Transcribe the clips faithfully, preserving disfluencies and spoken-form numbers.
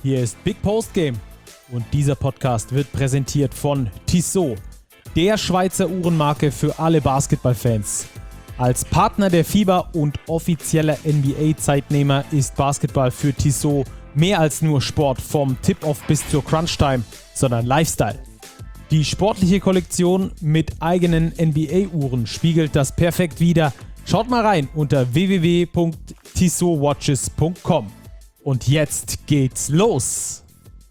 Hier ist Big Post Game und dieser Podcast wird präsentiert von Tissot, der Schweizer Uhrenmarke für alle Basketballfans. Als Partner der FIBA und offizieller N B A-Zeitnehmer ist Basketball für Tissot mehr als nur Sport vom Tip-Off bis zur Crunch-Time, sondern Lifestyle. Die sportliche Kollektion mit eigenen N B A-Uhren spiegelt das perfekt wider. Schaut mal rein unter w w w punkt tissot watches punkt com. Und jetzt geht's los!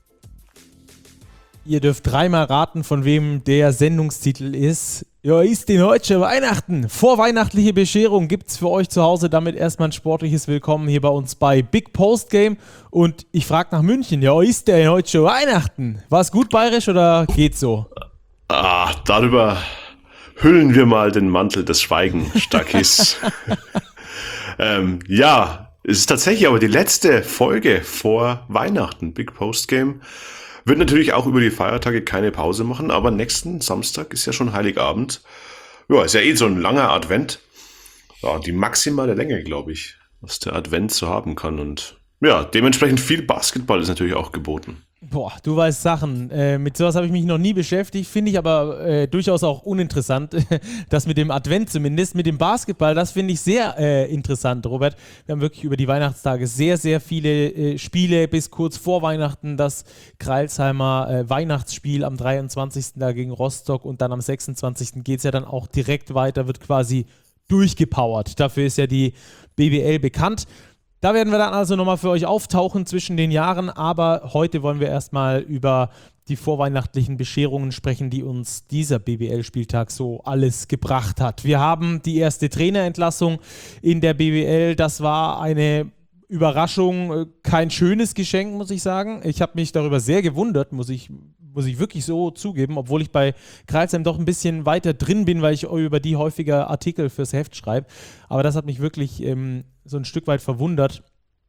Ihr dürft dreimal raten, von wem der Sendungstitel ist. Ja, ist denn heute schon Weihnachten? Vorweihnachtliche Bescherung gibt's für euch zu Hause. Damit erstmal ein sportliches Willkommen hier bei uns bei Big Post Game. Und ich frage nach München. Ja, ist denn heute schon Weihnachten? War's gut bayerisch oder geht's so? Ah, darüber hüllen wir mal den Mantel des Schweigens, Stackis. ähm, ja, es ist tatsächlich aber die letzte Folge vor Weihnachten. Big Post Game wird natürlich auch über die Feiertage keine Pause machen, aber nächsten Samstag ist ja schon Heiligabend. Ja, ist ja eh so ein langer Advent. Ja, die maximale Länge, glaube ich, was der Advent so haben kann. Und ja, dementsprechend viel Basketball ist natürlich auch geboten. Boah, du weißt Sachen. Äh, mit sowas habe ich mich noch nie beschäftigt, finde ich aber äh, durchaus auch uninteressant. Das mit dem Advent zumindest, mit dem Basketball, das finde ich sehr äh, interessant, Robert. Wir haben wirklich über die Weihnachtstage sehr, sehr viele äh, Spiele bis kurz vor Weihnachten. Das Crailsheimer äh, Weihnachtsspiel am dreiundzwanzigsten da gegen Rostock und dann am sechsundzwanzigsten geht es ja dann auch direkt weiter, wird quasi durchgepowert. Dafür ist ja die B B L bekannt. Da werden wir dann also nochmal für euch auftauchen zwischen den Jahren, aber heute wollen wir erstmal über die vorweihnachtlichen Bescherungen sprechen, die uns dieser B B L-Spieltag so alles gebracht hat. Wir haben die erste Trainerentlassung in der B B L, das war eine Überraschung, kein schönes Geschenk, muss ich sagen. Ich habe mich darüber sehr gewundert, muss ich muss ich wirklich so zugeben, obwohl ich bei Crailsheim doch ein bisschen weiter drin bin, weil ich über die häufiger Artikel fürs Heft schreibe. Aber das hat mich wirklich ähm, so ein Stück weit verwundert.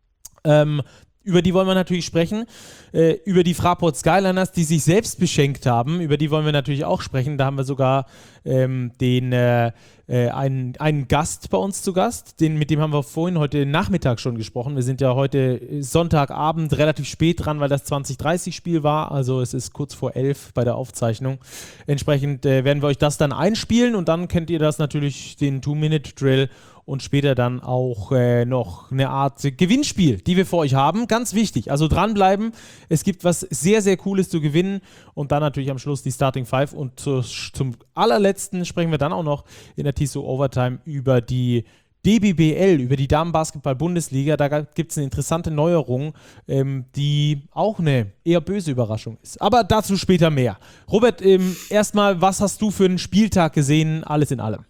Ähm, über die wollen wir natürlich sprechen. Äh, über die Fraport Skyliners, die sich selbst beschenkt haben, über die wollen wir natürlich auch sprechen. Da haben wir sogar ähm, den, äh, äh, einen, einen Gast bei uns zu Gast. Den, mit dem haben wir vorhin heute Nachmittag schon gesprochen. Wir sind ja heute Sonntagabend relativ spät dran, weil das zwanzig dreißig Spiel war. Also es ist kurz vor elf bei der Aufzeichnung. Entsprechend äh, werden wir euch das dann einspielen und dann kennt ihr das natürlich, den Two-Minute-Drill und später dann auch äh, noch eine Art Gewinnspiel, die wir für euch haben. Ganz wichtig, also dranbleiben. Es gibt was sehr, sehr Cooles zu gewinnen und dann natürlich am Schluss die Starting Five und zu, zum allerletzten sprechen wir dann auch noch in der Tissot Overtime über die D B B L, über die Damenbasketball-Bundesliga. Da gibt es eine interessante Neuerung, ähm, die auch eine eher böse Überraschung ist. Aber dazu später mehr. Robert, ähm, erstmal, was hast du für einen Spieltag gesehen, alles in allem?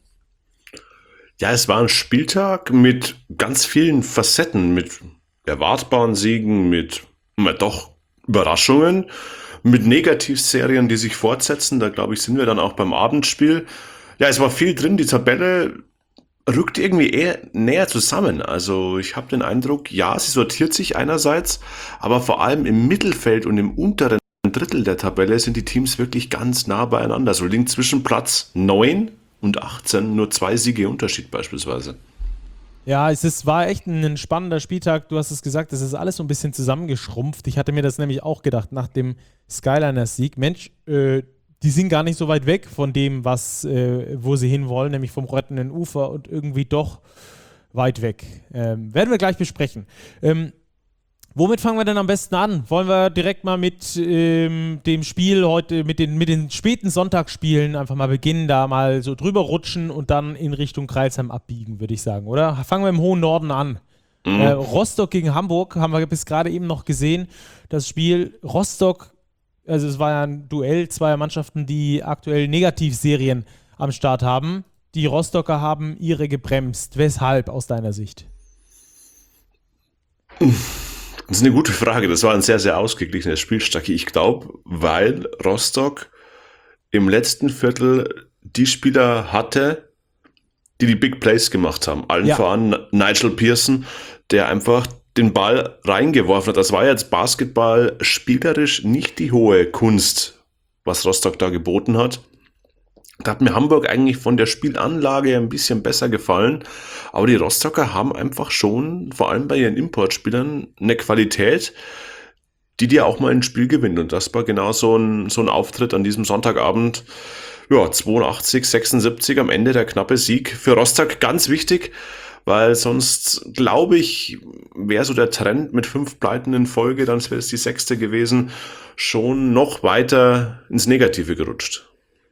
Ja, es war ein Spieltag mit ganz vielen Facetten, mit erwartbaren Siegen, mit na, doch Überraschungen, mit Negativserien, die sich fortsetzen. Da, glaube ich, sind wir dann auch beim Abendspiel. Ja, es war viel drin. Die Tabelle rückt irgendwie eher näher zusammen. Also ich habe den Eindruck, ja, sie sortiert sich einerseits, aber vor allem im Mittelfeld und im unteren Drittel der Tabelle sind die Teams wirklich ganz nah beieinander. So liegen zwischen Platz neun und achtzehn nur zwei Siege Unterschied beispielsweise. Ja, es ist, war echt ein spannender Spieltag. Du hast es gesagt, es ist alles so ein bisschen zusammengeschrumpft. Ich hatte mir das nämlich auch gedacht nach dem Skyliners-Sieg. Mensch, äh, die sind gar nicht so weit weg von dem, was, äh, wo sie hinwollen, nämlich vom rettenden Ufer und irgendwie doch weit weg. Ähm, werden wir gleich besprechen. Ähm, Womit fangen wir denn am besten an? Wollen wir direkt mal mit ähm, dem Spiel heute, mit den, mit den späten Sonntagsspielen einfach mal beginnen, da mal so drüber rutschen und dann in Richtung Crailsheim abbiegen, würde ich sagen, oder? Fangen wir im hohen Norden an. Mhm. Äh, Rostock gegen Hamburg haben wir bis gerade eben noch gesehen. Das Spiel Rostock, also es war ja ein Duell zweier Mannschaften, die aktuell Negativserien am Start haben. Die Rostocker haben ihre gebremst. Weshalb aus deiner Sicht? Das ist eine gute Frage. Das war ein sehr, sehr ausgeglichenes Spiel, Stacki. Ich glaube, weil Rostock im letzten Viertel die Spieler hatte, die die Big Plays gemacht haben. Allen ja. voran Nigel Pearson, der einfach den Ball reingeworfen hat. Das war jetzt Basketball spielerisch nicht die hohe Kunst, was Rostock da geboten hat. Da hat mir Hamburg eigentlich von der Spielanlage ein bisschen besser gefallen. Aber die Rostocker haben einfach schon, vor allem bei ihren Importspielern, eine Qualität, die dir auch mal ein Spiel gewinnt. Und das war genau so ein, so ein Auftritt an diesem Sonntagabend. Ja, zweiundachtzig, sechsundsiebzig am Ende der knappe Sieg für Rostock. Ganz wichtig, weil sonst, glaube ich, wäre so der Trend mit fünf Pleiten in Folge, dann wäre es die sechste gewesen, schon noch weiter ins Negative gerutscht.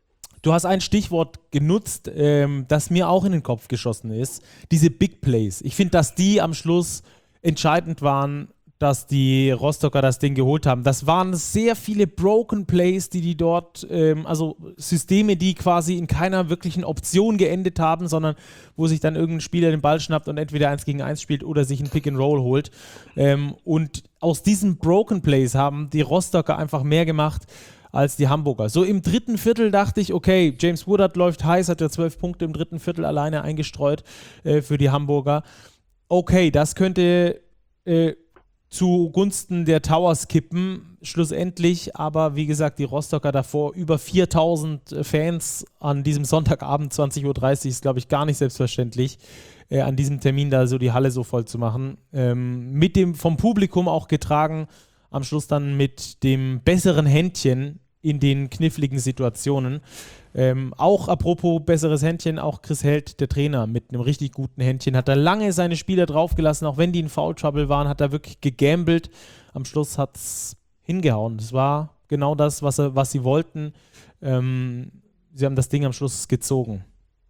Du hast ein Stichwort genutzt, ähm, das mir auch in den Kopf geschossen ist. Diese Big Plays. Ich finde, dass die am Schluss entscheidend waren, dass die Rostocker das Ding geholt haben. Das waren sehr viele Broken Plays, die die dort, ähm, also Systeme, die quasi in keiner wirklichen Option geendet haben, sondern wo sich dann irgendein Spieler den Ball schnappt und entweder eins gegen eins spielt oder sich ein Pick and Roll holt. Ähm, und aus diesen Broken Plays haben die Rostocker einfach mehr gemacht als die Hamburger. So im dritten Viertel dachte ich, okay, James Woodard läuft heiß, hat ja zwölf Punkte im dritten Viertel alleine eingestreut äh, für die Hamburger. Okay, das könnte äh, zugunsten der Towers kippen, schlussendlich, aber wie gesagt, die Rostocker davor, über viertausend Fans an diesem Sonntagabend, zwanzig Uhr dreißig, ist, glaube ich, gar nicht selbstverständlich, äh, an diesem Termin da so die Halle so voll zu machen. Ähm, mit dem, vom Publikum auch getragen, am Schluss dann mit dem besseren Händchen in den kniffligen Situationen. Ähm, auch apropos besseres Händchen, auch Chris Held, der Trainer, mit einem richtig guten Händchen, hat er lange seine Spieler draufgelassen, auch wenn die in Foul Trouble waren, hat er wirklich gegambelt. Am Schluss hat es hingehauen. Das war genau das, was, er, was sie wollten. Ähm, sie haben das Ding am Schluss gezogen.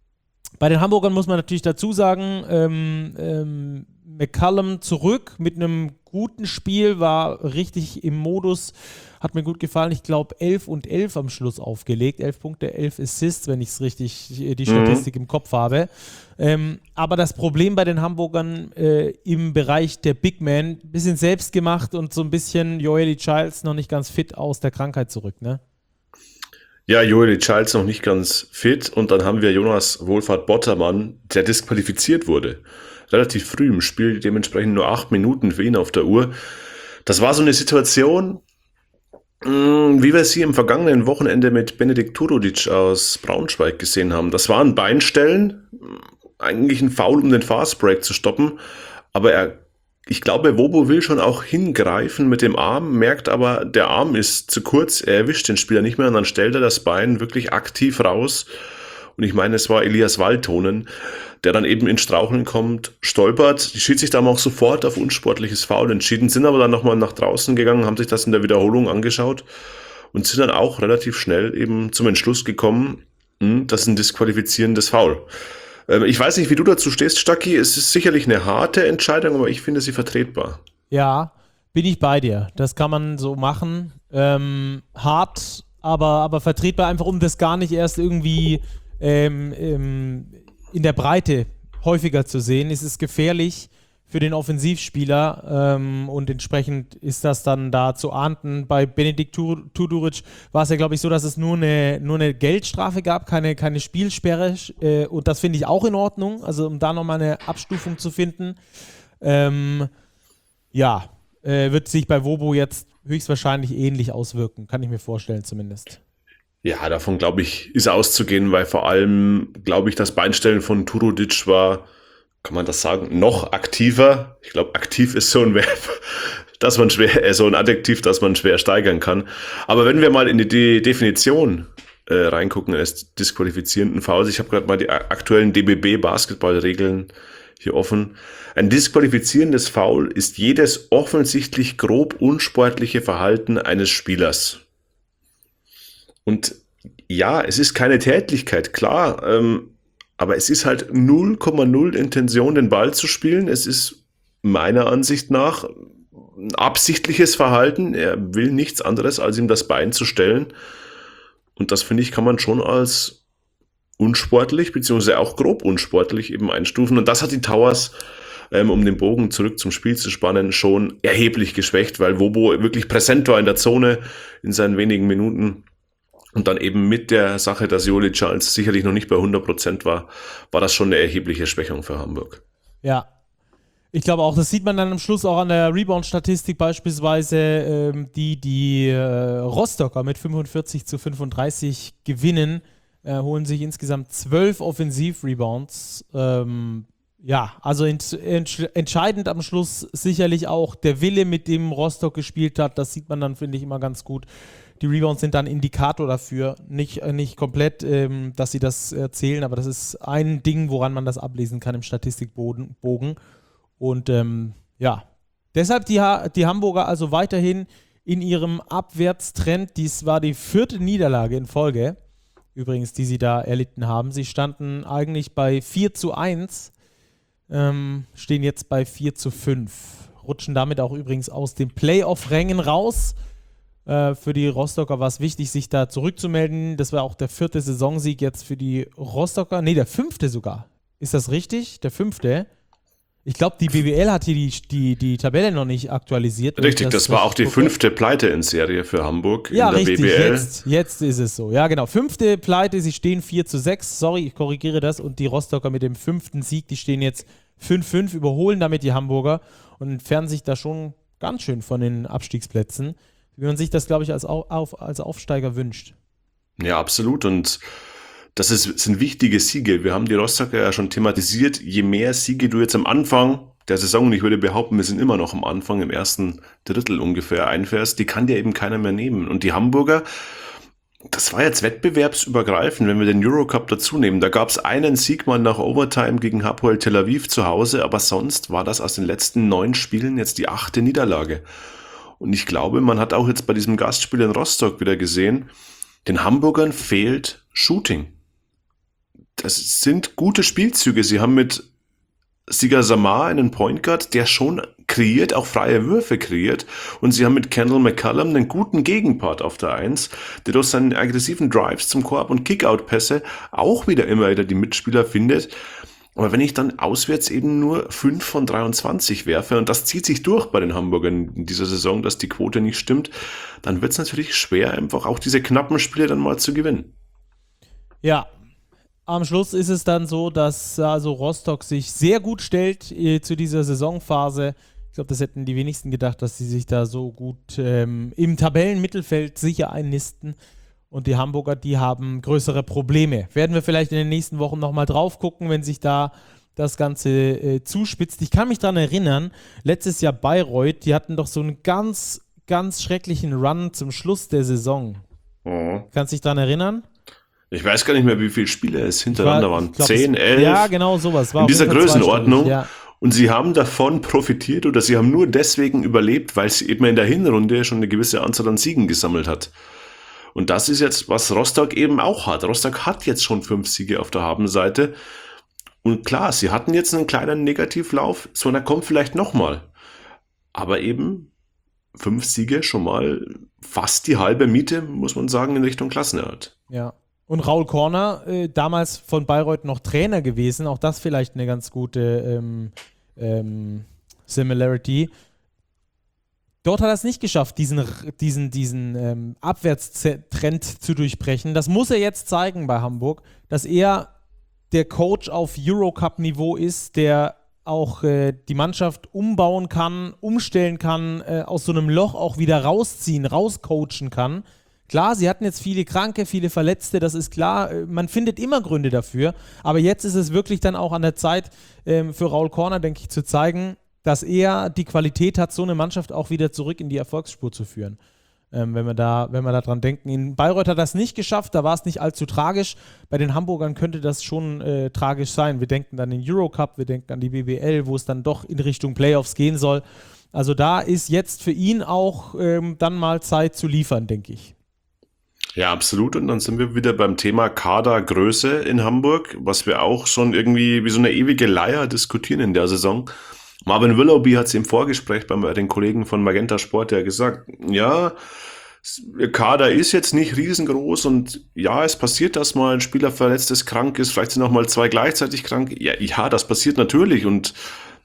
Bei den Hamburgern muss man natürlich dazu sagen, ähm, ähm, McCallum zurück mit einem guten Spiel, war richtig im Modus, hat mir gut gefallen. Ich glaube, elf und elf am Schluss aufgelegt. elf Punkte, elf Assists, wenn ich es richtig, die Statistik mhm. im Kopf habe. Ähm, aber das Problem bei den Hamburgern äh, im Bereich der Big Man, ein bisschen selbst gemacht und so ein bisschen Yoeli Childs noch nicht ganz fit aus der Krankheit zurück, ne? Ja, Yoeli Childs noch nicht ganz fit und dann haben wir Jonas Wohlfahrt-Bottermann, der disqualifiziert wurde. Relativ früh im Spiel, dementsprechend nur acht Minuten für ihn auf der Uhr. Das war so eine Situation, wie wir sie im vergangenen Wochenende mit Benedikt Turudic aus Braunschweig gesehen haben. Das war ein Beinstellen, eigentlich ein Foul, um den Fastbreak zu stoppen, aber er Ich glaube, Wobo will schon auch hingreifen mit dem Arm, merkt aber, der Arm ist zu kurz, er erwischt den Spieler nicht mehr und dann stellt er das Bein wirklich aktiv raus. Und ich meine, es war Elias Waldtonen, der dann eben in Straucheln kommt, stolpert. Die Schiedsrichter haben auch sofort auf unsportliches Foul entschieden, sind aber dann nochmal nach draußen gegangen, haben sich das in der Wiederholung angeschaut und sind dann auch relativ schnell eben zum Entschluss gekommen, das ist ein disqualifizierendes Foul. Ich weiß nicht, wie du dazu stehst, Stacki. Es ist sicherlich eine harte Entscheidung, aber ich finde sie vertretbar. Ja, bin ich bei dir. Das kann man so machen. Ähm, hart, aber, aber vertretbar, einfach um das gar nicht erst irgendwie ähm, ähm, in der Breite häufiger zu sehen. Es ist gefährlich für den Offensivspieler ähm, und entsprechend ist das dann da zu ahnden. Bei Benedikt Tuduric war es ja, glaube ich, so, dass es nur eine, nur eine Geldstrafe gab, keine, keine Spielsperre äh, und das finde ich auch in Ordnung, also um da nochmal eine Abstufung zu finden. Ähm, ja, äh, wird sich bei Wobo jetzt höchstwahrscheinlich ähnlich auswirken, kann ich mir vorstellen zumindest. Ja, davon glaube ich, ist auszugehen, weil vor allem, glaube ich, das Beinstellen von Turudic war, kann man das sagen, noch aktiver. Ich glaube, aktiv ist so ein Verb, dass man schwer, äh, so ein Adjektiv, das man schwer steigern kann. Aber wenn wir mal in die De- Definition äh, reingucken eines disqualifizierenden Fouls, ich habe gerade mal die aktuellen D B B-Basketballregeln hier offen. Ein disqualifizierendes Foul ist jedes offensichtlich grob unsportliche Verhalten eines Spielers. Und ja, es ist keine Tätlichkeit, klar, ähm, aber es ist halt null Komma null Intention, den Ball zu spielen. Es ist meiner Ansicht nach ein absichtliches Verhalten. Er will nichts anderes, als ihm das Bein zu stellen. Und das, finde ich, kann man schon als unsportlich, beziehungsweise auch grob unsportlich eben einstufen. Und das hat die Towers, ähm, um den Bogen zurück zum Spiel zu spannen, schon erheblich geschwächt, weil Wobo wirklich präsent war in der Zone in seinen wenigen Minuten. Und dann eben mit der Sache, dass Yoeli Childs sicherlich noch nicht bei hundert Prozent war, war das schon eine erhebliche Schwächung für Hamburg. Ja, ich glaube auch, das sieht man dann am Schluss auch an der Rebound-Statistik beispielsweise, ähm, die die äh, Rostocker mit fünfundvierzig zu fünfunddreißig gewinnen, äh, holen sich insgesamt zwölf Offensiv-Rebounds. Ähm, Ja, also ent, ent, entscheidend am Schluss sicherlich auch der Wille, mit dem Rostock gespielt hat. Das sieht man dann, finde ich, immer ganz gut. Die Rebounds sind dann Indikator dafür. Nicht, äh, nicht komplett, ähm, dass sie das erzählen, aber das ist ein Ding, woran man das ablesen kann im Statistikbogen. Und ähm, ja, deshalb die, ha- die Hamburger also weiterhin in ihrem Abwärtstrend. Dies war die vierte Niederlage in Folge, übrigens, die sie da erlitten haben. Sie standen eigentlich bei vier zu eins. Ähm, stehen jetzt bei vier zu fünf. Rutschen damit auch übrigens aus den Playoff-Rängen raus. Äh, für die Rostocker war es wichtig, sich da zurückzumelden. Das war auch der vierte Saisonsieg jetzt für die Rostocker. Ne, der fünfte sogar. Ist das richtig? Der fünfte? Ich glaube, die B W L hat hier die, die, die Tabelle noch nicht aktualisiert. Richtig, das, das war auch die gucke. fünfte Pleite in Serie für Hamburg ja, in der richtig, B W L. Jetzt, jetzt ist es so. Ja, genau. Fünfte Pleite, sie stehen vier zu sechs. Sorry, ich korrigiere das. Und die Rostocker mit dem fünften Sieg, die stehen jetzt fünf fünf, überholen damit die Hamburger und entfernen sich da schon ganz schön von den Abstiegsplätzen, wie man sich das, glaube ich, als, auf, als Aufsteiger wünscht. Ja, absolut. Und das ist, sind wichtige Siege. Wir haben die Rostocker ja schon thematisiert. Je mehr Siege du jetzt am Anfang der Saison, und ich würde behaupten, wir sind immer noch am Anfang, im ersten Drittel ungefähr einfährst, die kann dir eben keiner mehr nehmen. Und die Hamburger, das war jetzt wettbewerbsübergreifend, wenn wir den Eurocup dazu nehmen. Da gab es einen Sieg mal nach Overtime gegen Hapoel Tel Aviv zu Hause, aber sonst war das aus den letzten neun Spielen jetzt die achte Niederlage. Und ich glaube, man hat auch jetzt bei diesem Gastspiel in Rostock wieder gesehen, den Hamburgern fehlt Shooting. Das sind gute Spielzüge. Sie haben mit Siga Samar einen Point Guard, der schon kreiert, auch freie Würfe kreiert. Und sie haben mit Kendall McCullum einen guten Gegenpart auf der Eins, der durch seine aggressiven Drives zum Korb und Kickout-Pässe auch wieder immer wieder die Mitspieler findet. Aber wenn ich dann auswärts eben nur fünf von dreiundzwanzig werfe, und das zieht sich durch bei den Hamburgern in dieser Saison, dass die Quote nicht stimmt, dann wird es natürlich schwer, einfach auch diese knappen Spiele dann mal zu gewinnen. Ja, am Schluss ist es dann so, dass also Rostock sich sehr gut stellt äh, zu dieser Saisonphase. Ich glaube, das hätten die wenigsten gedacht, dass sie sich da so gut ähm, im Tabellenmittelfeld sicher einnisten. Und die Hamburger, die haben größere Probleme. Werden wir vielleicht in den nächsten Wochen nochmal drauf gucken, wenn sich da das Ganze äh, zuspitzt. Ich kann mich daran erinnern, letztes Jahr Bayreuth, die hatten doch so einen ganz, ganz schrecklichen Run zum Schluss der Saison. Mhm. Kannst du dich daran erinnern? Ich weiß gar nicht mehr, wie viele Spiele es hintereinander war, waren. Glaub, Zehn, elf. Ja, genau sowas. War in dieser Größenordnung. Ja. Und sie haben davon profitiert oder sie haben nur deswegen überlebt, weil sie eben in der Hinrunde schon eine gewisse Anzahl an Siegen gesammelt hat. Und das ist jetzt, was Rostock eben auch hat. Rostock hat jetzt schon fünf Siege auf der Habenseite. Und klar, sie hatten jetzt einen kleinen Negativlauf, so einer kommt vielleicht nochmal. Aber eben fünf Siege schon mal fast die halbe Miete, muss man sagen, in Richtung Klassenerhalt. Ja. Und Raul Korner, äh, damals von Bayreuth noch Trainer gewesen, auch das vielleicht eine ganz gute ähm, ähm, Similarity. Dort hat er es nicht geschafft, diesen, diesen, diesen ähm, Abwärtstrend zu durchbrechen. Das muss er jetzt zeigen bei Hamburg, dass er der Coach auf Eurocup-Niveau ist, der auch äh, die Mannschaft umbauen kann, umstellen kann, äh, aus so einem Loch auch wieder rausziehen, rauscoachen kann. Klar, sie hatten jetzt viele Kranke, viele Verletzte, das ist klar, man findet immer Gründe dafür, aber jetzt ist es wirklich dann auch an der Zeit ähm, für Raul Korner, denke ich, zu zeigen, dass er die Qualität hat, so eine Mannschaft auch wieder zurück in die Erfolgsspur zu führen. Ähm, wenn wir da, wenn wir da dran denken. In Bayreuth hat er das nicht geschafft, da war es nicht allzu tragisch. Bei den Hamburgern könnte das schon äh, tragisch sein. Wir denken dann in den Eurocup, wir denken an die B W L, wo es dann doch in Richtung Playoffs gehen soll. Also da ist jetzt für ihn auch ähm, dann mal Zeit zu liefern, denke ich. Ja, absolut. Und dann sind wir wieder beim Thema Kadergröße in Hamburg, was wir auch schon irgendwie wie so eine ewige Leier diskutieren in der Saison. Marvin Willoughby hat es im Vorgespräch bei den Kollegen von Magenta Sport ja gesagt, ja, der Kader ist jetzt nicht riesengroß und ja, es passiert, dass mal ein Spieler verletzt ist, krank ist, vielleicht sind auch mal zwei gleichzeitig krank. Ja, ja, das passiert natürlich und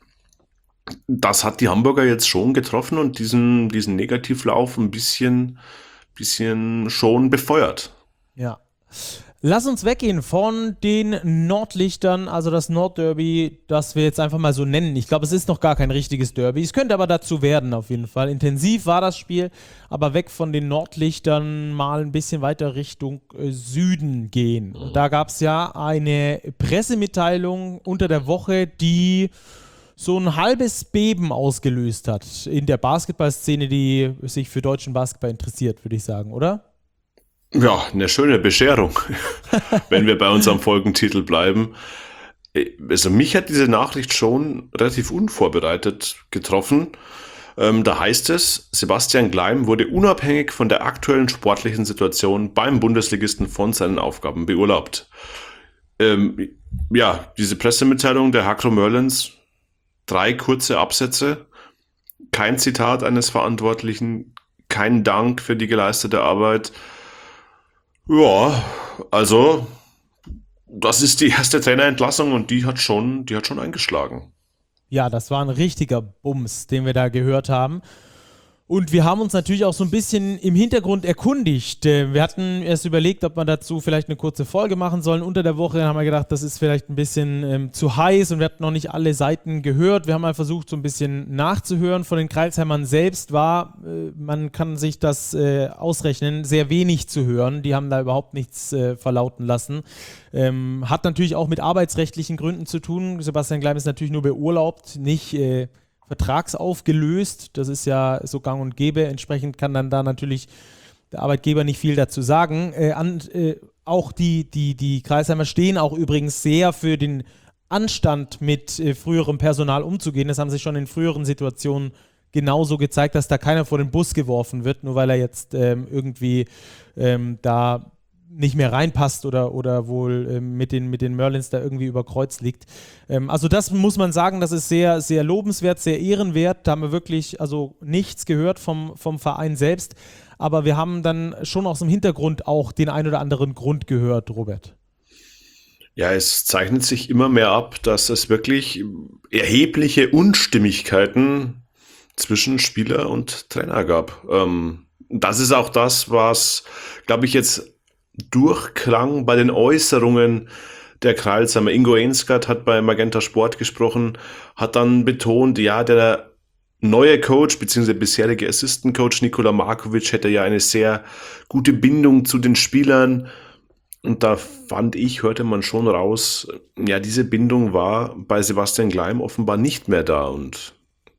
das hat die Hamburger jetzt schon getroffen und diesen, diesen Negativlauf ein bisschen... bisschen schon befeuert. Ja. Lass uns weggehen von den Nordlichtern, also das Nordderby, das wir jetzt einfach mal so nennen. Ich glaube, es ist noch gar kein richtiges Derby. Es könnte aber dazu werden, auf jeden Fall. Intensiv war das Spiel, aber weg von den Nordlichtern mal ein bisschen weiter Richtung äh, Süden gehen. Und da gab es ja eine Pressemitteilung unter der Woche, die so ein halbes Beben ausgelöst hat in der Basketballszene, die sich für deutschen Basketball interessiert, würde ich sagen, oder? Ja, eine schöne Bescherung, wenn wir bei unserem Folgentitel bleiben. Also mich hat diese Nachricht schon relativ unvorbereitet getroffen. Ähm, da heißt es, Sebastian Gleim wurde unabhängig von der aktuellen sportlichen Situation beim Bundesligisten von seinen Aufgaben beurlaubt. Ähm, ja, diese Pressemitteilung der Hakro Merlins, drei kurze Absätze, kein Zitat eines Verantwortlichen, kein Dank für die geleistete Arbeit. Ja, also das ist die erste Trainerentlassung und die hat schon, die hat schon eingeschlagen. Ja, das war ein richtiger Bums, den wir da gehört haben. Und wir haben uns natürlich auch so ein bisschen im Hintergrund erkundigt. Wir hatten erst überlegt, ob wir dazu vielleicht eine kurze Folge machen sollen. Unter der Woche haben wir gedacht, das ist vielleicht ein bisschen ähm, zu heiß und wir hatten noch nicht alle Seiten gehört. Wir haben mal versucht, so ein bisschen nachzuhören. Von den Kreilsheimern selbst war, äh, man kann sich das äh, ausrechnen, sehr wenig zu hören. Die haben da überhaupt nichts äh, verlauten lassen. Ähm, hat natürlich auch mit arbeitsrechtlichen Gründen zu tun. Sebastian Gleim ist natürlich nur beurlaubt, nicht äh, vertragsaufgelöst. Das ist ja so gang und gäbe. Entsprechend kann dann da natürlich der Arbeitgeber nicht viel dazu sagen. Äh, an, äh, auch die, die, die Kreisheimer stehen auch übrigens sehr für den Anstand, mit äh, früherem Personal umzugehen. Das haben sie schon in früheren Situationen genauso gezeigt, dass da keiner vor den Bus geworfen wird, nur weil er jetzt ähm, irgendwie ähm, da nicht mehr reinpasst oder, oder wohl ähm, mit, den, mit den Merlins da irgendwie über Kreuz liegt. Ähm, also das muss man sagen, das ist sehr, sehr lobenswert, sehr ehrenwert. Da haben wir wirklich also nichts gehört vom, vom Verein selbst. Aber wir haben dann schon aus dem Hintergrund auch den ein oder anderen Grund gehört, Robert. Ja, es zeichnet sich immer mehr ab, dass es wirklich erhebliche Unstimmigkeiten zwischen Spieler und Trainer gab. Ähm, das ist auch das, was, glaube ich, jetzt durchklang bei den Äußerungen der Kreilsheimer. Ingo Ensgard hat bei Magenta Sport gesprochen, hat dann betont, ja, der neue Coach bzw. bisherige Assistant Coach Nikola Markovic hätte ja eine sehr gute Bindung zu den Spielern. Und da fand ich, hörte man schon raus, ja, diese Bindung war bei Sebastian Gleim offenbar nicht mehr da. Und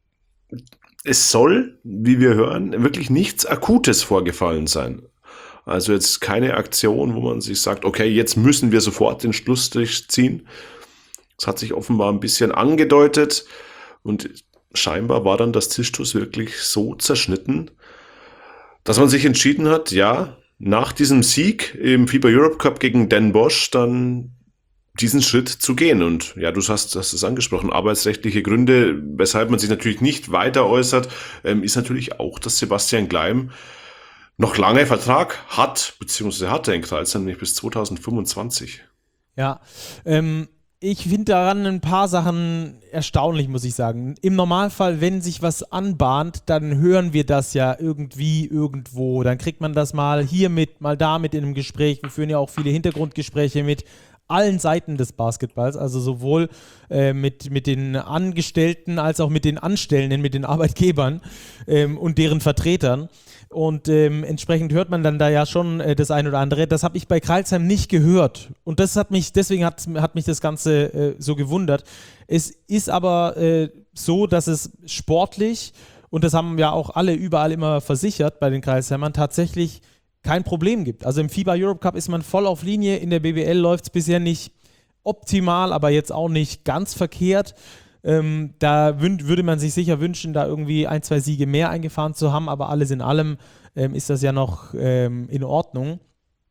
es soll, wie wir hören, wirklich nichts Akutes vorgefallen sein. Also jetzt keine Aktion, wo man sich sagt, okay, jetzt müssen wir sofort den Schlussstrich ziehen. Es hat sich offenbar ein bisschen angedeutet und scheinbar war dann das Tischtuch wirklich so zerschnitten, dass man sich entschieden hat, ja, nach diesem Sieg im FIBA Europe Cup gegen Den Bosch dann diesen Schritt zu gehen. Und ja, du hast, hast es angesprochen, arbeitsrechtliche Gründe, weshalb man sich natürlich nicht weiter äußert, ähm, ist natürlich auch, dass Sebastian Gleim noch lange Vertrag hat, beziehungsweise hatte in Kreilsheim, nämlich bis zweitausendfünfundzwanzig. Ja, ähm, ich finde daran ein paar Sachen erstaunlich, muss ich sagen. Im Normalfall, wenn sich was anbahnt, dann hören wir das ja irgendwie irgendwo. Dann kriegt man das mal hier mit, mal da mit in einem Gespräch. Wir führen ja auch viele Hintergrundgespräche mit allen Seiten des Basketballs, also sowohl äh, mit, mit den Angestellten als auch mit den Anstellenden, mit den Arbeitgebern ähm, und deren Vertretern. Und ähm, entsprechend hört man dann da ja schon äh, das ein oder andere. Das habe ich bei Kreilsheim nicht gehört. Und das hat mich, deswegen hat, hat mich das Ganze äh, so gewundert. Es ist aber äh, so, dass es sportlich, und das haben ja auch alle überall immer versichert bei den Kreilsheimern, tatsächlich kein Problem gibt. Also im FIBA Europe Cup ist man voll auf Linie. In der B B L läuft es bisher nicht optimal, aber jetzt auch nicht ganz verkehrt. Ähm, da wün- würde man sich sicher wünschen, da irgendwie ein, zwei Siege mehr eingefahren zu haben, aber alles in allem ähm, ist das ja noch ähm, in Ordnung.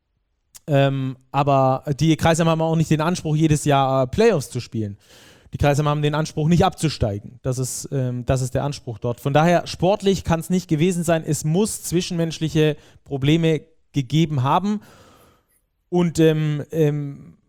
Ähm, aber die Kreisheimer haben auch nicht den Anspruch, jedes Jahr äh, Playoffs zu spielen. Die Kreisheimer haben den Anspruch, nicht abzusteigen. Das ist, ähm, das ist der Anspruch dort. Von daher, sportlich kann es nicht gewesen sein. Es muss zwischenmenschliche Probleme gegeben haben. Und ähm, ähm,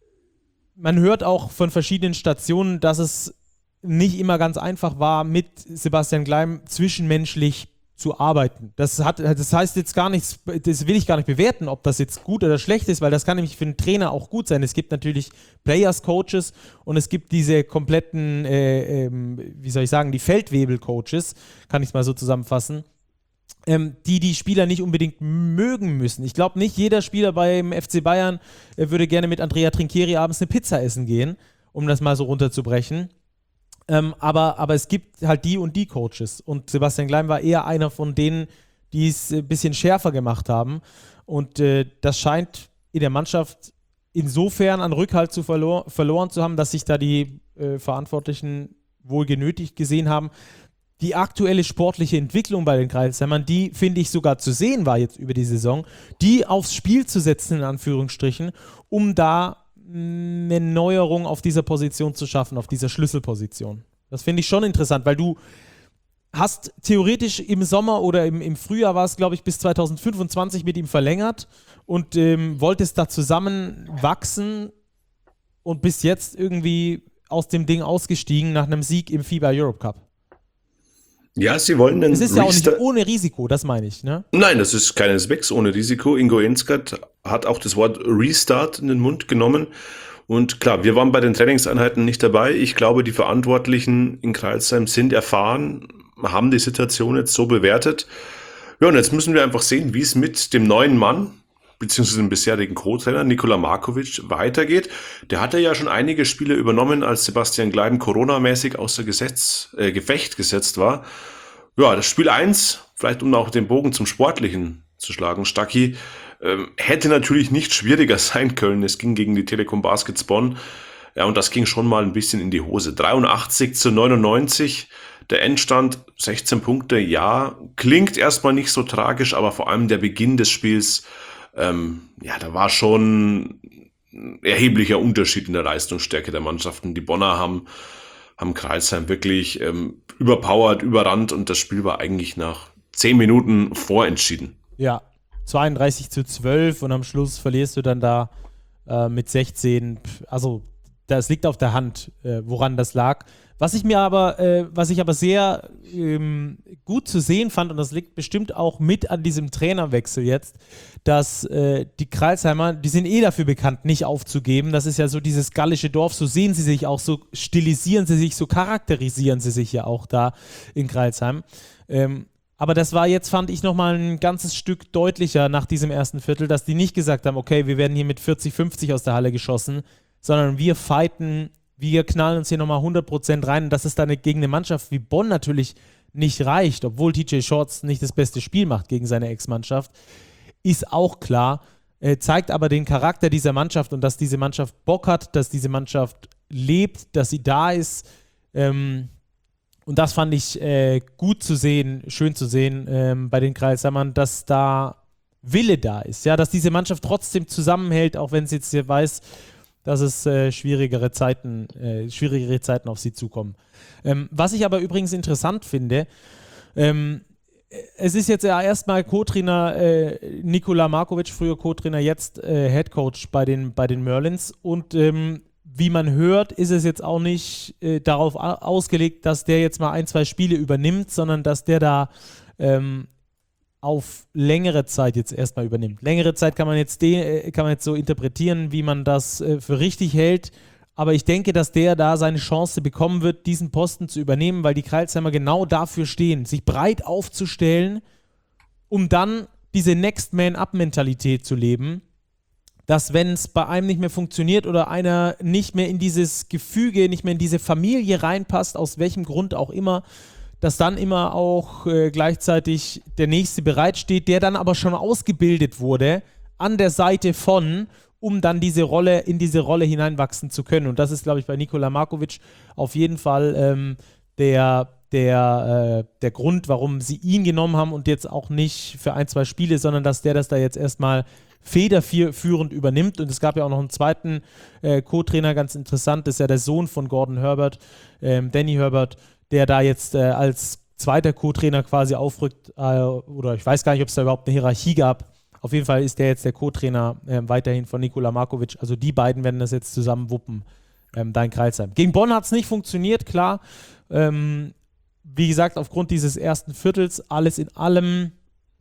man hört auch von verschiedenen Stationen, dass es nicht immer ganz einfach war, mit Sebastian Gleim zwischenmenschlich zu arbeiten. Das, hat, das heißt jetzt gar nichts, das will ich gar nicht bewerten, ob das jetzt gut oder schlecht ist, weil das kann nämlich für einen Trainer auch gut sein. Es gibt natürlich Players Coaches und es gibt diese kompletten, äh, ähm, wie soll ich sagen, die Feldwebel-Coaches, kann ich es mal so zusammenfassen, ähm, die die Spieler nicht unbedingt mögen müssen. Ich glaube nicht, jeder Spieler beim F C Bayern äh, würde gerne mit Andrea Trinchieri abends eine Pizza essen gehen, um das mal so runterzubrechen. Ähm, aber, aber es gibt halt die und die Coaches. Und Sebastian Klein war eher einer von denen, die es ein bisschen schärfer gemacht haben. Und äh, das scheint in der Mannschaft insofern an Rückhalt zu verlor- verloren zu haben, dass sich da die äh, Verantwortlichen wohl genötigt gesehen haben. Die aktuelle sportliche Entwicklung bei den Kreilsheimern, die, finde ich, sogar zu sehen war jetzt über die Saison, die aufs Spiel zu setzen, in Anführungsstrichen, um da eine Neuerung auf dieser Position zu schaffen, auf dieser Schlüsselposition. Das finde ich schon interessant, weil du hast theoretisch im Sommer oder im, im Frühjahr war es, glaube ich, bis zwanzig fünfundzwanzig mit ihm verlängert und ähm, wolltest da zusammen wachsen und bis jetzt irgendwie aus dem Ding ausgestiegen nach einem Sieg im FIBA Europe Cup. Ja, sie wollen einen Es ist ja auch nicht Restart- ohne Risiko, das meine ich, ne? Nein, das ist keineswegs ohne Risiko. Ingo Enskat hat auch das Wort Restart in den Mund genommen. Und klar, wir waren bei den Trainingseinheiten nicht dabei. Ich glaube, die Verantwortlichen in Crailsheim sind erfahren, haben die Situation jetzt so bewertet. Ja, und jetzt müssen wir einfach sehen, wie es mit dem neuen Mann, beziehungsweise dem bisherigen Co-Trainer Nikola Markovic weitergeht. Der hatte ja schon einige Spiele übernommen, als Sebastian Klein Corona-mäßig außer Gesetz, äh, Gefecht gesetzt war. Ja, das Spiel eins, vielleicht um auch den Bogen zum Sportlichen zu schlagen, Stacki, ähm, hätte natürlich nicht schwieriger sein können. Es ging gegen die Telekom Baskets Bonn. Ja, und das ging schon mal ein bisschen in die Hose. dreiundachtzig zu neunundneunzig, der Endstand, sechzehn Punkte, ja, klingt erstmal nicht so tragisch, aber vor allem der Beginn des Spiels, ähm, ja, da war schon ein erheblicher Unterschied in der Leistungsstärke der Mannschaften. Die Bonner haben, haben Crailsheim wirklich ähm, überpowert, überrannt und das Spiel war eigentlich nach zehn Minuten vorentschieden. Ja, zweiunddreißig zu zwölf und am Schluss verlierst du dann da äh, mit sechzehn. Also das liegt auf der Hand, äh, woran das lag. Was ich mir aber, äh, was ich aber sehr ähm, gut zu sehen fand, und das liegt bestimmt auch mit an diesem Trainerwechsel jetzt, dass äh, die Crailsheimer, die sind eh dafür bekannt, nicht aufzugeben. Das ist ja so dieses gallische Dorf, so sehen sie sich auch, so stilisieren sie sich, so charakterisieren sie sich ja auch da in Crailsheim. Ähm, aber das war jetzt, fand ich, nochmal ein ganzes Stück deutlicher nach diesem ersten Viertel, dass die nicht gesagt haben, okay, wir werden hier mit vierzig, fünfzig aus der Halle geschossen, sondern wir fighten, wir knallen uns hier nochmal hundert Prozent rein. Und dass es dann gegen eine Mannschaft wie Bonn natürlich nicht reicht, obwohl T J Shorts nicht das beste Spiel macht gegen seine Ex-Mannschaft, ist auch klar, äh, zeigt aber den Charakter dieser Mannschaft und dass diese Mannschaft Bock hat, dass diese Mannschaft lebt, dass sie da ist. Ähm, und das fand ich äh, gut zu sehen, schön zu sehen ähm, bei den Crailsheimern, dass da Wille da ist, ja, dass diese Mannschaft trotzdem zusammenhält, auch wenn sie jetzt hier weiß, dass es äh, schwierigere Zeiten, äh, schwierigere Zeiten auf sie zukommen. Ähm, was ich aber übrigens interessant finde, ähm, es ist jetzt ja erstmal Co-Trainer äh, Nikola Markovic, früher Co-Trainer, jetzt äh, Headcoach bei den, bei den Merlins und ähm, wie man hört, ist es jetzt auch nicht äh, darauf a- ausgelegt, dass der jetzt mal ein, zwei Spiele übernimmt, sondern dass der da ähm, auf längere Zeit jetzt erstmal übernimmt. Längere Zeit kann man jetzt, de- kann man jetzt so interpretieren, wie man das äh, für richtig hält. Aber ich denke, dass der da seine Chance bekommen wird, diesen Posten zu übernehmen, weil die Crailsheimer genau dafür stehen, sich breit aufzustellen, um dann diese Next-Man-Up-Mentalität zu leben, dass wenn es bei einem nicht mehr funktioniert oder einer nicht mehr in dieses Gefüge, nicht mehr in diese Familie reinpasst, aus welchem Grund auch immer, dass dann immer auch äh, gleichzeitig der Nächste bereitsteht, der dann aber schon ausgebildet wurde an der Seite von, um dann diese Rolle, in diese Rolle hineinwachsen zu können. Und das ist, glaube ich, bei Nikola Markovic auf jeden Fall ähm, der, der, äh, der Grund, warum sie ihn genommen haben und jetzt auch nicht für ein, zwei Spiele, sondern dass der das da jetzt erstmal federführend übernimmt. Und es gab ja auch noch einen zweiten äh, Co-Trainer, ganz interessant, das ist ja der Sohn von Gordon Herbert, ähm, Danny Herbert, der da jetzt äh, als zweiter Co-Trainer quasi aufrückt, äh, oder ich weiß gar nicht, ob es da überhaupt eine Hierarchie gab. Auf jeden Fall ist der jetzt der Co-Trainer äh, weiterhin von Nikola Markovic. Also die beiden werden das jetzt zusammen wuppen, ähm, da in Crailsheim. Gegen Bonn hat es nicht funktioniert, klar. Ähm, wie gesagt, aufgrund dieses ersten Viertels, alles in allem,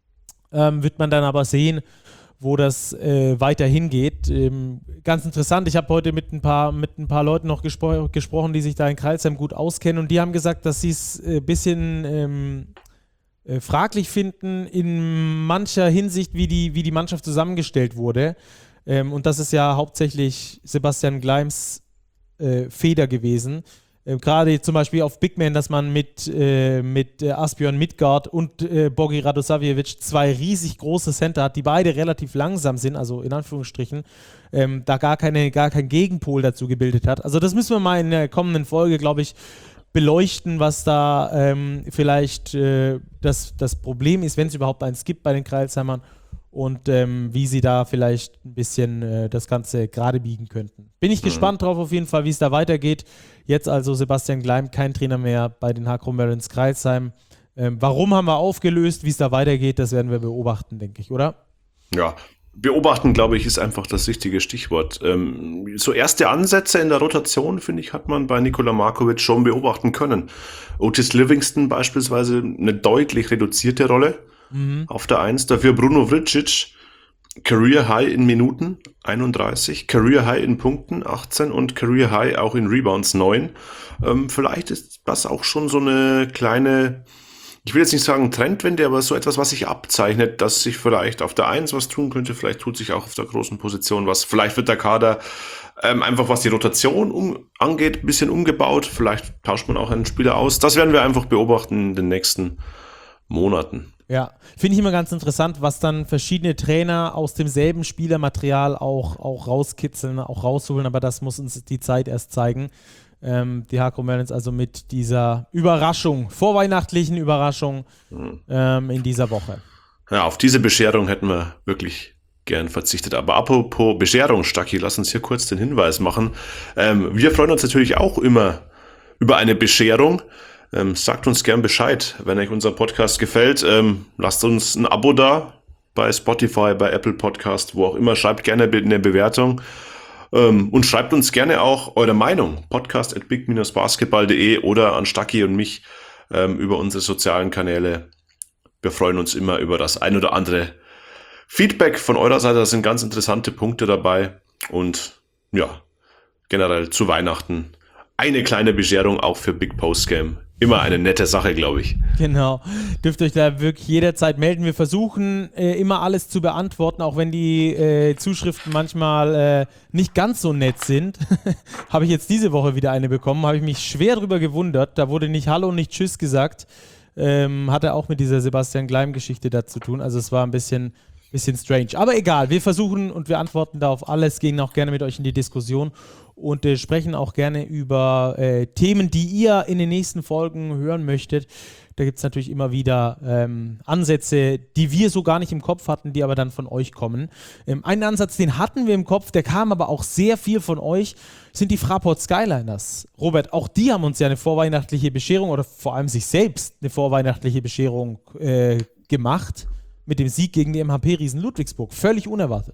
ähm, wird man dann aber sehen, wo das äh, weiter hingeht. Ähm, ganz interessant, ich habe heute mit ein paar, mit ein paar Leuten noch gespro- gesprochen, die sich da in Crailsheim gut auskennen, und die haben gesagt, dass sie es ein äh, bisschen ähm, äh, fraglich finden in mancher Hinsicht, wie die, wie die Mannschaft zusammengestellt wurde. Ähm, und das ist ja hauptsächlich Sebastian Gleims äh, Feder gewesen. Äh, Gerade zum Beispiel auf Big Man, dass man mit, äh, mit äh, Asbjørn Midgard und äh, Bogi Radosavljevic zwei riesig große Center hat, die beide relativ langsam sind, also in Anführungsstrichen, ähm, da gar, keine, gar kein Gegenpol dazu gebildet hat. Also das müssen wir mal in der kommenden Folge, glaube ich, beleuchten, was da ähm, vielleicht äh, das, das Problem ist, wenn es überhaupt eins gibt bei den Crailsheimern, und ähm, wie sie da vielleicht ein bisschen äh, das Ganze gerade biegen könnten. Bin ich mhm. gespannt drauf auf jeden Fall, wie es da weitergeht. Jetzt also Sebastian Gleim, kein Trainer mehr bei den Hakro Marins Crailsheim. Ähm, warum haben wir aufgelöst, wie es da weitergeht, das werden wir beobachten, denke ich, oder? Ja, beobachten, glaube ich, ist einfach das richtige Stichwort. Ähm, so erste Ansätze in der Rotation, finde ich, hat man bei Nikola Markovic schon beobachten können. Otis Livingston beispielsweise eine deutlich reduzierte Rolle. Mhm. Auf der eins, dafür Bruno Vricic, Career High in Minuten, einunddreißig, Career High in Punkten, achtzehn und Career High auch in Rebounds, neun. Ähm, vielleicht ist das auch schon so eine kleine, ich will jetzt nicht sagen Trendwende, aber so etwas, was sich abzeichnet, dass sich vielleicht auf der eins was tun könnte, vielleicht tut sich auch auf der großen Position was, vielleicht wird der Kader ähm, einfach, was die Rotation um, angeht, ein bisschen umgebaut, vielleicht tauscht man auch einen Spieler aus. Das werden wir einfach beobachten in den nächsten Monaten. Ja, finde ich immer ganz interessant, was dann verschiedene Trainer aus demselben Spielermaterial auch, auch rauskitzeln, auch rausholen, aber das muss uns die Zeit erst zeigen. Ähm, die Hakro Marlins also mit dieser Überraschung, vorweihnachtlichen Überraschung mhm. ähm, in dieser Woche. Ja, auf diese Bescherung hätten wir wirklich gern verzichtet. Aber apropos Bescherung, Stacki, lass uns hier kurz den Hinweis machen. Ähm, wir freuen uns natürlich auch immer über eine Bescherung. Ähm, sagt uns gern Bescheid, wenn euch unser Podcast gefällt. Ähm, lasst uns ein Abo da bei Spotify, bei Apple Podcast, wo auch immer. Schreibt gerne eine Bewertung ähm, und schreibt uns gerne auch eure Meinung. Podcast at big dash basketball punkt de oder an Stacki und mich ähm, über unsere sozialen Kanäle. Wir freuen uns immer über das ein oder andere Feedback von eurer Seite. Da sind ganz interessante Punkte dabei. Und ja, generell zu Weihnachten eine kleine Bescherung auch für Big Postgame. Immer eine nette Sache, glaube ich. Genau. Dürft euch da wirklich jederzeit melden. Wir versuchen äh, immer alles zu beantworten, auch wenn die äh, Zuschriften manchmal äh, nicht ganz so nett sind. Habe ich jetzt diese Woche wieder eine bekommen, habe ich mich schwer drüber gewundert. Da wurde nicht Hallo und nicht Tschüss gesagt. Ähm, hatte auch mit dieser Sebastian Gleim-Geschichte da zu tun. Also es war ein bisschen, bisschen strange. Aber egal, wir versuchen und wir antworten da auf alles, gehen auch gerne mit euch in die Diskussion und äh, sprechen auch gerne über äh, Themen, die ihr in den nächsten Folgen hören möchtet. Da gibt es natürlich immer wieder ähm, Ansätze, die wir so gar nicht im Kopf hatten, die aber dann von euch kommen. Ähm, einen Ansatz, den hatten wir im Kopf, der kam aber auch sehr viel von euch, sind die Fraport Skyliners. Robert, auch die haben uns ja eine vorweihnachtliche Bescherung oder vor allem sich selbst eine vorweihnachtliche Bescherung äh, gemacht mit dem Sieg gegen die M H P-Riesen Ludwigsburg. Völlig unerwartet.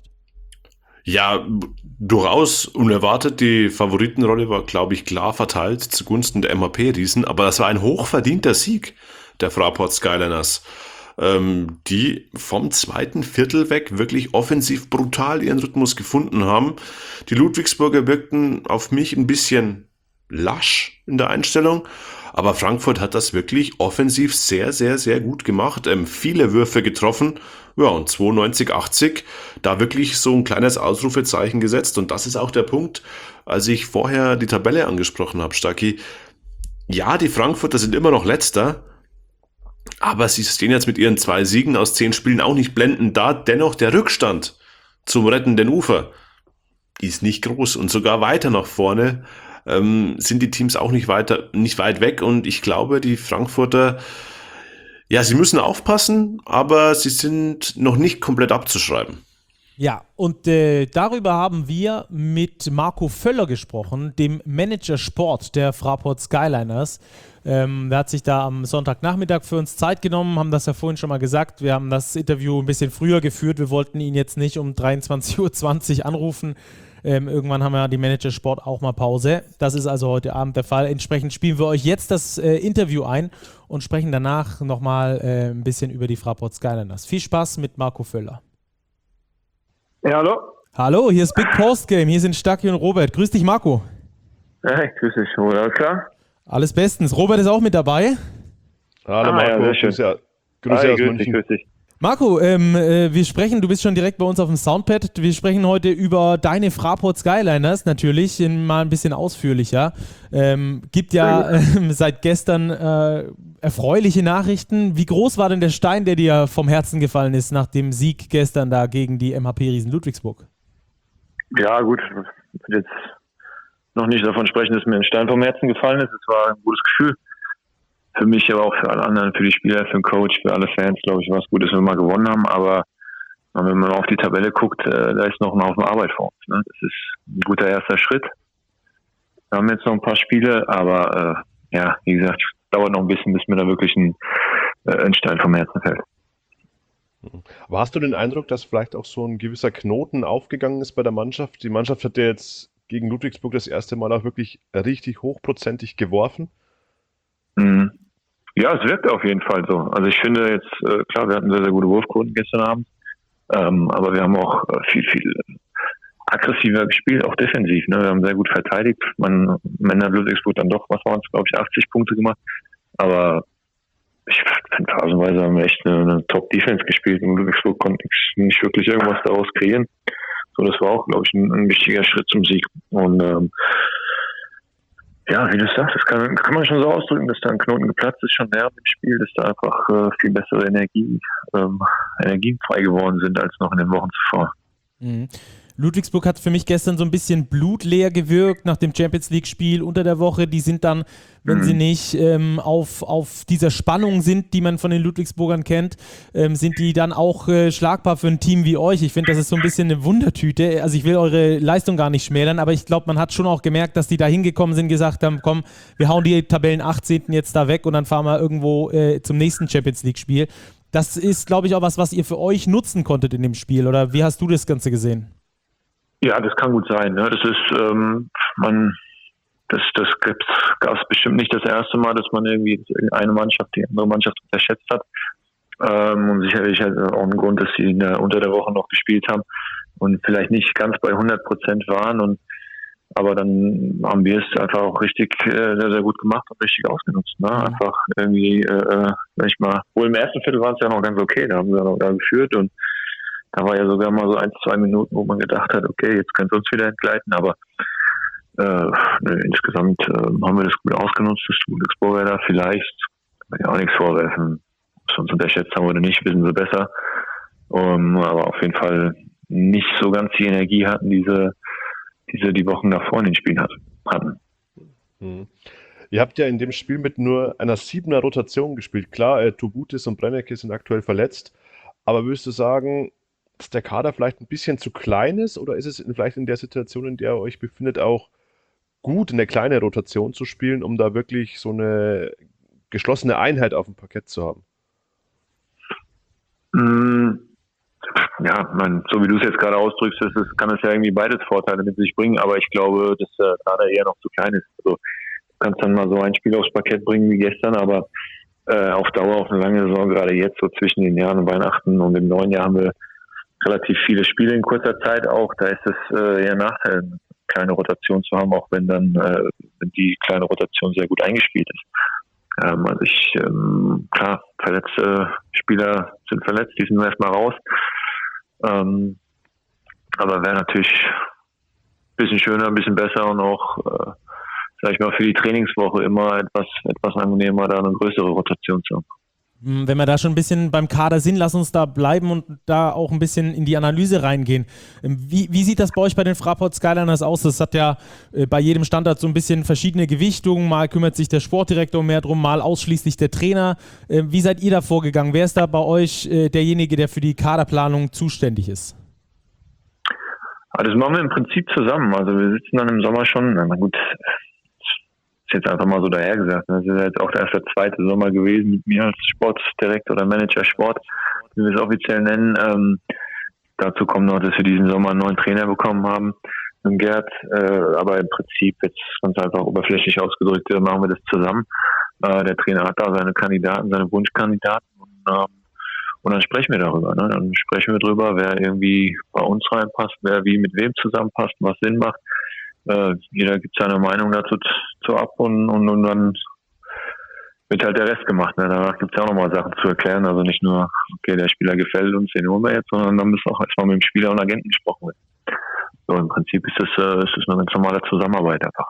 Ja, durchaus unerwartet. Die Favoritenrolle war, glaube ich, klar verteilt zugunsten der M H P-Riesen, aber das war ein hochverdienter Sieg der Fraport Skyliners, ähm, die vom zweiten Viertel weg wirklich offensiv brutal ihren Rhythmus gefunden haben. Die Ludwigsburger wirkten auf mich ein bisschen lasch in der Einstellung, aber Frankfurt hat das wirklich offensiv sehr, sehr, sehr gut gemacht. Ähm, viele Würfe getroffen. Ja, und zweiundneunzig achtzig, da wirklich so ein kleines Ausrufezeichen gesetzt. Und das ist auch der Punkt, als ich vorher die Tabelle angesprochen habe, Stacki. Ja, die Frankfurter sind immer noch Letzter, aber sie stehen jetzt mit ihren zwei Siegen aus zehn Spielen auch nicht blendend da. Dennoch der Rückstand zum rettenden Ufer ist nicht groß. Und sogar weiter nach vorne ähm, sind die Teams auch nicht weiter, nicht weit weg. Und ich glaube, die Frankfurter, ja, sie müssen aufpassen, aber sie sind noch nicht komplett abzuschreiben. Ja, und äh, darüber haben wir mit Marco Völler gesprochen, dem Manager Sport der Fraport Skyliners. Ähm, der hat sich da am Sonntagnachmittag für uns Zeit genommen, haben das ja vorhin schon mal gesagt. Wir haben das Interview ein bisschen früher geführt. Wir wollten ihn jetzt nicht um dreiundzwanzig Uhr zwanzig anrufen. Ähm, irgendwann haben ja die Manager Sport auch mal Pause. Das ist also heute Abend der Fall. Entsprechend spielen wir euch jetzt das äh, Interview ein und sprechen danach nochmal äh, ein bisschen über die Fraport Skyliners. Viel Spaß mit Marco Völler. Ja, hallo. Hallo, hier ist Big Post Game. Hier sind Stacki und Robert. Grüß dich, Marco. Hey, grüß dich, Robert. Alles klar? Alles bestens. Robert ist auch mit dabei. Hallo Ah, Marco, ja, sehr schön. grüß, ja, grüß Hi, aus grüß München. dich, grüß dich. Marco, ähm, äh, wir sprechen, du bist schon direkt bei uns auf dem Soundpad. Wir sprechen heute über deine Fraport Skyliners natürlich, in, mal ein bisschen ausführlicher. Ähm, gibt ja äh, seit gestern äh, erfreuliche Nachrichten. Wie groß war denn der Stein, der dir vom Herzen gefallen ist nach dem Sieg gestern da gegen die M H P Riesen Ludwigsburg? Ja, gut. Ich will jetzt noch nicht davon sprechen, dass mir ein Stein vom Herzen gefallen ist. Es war ein gutes Gefühl. Für mich, aber auch für alle anderen, für die Spieler, für den Coach, für alle Fans, glaube ich, war es gut, dass wir mal gewonnen haben. Aber wenn man auf die Tabelle guckt, äh, da ist noch ein Haufen Arbeit vor uns. Ne? Das ist ein guter erster Schritt. Wir haben jetzt noch ein paar Spiele, aber äh, ja, wie gesagt, dauert noch ein bisschen, bis mir da wirklich ein, äh, ein Stein vom Herzen fällt. Aber hast du den Eindruck, dass vielleicht auch so ein gewisser Knoten aufgegangen ist bei der Mannschaft? Die Mannschaft hat ja jetzt gegen Ludwigsburg das erste Mal auch wirklich richtig hochprozentig geworfen. Mhm. Ja, es wirkt auf jeden Fall so. Also ich finde jetzt, äh, klar, wir hatten sehr, sehr gute Wurfquoten gestern Abend, ähm, aber wir haben auch äh, viel, viel aggressiver gespielt, auch defensiv. Ne? Wir haben sehr gut verteidigt. Man, am Ende hat Ludwigsburg dann doch, was waren es, glaube ich, achtzig Punkte gemacht. Aber ich finde, phasenweise haben wir echt eine, eine Top-Defense gespielt und Ludwigsburg konnte nicht wirklich irgendwas daraus kreieren. So, das war auch, glaube ich, ein, ein wichtiger Schritt zum Sieg. Und ähm, ja, wie du sagst, das kann, kann man schon so ausdrücken, dass da ein Knoten geplatzt ist, schon während dem Spiel, dass da einfach äh, viel bessere Energie, ähm, Energien frei geworden sind als noch in den Wochen zuvor. Mhm. Ludwigsburg hat für mich gestern so ein bisschen blutleer gewirkt nach dem Champions-League-Spiel unter der Woche. Die sind dann, wenn mhm. sie nicht ähm, auf, auf dieser Spannung sind, die man von den Ludwigsburgern kennt, ähm, sind die dann auch äh, schlagbar für ein Team wie euch. Ich finde, das ist so ein bisschen eine Wundertüte. Also ich will eure Leistung gar nicht schmälern, aber ich glaube, man hat schon auch gemerkt, dass die da hingekommen sind, gesagt haben, komm, wir hauen die Tabellen achtzehnten jetzt da weg und dann fahren wir irgendwo äh, zum nächsten Champions-League-Spiel. Das ist, glaube ich, auch was, was ihr für euch nutzen konntet in dem Spiel. Oder wie hast du das Ganze gesehen? Ja, das kann gut sein. Ne? Das ist, ähm, man, das, das gab es bestimmt nicht das erste Mal, dass man irgendwie eine Mannschaft die andere Mannschaft unterschätzt hat. Ähm, und sicherlich halt auch ein Grund, dass sie in der, unter der Woche noch gespielt haben und vielleicht nicht ganz bei hundert Prozent waren. Und aber dann haben wir es einfach auch richtig äh, sehr, sehr gut gemacht und richtig ausgenutzt. Ne? Mhm. Einfach irgendwie, äh, sag ich mal, wohl im ersten Viertel war es ja noch ganz okay, da haben wir noch da geführt und da war ja sogar mal so ein, zwei Minuten, wo man gedacht hat, okay, jetzt könnte es uns wieder entgleiten, aber äh, ne, insgesamt äh, haben wir das gut ausgenutzt, das Ludwigsburger da vielleicht, kann man ja auch nichts vorwerfen, ob sie uns unterschätzt haben oder nicht, wissen sie besser, um, aber auf jeden Fall nicht so ganz die Energie hatten, diese, diese die Wochen davor in den Spielen hat, hatten. Hm. Ihr habt ja in dem Spiel mit nur einer siebener Rotation gespielt. Klar, äh, Tubutis und Brennecke sind aktuell verletzt, aber würdest du sagen, dass der Kader vielleicht ein bisschen zu klein ist oder ist es vielleicht in der Situation, in der ihr euch befindet, auch gut, eine kleine Rotation zu spielen, um da wirklich so eine geschlossene Einheit auf dem Parkett zu haben? Ja, man, so wie du es jetzt gerade ausdrückst, ist es, kann es ja irgendwie beides Vorteile mit sich bringen, aber ich glaube, dass der Kader eher noch zu klein ist. Also du kannst dann mal so ein Spiel aufs Parkett bringen wie gestern, aber äh, auf Dauer, auf eine lange Saison, gerade jetzt so zwischen den Jahren Weihnachten und dem neuen Jahr haben wir relativ viele Spiele in kurzer Zeit auch. Da ist es äh, eher ein Nachteil, eine kleine Rotation zu haben, auch wenn dann äh, wenn die kleine Rotation sehr gut eingespielt ist. Ähm, also ich, ähm, klar, verletzte Spieler sind verletzt, die sind erstmal raus. Ähm, aber wäre natürlich ein bisschen schöner, ein bisschen besser und auch, äh, sag ich mal, für die Trainingswoche immer etwas, etwas angenehmer, da eine größere Rotation zu haben. Wenn wir da schon ein bisschen beim Kader sind, lass uns da bleiben und da auch ein bisschen in die Analyse reingehen. Wie, wie sieht das bei euch bei den Fraport Skyliners aus? Das hat ja äh, bei jedem Standort so ein bisschen verschiedene Gewichtungen. Mal kümmert sich der Sportdirektor mehr drum, mal ausschließlich der Trainer. Äh, wie seid ihr da vorgegangen? Wer ist da bei euch äh, derjenige, der für die Kaderplanung zuständig ist? Also das machen wir im Prinzip zusammen. Also wir sitzen dann im Sommer schon, na gut, ist jetzt einfach mal so dahergesagt. Das ist jetzt auch erst der zweite Sommer gewesen mit mir als Sportdirektor oder Manager Sport, wie wir es offiziell nennen. Ähm, dazu kommt noch, dass wir diesen Sommer einen neuen Trainer bekommen haben. mit Gerd, äh, aber im Prinzip jetzt ganz einfach oberflächlich ausgedrückt, äh, machen wir das zusammen. Äh, der Trainer hat da seine Kandidaten, seine Wunschkandidaten und, ähm, und dann sprechen wir darüber. Ne? Dann sprechen wir darüber, wer irgendwie bei uns reinpasst, wer wie mit wem zusammenpasst, was Sinn macht. Äh, jeder gibt seine Meinung dazu zu ab und, und, und dann wird halt der Rest gemacht. Ne? Danach gibt es auch nochmal Sachen zu erklären. Also nicht nur, okay, der Spieler gefällt uns, den holen wir jetzt, sondern dann müssen auch erstmal mit dem Spieler und Agenten gesprochen werden. So, im Prinzip ist das, äh, ist das eine ganz normale Zusammenarbeit einfach.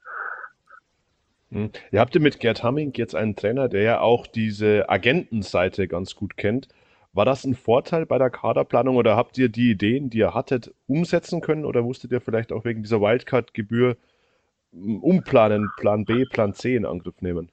Hm. Ihr habt ja mit Gerd Hamming jetzt einen Trainer, der ja auch diese Agentenseite ganz gut kennt. War das ein Vorteil bei der Kaderplanung oder habt ihr die Ideen, die ihr hattet, umsetzen können oder musstet ihr vielleicht auch wegen dieser Wildcard-Gebühr umplanen, Plan B, Plan C in Angriff nehmen?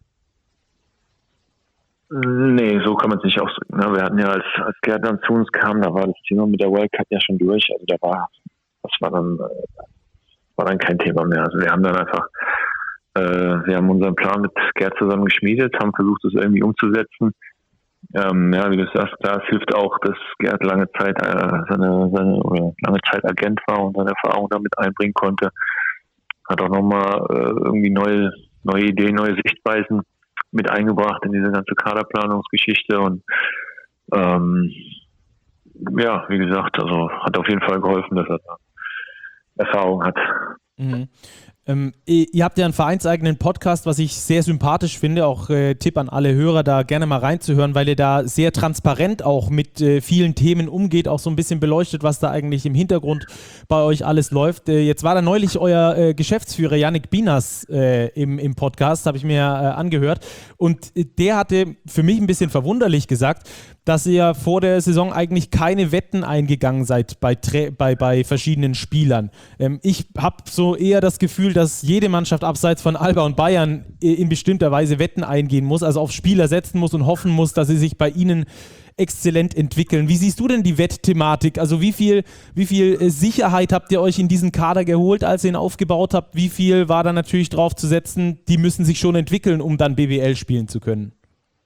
Nee, so kann man es nicht ausdrücken. Ne? Wir hatten ja, als, als Gerd dann zu uns kam, da war das Thema mit der Wildcard ja schon durch. Also da war, das war dann, war dann kein Thema mehr. Also wir haben dann einfach, äh, wir haben unseren Plan mit Gerd zusammen geschmiedet, haben versucht, das irgendwie umzusetzen. Ähm, ja, wie du sagst, klar, es hilft auch, dass Gerd lange Zeit äh, seine, seine oder lange Zeit Agent war und seine Erfahrung damit einbringen konnte. Hat auch nochmal äh, irgendwie neue, neue Ideen, neue Sichtweisen mit eingebracht in diese ganze Kaderplanungsgeschichte und ähm, ja, wie gesagt, also hat auf jeden Fall geholfen, dass er da Erfahrung hat. Mhm. Ähm, ihr habt ja einen vereinseigenen Podcast, was ich sehr sympathisch finde, auch äh, Tipp an alle Hörer, da gerne mal reinzuhören, weil ihr da sehr transparent auch mit äh, vielen Themen umgeht, auch so ein bisschen beleuchtet, was da eigentlich im Hintergrund bei euch alles läuft. Äh, jetzt war da neulich euer äh, Geschäftsführer Yannick Binas äh, im, im Podcast, habe ich mir äh, angehört und äh, der hatte für mich ein bisschen verwunderlich gesagt, dass ihr vor der Saison eigentlich keine Wetten eingegangen seid bei, bei, bei verschiedenen Spielern. Ähm, ich habe so eher das Gefühl, dass jede Mannschaft abseits von Alba und Bayern in bestimmter Weise Wetten eingehen muss, also auf Spieler setzen muss und hoffen muss, dass sie sich bei ihnen exzellent entwickeln. Wie siehst du denn die Wettthematik? Also wie viel, wie viel Sicherheit habt ihr euch in diesen Kader geholt, als ihr ihn aufgebaut habt? Wie viel war da natürlich drauf zu setzen, die müssen sich schon entwickeln, um dann B W L spielen zu können?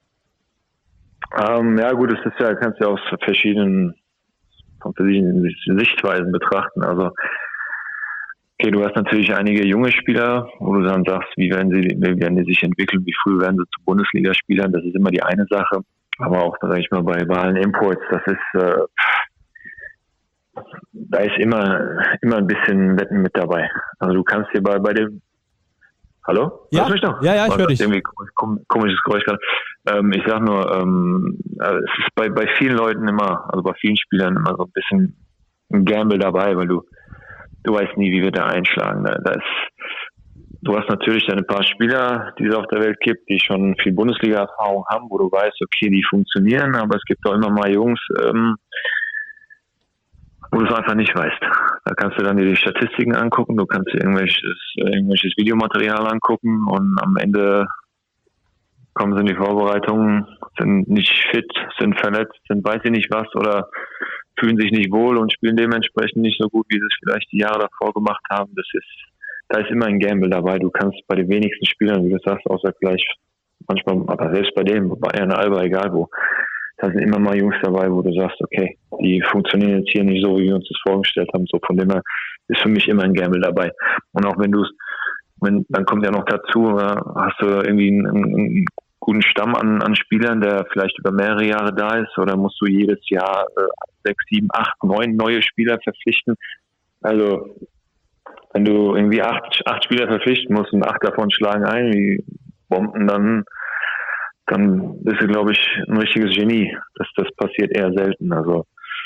Ähm, ja gut, das ist ja, kannst du ja aus verschiedenen, von verschiedenen Sichtweisen betrachten. Also okay, du hast natürlich einige junge Spieler, wo du dann sagst, wie werden sie, wie werden die sich entwickeln, wie früh werden sie zu Bundesligaspielern, das ist immer die eine Sache. Aber auch, sag ich mal, bei, bei allen Imports, das ist, äh, da ist immer, immer ein bisschen Wetten mit dabei. Also du kannst dir bei, bei dem, hallo? Ja, Hörst du mich noch? ja, ja, ich höre dich. Irgendwie komisches Geräusch gerade. Ähm, ich sag nur, ähm, es ist bei, bei vielen Leuten immer, also bei vielen Spielern immer so ein bisschen ein Gamble dabei, weil du, du weißt nie, wie wir da einschlagen. Da, da ist, du hast natürlich ein paar Spieler, die es auf der Welt gibt, die schon viel Bundesliga-Erfahrung haben, wo du weißt, okay, die funktionieren, aber es gibt auch immer mal Jungs, ähm, wo du es einfach nicht weißt. Da kannst du dann dir die Statistiken angucken, du kannst dir irgendwelches, irgendwelches Videomaterial angucken und am Ende kommen sie in die Vorbereitungen, sind nicht fit, sind verletzt, sind weiß ich nicht was oder fühlen sich nicht wohl und spielen dementsprechend nicht so gut, wie sie es vielleicht die Jahre davor gemacht haben. Das ist, da ist immer ein Gamble dabei. Du kannst bei den wenigsten Spielern, wie du sagst, außer gleich manchmal, aber selbst bei dem, bei Bayern, Alba, egal wo, da sind immer mal Jungs dabei, wo du sagst, okay, die funktionieren jetzt hier nicht so, wie wir uns das vorgestellt haben. So von dem her ist für mich immer ein Gamble dabei. Und auch wenn du es, wenn, dann kommt ja noch dazu, hast du irgendwie einen, einen guten Stamm an, an Spielern, der vielleicht über mehrere Jahre da ist, oder musst du jedes Jahr äh, sechs, sieben, acht, neun neue Spieler verpflichten. Also wenn du irgendwie acht, acht Spieler verpflichten musst und acht davon schlagen ein wie Bomben, dann dann bist du, glaube ich, ein richtiges Genie. Das, das passiert eher selten. Also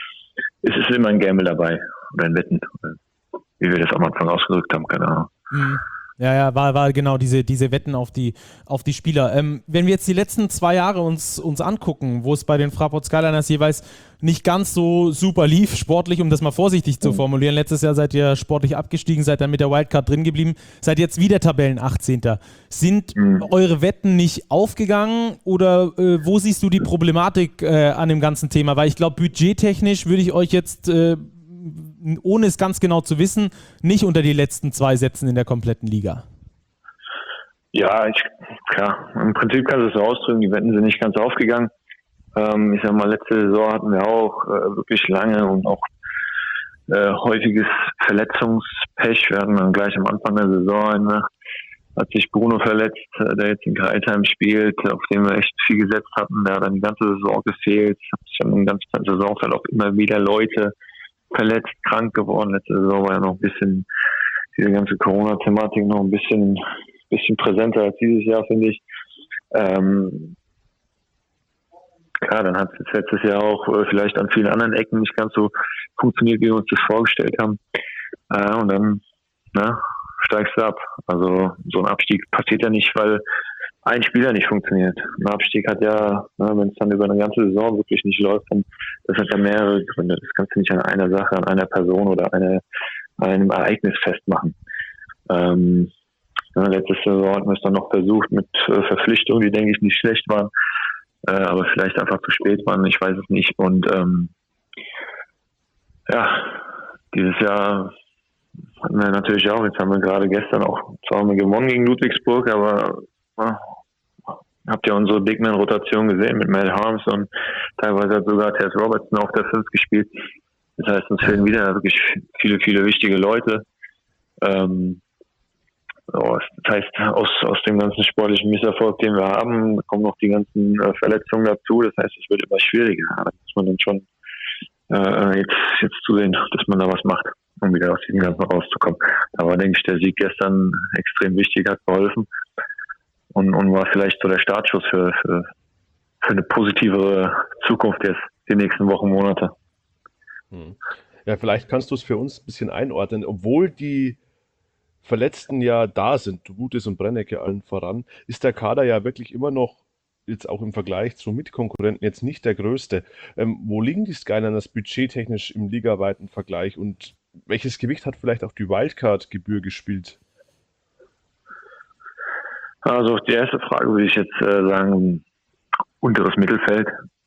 es ist immer ein Gamble dabei oder ein Wetten, wie wir das am Anfang ausgedrückt haben, keine Ahnung. Mhm. Ja, ja, war, war genau diese, diese Wetten auf die, auf die Spieler. Ähm, wenn wir jetzt die letzten zwei Jahre uns, uns angucken, wo es bei den Fraport Skyliners jeweils nicht ganz so super lief, sportlich, um das mal vorsichtig zu formulieren. Letztes Jahr seid ihr sportlich abgestiegen, seid dann mit der Wildcard drin geblieben, seid jetzt wieder Tabellen achtzehnter Sind mhm. eure Wetten nicht aufgegangen oder äh, wo siehst du die Problematik äh, an dem ganzen Thema? Weil ich glaube, budgettechnisch würde ich euch jetzt äh, ohne es ganz genau zu wissen, nicht unter die letzten zwei setzen in der kompletten Liga. Ja, ich, klar. Im Prinzip kannst du es so ausdrücken, die Wetten sind nicht ganz aufgegangen. Ähm, ich sag mal, letzte Saison hatten wir auch äh, wirklich lange und auch äh, häufiges Verletzungspech. Wir hatten dann gleich am Anfang der Saison, ne, hat sich Bruno verletzt, äh, der jetzt in Kreisheim spielt, auf den wir echt viel gesetzt hatten. Der hat dann die ganze Saison gefehlt. Es hat sich dann im ganzen Saisonverlauf immer wieder Leute verletzt, krank geworden. Letzte Saison war ja noch ein bisschen diese ganze Corona-Thematik noch ein bisschen, bisschen präsenter als dieses Jahr, finde ich. Ähm, klar, dann hat es letztes Jahr auch äh, vielleicht an vielen anderen Ecken nicht ganz so funktioniert, wie wir uns das vorgestellt haben. Äh, und dann na, steigst du ab. Also so ein Abstieg passiert ja nicht, weil ein Spieler nicht funktioniert. Ein Abstieg hat ja, na, wenn es dann über eine ganze Saison wirklich nicht läuft, dann das hat ja mehrere Gründe. Das kannst du nicht an einer Sache, an einer Person oder eine, an einem Ereignis festmachen. Ähm, ja, letztes Saison hatten wir es dann noch versucht mit äh, Verpflichtungen, die, denke ich, nicht schlecht waren, äh, aber vielleicht einfach zu spät waren, ich weiß es nicht. Und ähm, ja, dieses Jahr hatten wir natürlich auch, jetzt haben wir gerade gestern auch zwar mal gewonnen gegen Ludwigsburg, aber ja, habt ihr unsere Bigman-Rotation gesehen mit Matt Harms und teilweise hat sogar Tess Robertson auf der fünf gespielt. Das heißt, uns fehlen wieder wirklich viele, viele wichtige Leute. Ähm, so, das heißt, aus, aus dem ganzen sportlichen Misserfolg, den wir haben, kommen noch die ganzen äh, Verletzungen dazu. Das heißt, es wird immer schwieriger. Da muss man dann schon äh, jetzt, jetzt zusehen, dass man da was macht, um wieder aus diesem Ganzen rauszukommen. Aber denke ich, der Sieg gestern extrem wichtig, hat geholfen und, und war vielleicht so der Startschuss für, für, für eine positivere Zukunft jetzt, die nächsten Wochen, Monate. Ja, vielleicht kannst du es für uns ein bisschen einordnen. Obwohl die Verletzten ja da sind, Gutes und Brennecke allen voran, ist der Kader ja wirklich immer noch, jetzt auch im Vergleich zu Mitkonkurrenten, jetzt nicht der größte. Ähm, wo liegen die Skyliners budgettechnisch im ligaweiten Vergleich und welches Gewicht hat vielleicht auch die Wildcard-Gebühr gespielt? Also auf die erste Frage würde ich jetzt äh, sagen, unteres Mittelfeld.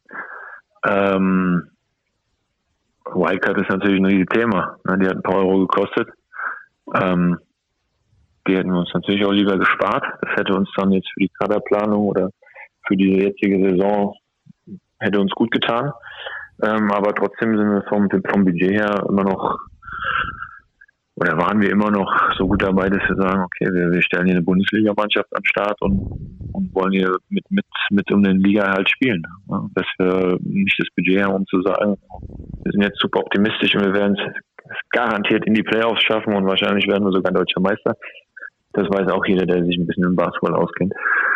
Ähm, Wildcard ist natürlich ein riesiges Thema. Ne? Die hat ein paar Euro gekostet. Ähm, die hätten wir uns natürlich auch lieber gespart. Das hätte uns dann jetzt für die Kaderplanung oder für die jetzige Saison hätte uns gut getan. Ähm, aber trotzdem sind wir vom, vom Budget her immer noch, oder waren wir immer noch so gut dabei, dass wir sagen, okay, wir, wir stellen hier eine Bundesligamannschaft an den Start und, und wollen hier mit, mit, mit um den Liga halt spielen. Ja, dass wir nicht das Budget haben, um zu sagen, wir sind jetzt super optimistisch und wir werden es garantiert in die Playoffs schaffen und wahrscheinlich werden wir sogar deutscher Meister. Das weiß auch jeder, der sich ein bisschen im Basketball auskennt.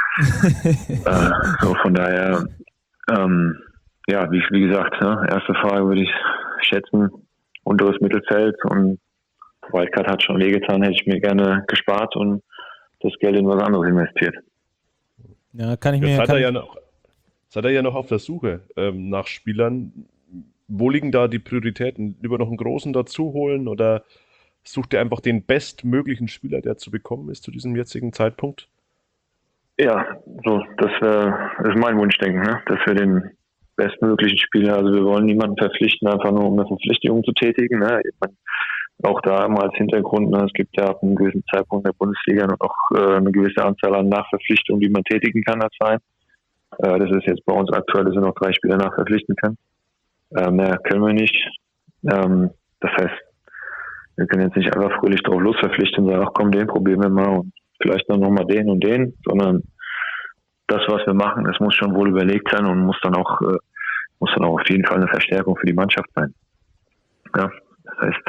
äh, so von daher, ähm, ja, wie, wie gesagt, ne, erste Frage würde ich schätzen, unteres Mittelfeld und Wildcard hat schon wehgetan, hätte ich mir gerne gespart und das Geld in was anderes investiert. Ja, kann ich mir... Jetzt kann hat er ja noch, jetzt hat er ja noch auf der Suche ähm, nach Spielern. Wo liegen da die Prioritäten? Lieber noch einen Großen dazu holen oder sucht er einfach den bestmöglichen Spieler, der zu bekommen ist zu diesem jetzigen Zeitpunkt? Ja, so, das wär, ist mein Wunschdenken, ne? Dass wir den bestmöglichen Spieler, also wir wollen niemanden verpflichten, einfach nur um eine Verpflichtung zu tätigen. Ne? Meine, auch da immer als Hintergrund, ne? Es gibt ja ab einem gewissen Zeitpunkt der Bundesliga noch äh, eine gewisse Anzahl an Nachverpflichtungen, die man tätigen kann als Verein. Äh, das ist jetzt bei uns aktuell, dass wir noch drei Spieler nachverpflichten können. Äh, mehr können wir nicht. Ähm, das heißt, wir können jetzt nicht einfach fröhlich drauf losverpflichten und sagen, ach komm, den probieren wir mal und vielleicht dann nochmal den und den, sondern das, was wir machen, das muss schon wohl überlegt sein und muss dann auch, äh, muss dann auch auf jeden Fall eine Verstärkung für die Mannschaft sein. Ja, das heißt,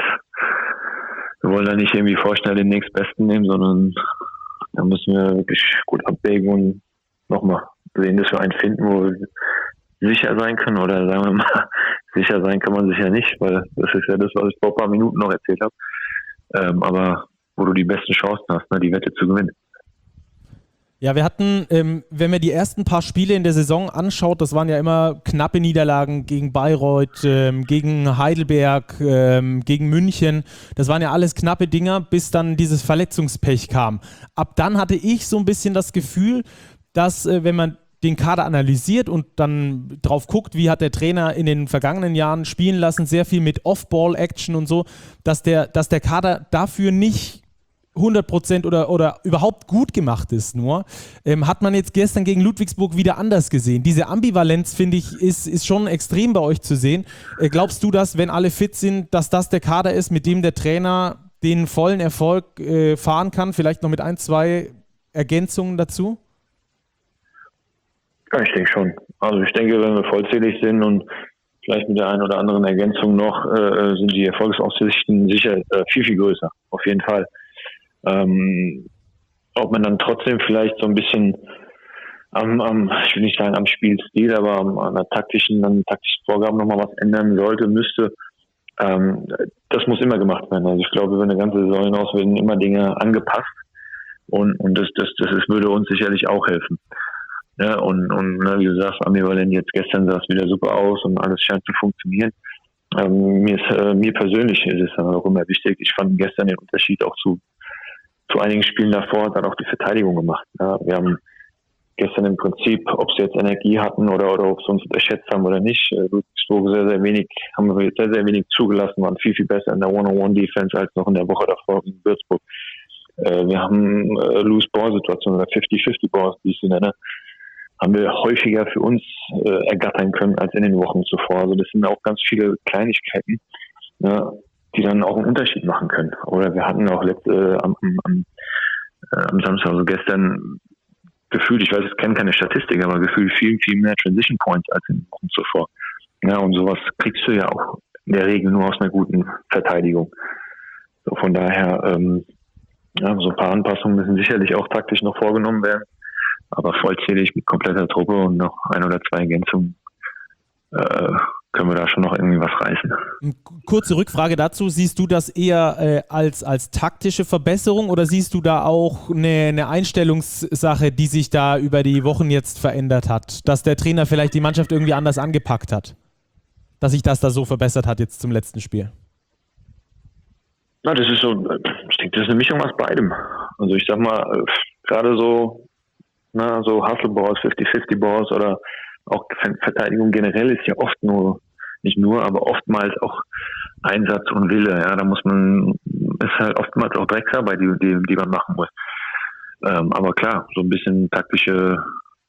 wir wollen da nicht irgendwie vorschnell den nächstbesten nehmen, sondern da müssen wir wirklich gut abwägen und nochmal sehen, dass wir einen finden, wo wir sicher sein können, oder sagen wir mal, sicher sein kann man sich ja nicht, weil das ist ja das, was ich vor ein paar Minuten noch erzählt habe. Ähm, aber wo du die besten Chancen hast, ne, die Wette zu gewinnen. Ja, wir hatten, ähm, wenn man die ersten paar Spiele in der Saison anschaut, das waren ja immer knappe Niederlagen gegen Bayreuth, ähm, gegen Heidelberg, ähm, gegen München. Das waren ja alles knappe Dinger, bis dann dieses Verletzungspech kam. Ab dann hatte ich so ein bisschen das Gefühl, dass, äh, wenn man den Kader analysiert und dann drauf guckt, wie hat der Trainer in den vergangenen Jahren spielen lassen, sehr viel mit Off-Ball-Action und so, dass der, dass der Kader dafür nicht hundert Prozent oder, oder überhaupt gut gemacht ist nur, ähm, hat man jetzt gestern gegen Ludwigsburg wieder anders gesehen. Diese Ambivalenz, finde ich, ist, ist schon extrem bei euch zu sehen. Äh, glaubst du, dass, wenn alle fit sind, dass das der Kader ist, mit dem der Trainer den vollen Erfolg äh, fahren kann? Vielleicht noch mit ein, zwei Ergänzungen dazu? Ja, ich denke schon. Also ich denke, wenn wir vollzählig sind und vielleicht mit der einen oder anderen Ergänzung noch, äh, sind die Erfolgsaussichten sicher äh, viel, viel größer. Auf jeden Fall. Ähm, ob man dann trotzdem vielleicht so ein bisschen am, am ich will nicht sagen am Spielstil, aber am, an der taktischen, an taktischen Vorgaben nochmal was ändern sollte, müsste, ähm, das muss immer gemacht werden. Also ich glaube, über eine ganze Saison hinaus werden immer Dinge angepasst und, und das, das, das ist, würde uns sicherlich auch helfen. Ja, und, und ne, wie du sagst, ambivalent, jetzt gestern sah es wieder super aus und alles scheint zu funktionieren. Ähm, mir, ist, äh, mir persönlich ist es auch immer wichtig. Ich fand gestern den Unterschied auch zu, zu einigen Spielen davor, hat dann auch die Verteidigung gemacht. Ja, wir haben gestern im Prinzip, ob sie jetzt Energie hatten oder, oder ob sie uns unterschätzt haben oder nicht, äh, Ludwigsburg sehr, sehr wenig, haben wir sehr, sehr wenig zugelassen, waren viel, viel besser in der One-on-One-Defense als noch in der Woche davor in Würzburg. Äh, wir haben äh, Lose-Ball-Situationen oder fifty-fifty-Balls, wie ich sie nenne, haben wir häufiger für uns äh, ergattern können als in den Wochen zuvor. Also das sind auch ganz viele Kleinigkeiten, ja, die dann auch einen Unterschied machen können. Oder wir hatten auch letzte, äh, am, am, äh, am Samstag, also gestern, gefühlt, ich weiß, ich kenne keine Statistik, aber gefühlt viel, viel mehr Transition Points als in den Wochen zuvor. Ja, und sowas kriegst du ja auch in der Regel nur aus einer guten Verteidigung. So, von daher, ähm, ja, so ein paar Anpassungen müssen sicherlich auch taktisch noch vorgenommen werden. Aber vollzählig mit kompletter Truppe und noch ein oder zwei Ergänzungen äh, können wir da schon noch irgendwie was reißen. Kurze Rückfrage dazu. Siehst du das eher äh, als, als taktische Verbesserung oder siehst du da auch eine, eine Einstellungssache, die sich da über die Wochen jetzt verändert hat? Dass der Trainer vielleicht die Mannschaft irgendwie anders angepackt hat? Dass sich das da so verbessert hat jetzt zum letzten Spiel? Na, das ist so, ich denke, das ist eine Mischung aus beidem. Also ich sag mal, gerade so Na, so Hustle-Balls, fifty-fifty-Balls oder auch Verteidigung generell ist ja oft nur, nicht nur, aber oftmals auch Einsatz und Wille. Ja, da muss man, ist halt oftmals auch Drecksarbeit, die, die, die man machen muss. Ähm, aber klar, so ein bisschen taktische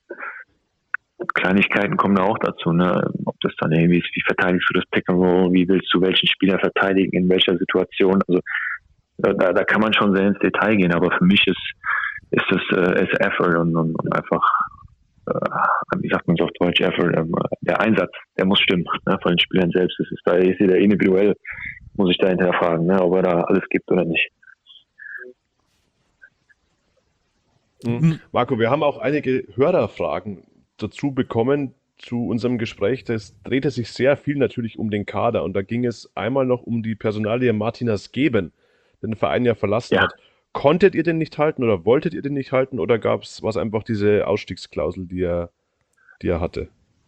Kleinigkeiten kommen da auch dazu. Ne? Ob das dann irgendwie ist, wie verteidigst du das Pick and Roll, wie willst du welchen Spieler verteidigen, in welcher Situation. Also da, da kann man schon sehr ins Detail gehen, aber für mich ist ist das äh, ist Effort und, und, und einfach, äh, wie sagt man es auf Deutsch, Effort, ähm, der Einsatz, der muss stimmen, ne, von den Spielern selbst. Das ist da, ist jeder individuell, muss ich da hinterfragen, ne, ob er da alles gibt oder nicht. Mhm. Marco, wir haben auch einige Hörerfragen dazu bekommen zu unserem Gespräch. Das drehte sich sehr viel natürlich um den Kader und da ging es einmal noch um die Personalie Martina Skeben, der den Verein ja verlassen Ja. hat. Konntet ihr den nicht halten oder wolltet ihr den nicht halten oder gab es was einfach diese Ausstiegsklausel, die er, die er hatte?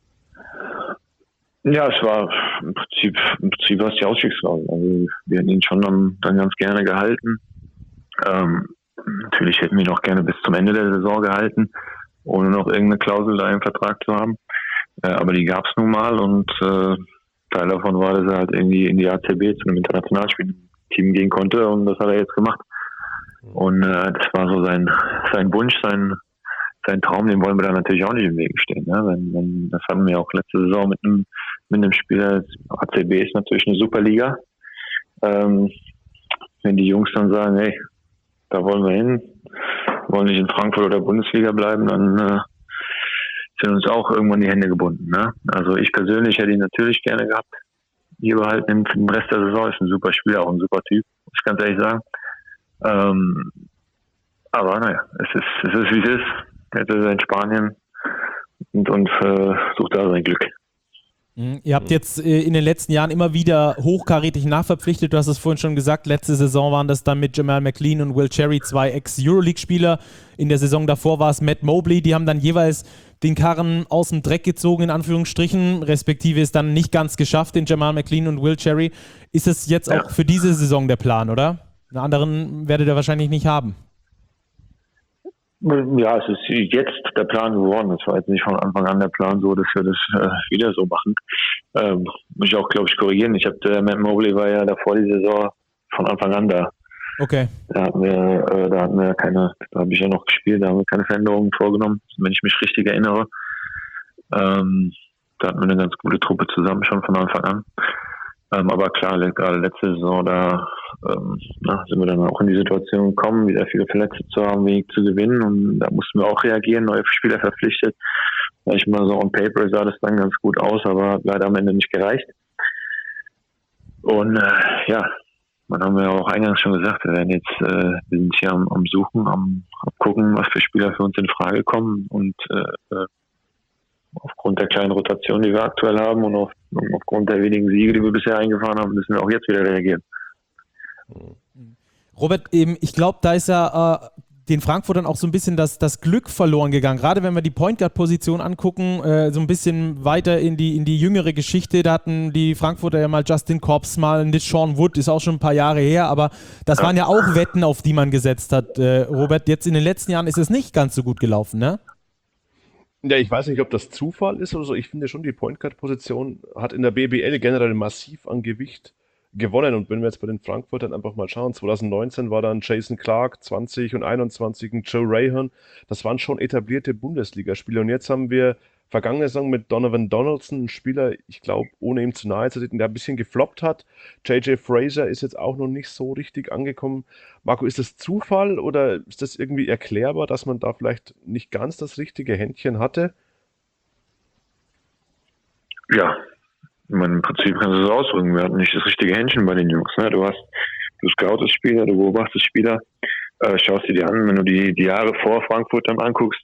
Ja, es war im Prinzip, im Prinzip war es die Ausstiegsklausel. Also wir hätten ihn schon dann, dann ganz gerne gehalten. Ähm, natürlich hätten wir ihn auch gerne bis zum Ende der Saison gehalten, ohne noch irgendeine Klausel da im Vertrag zu haben. Äh, aber die gab es nun mal und äh, Teil davon war, dass er halt irgendwie in die A C B zu einem Internationalspielteam gehen konnte und das hat er jetzt gemacht. Und äh, das war so sein sein Wunsch, sein sein Traum, den wollen wir da natürlich auch nicht im Weg stehen. Ne? Wenn, wenn, das hatten wir auch letzte Saison mit einem mit einem Spieler. A C B ist natürlich eine super Liga. Ähm, wenn die Jungs dann sagen, hey, da wollen wir hin, wollen nicht in Frankfurt oder Bundesliga bleiben, dann äh, sind uns auch irgendwann die Hände gebunden. Ne? Also ich persönlich hätte ihn natürlich gerne gehabt. Hier behalten für den Rest der Saison, ist ein super Spieler, auch ein super Typ, muss ich ganz ehrlich sagen. Ähm, aber naja, es ist, es ist wie es ist. Jetzt ist er in Spanien und, und äh, sucht da sein Glück. Mhm. Ihr habt jetzt äh, in den letzten Jahren immer wieder hochkarätig nachverpflichtet. Du hast es vorhin schon gesagt, letzte Saison waren das dann mit Jamal McLean und Will Cherry zwei Ex-Euroleague-Spieler. In der Saison davor war es Matt Mobley. Die haben dann jeweils den Karren aus dem Dreck gezogen, in Anführungsstrichen, respektive es dann nicht ganz geschafft, den Jamal McLean und Will Cherry. Ist es jetzt Ja. auch für diese Saison der Plan, oder? Einen anderen werdet ihr wahrscheinlich nicht haben. Ja, es ist jetzt der Plan geworden. Es war jetzt nicht von Anfang an der Plan so, dass wir das äh, wieder so machen. Ähm, muss ich auch, glaube ich, korrigieren. Ich habe, der Matt Mobley war ja davor die Saison von Anfang an da. Okay. Da hatten wir, äh, da hatten wir keine, da habe ich ja noch gespielt, da haben wir keine Veränderungen vorgenommen, wenn ich mich richtig erinnere. Ähm, da hatten wir eine ganz gute Truppe zusammen schon von Anfang an. Ähm, aber klar, gerade letzte Saison, da ähm, na, sind wir dann auch in die Situation gekommen, wieder viele Verletzte zu haben, wenig zu gewinnen, und da mussten wir auch reagieren, neue Spieler verpflichtet. Sag ich mal so, on paper sah das dann ganz gut aus, aber hat leider am Ende nicht gereicht. Und äh, ja, man haben wir auch eingangs schon gesagt, wir werden jetzt, äh, wir sind hier am, am Suchen, am, am gucken, was für Spieler für uns in Frage kommen, und äh, aufgrund der kleinen Rotation, die wir aktuell haben, und, auf, und aufgrund der wenigen Siege, die wir bisher eingefahren haben, müssen wir auch jetzt wieder reagieren. Robert, eben, ich glaube, da ist ja äh, den Frankfurtern auch so ein bisschen das, das Glück verloren gegangen. Gerade wenn wir die Point Guard Position angucken, äh, so ein bisschen weiter in die, in die jüngere Geschichte, da hatten die Frankfurter ja mal Justin Cobbs, mal Nick Sean Wood, ist auch schon ein paar Jahre her, aber das ja. waren ja auch Wetten, auf die man gesetzt hat, äh, Robert. Jetzt in den letzten Jahren ist es nicht ganz so gut gelaufen, ne? Ja, ich weiß nicht, ob das Zufall ist oder so. Ich finde schon, die Point Guard Position hat in der B B L generell massiv an Gewicht gewonnen. Und wenn wir jetzt bei den Frankfurtern einfach mal schauen, zwanzig neunzehn war dann Jason Clark, zwanzig und einundzwanzig ein Joe Rahern. Das waren schon etablierte Bundesligaspieler. Und jetzt haben wir vergangene Saison mit Donovan Donaldson, ein Spieler, ich glaube, ohne ihm zu nahe zu treten, der ein bisschen gefloppt hat. J J Fraser ist jetzt auch noch nicht so richtig angekommen. Marco, ist das Zufall oder ist das irgendwie erklärbar, dass man da vielleicht nicht ganz das richtige Händchen hatte? Ja, ich meine, im Prinzip kannst du es ausdrücken. Wir hatten nicht das richtige Händchen bei den Jungs. Ne? Du hast, du scoutest Spieler, du beobachtest Spieler, äh, schaust dir die an. Wenn du die, die Jahre vor Frankfurt dann anguckst,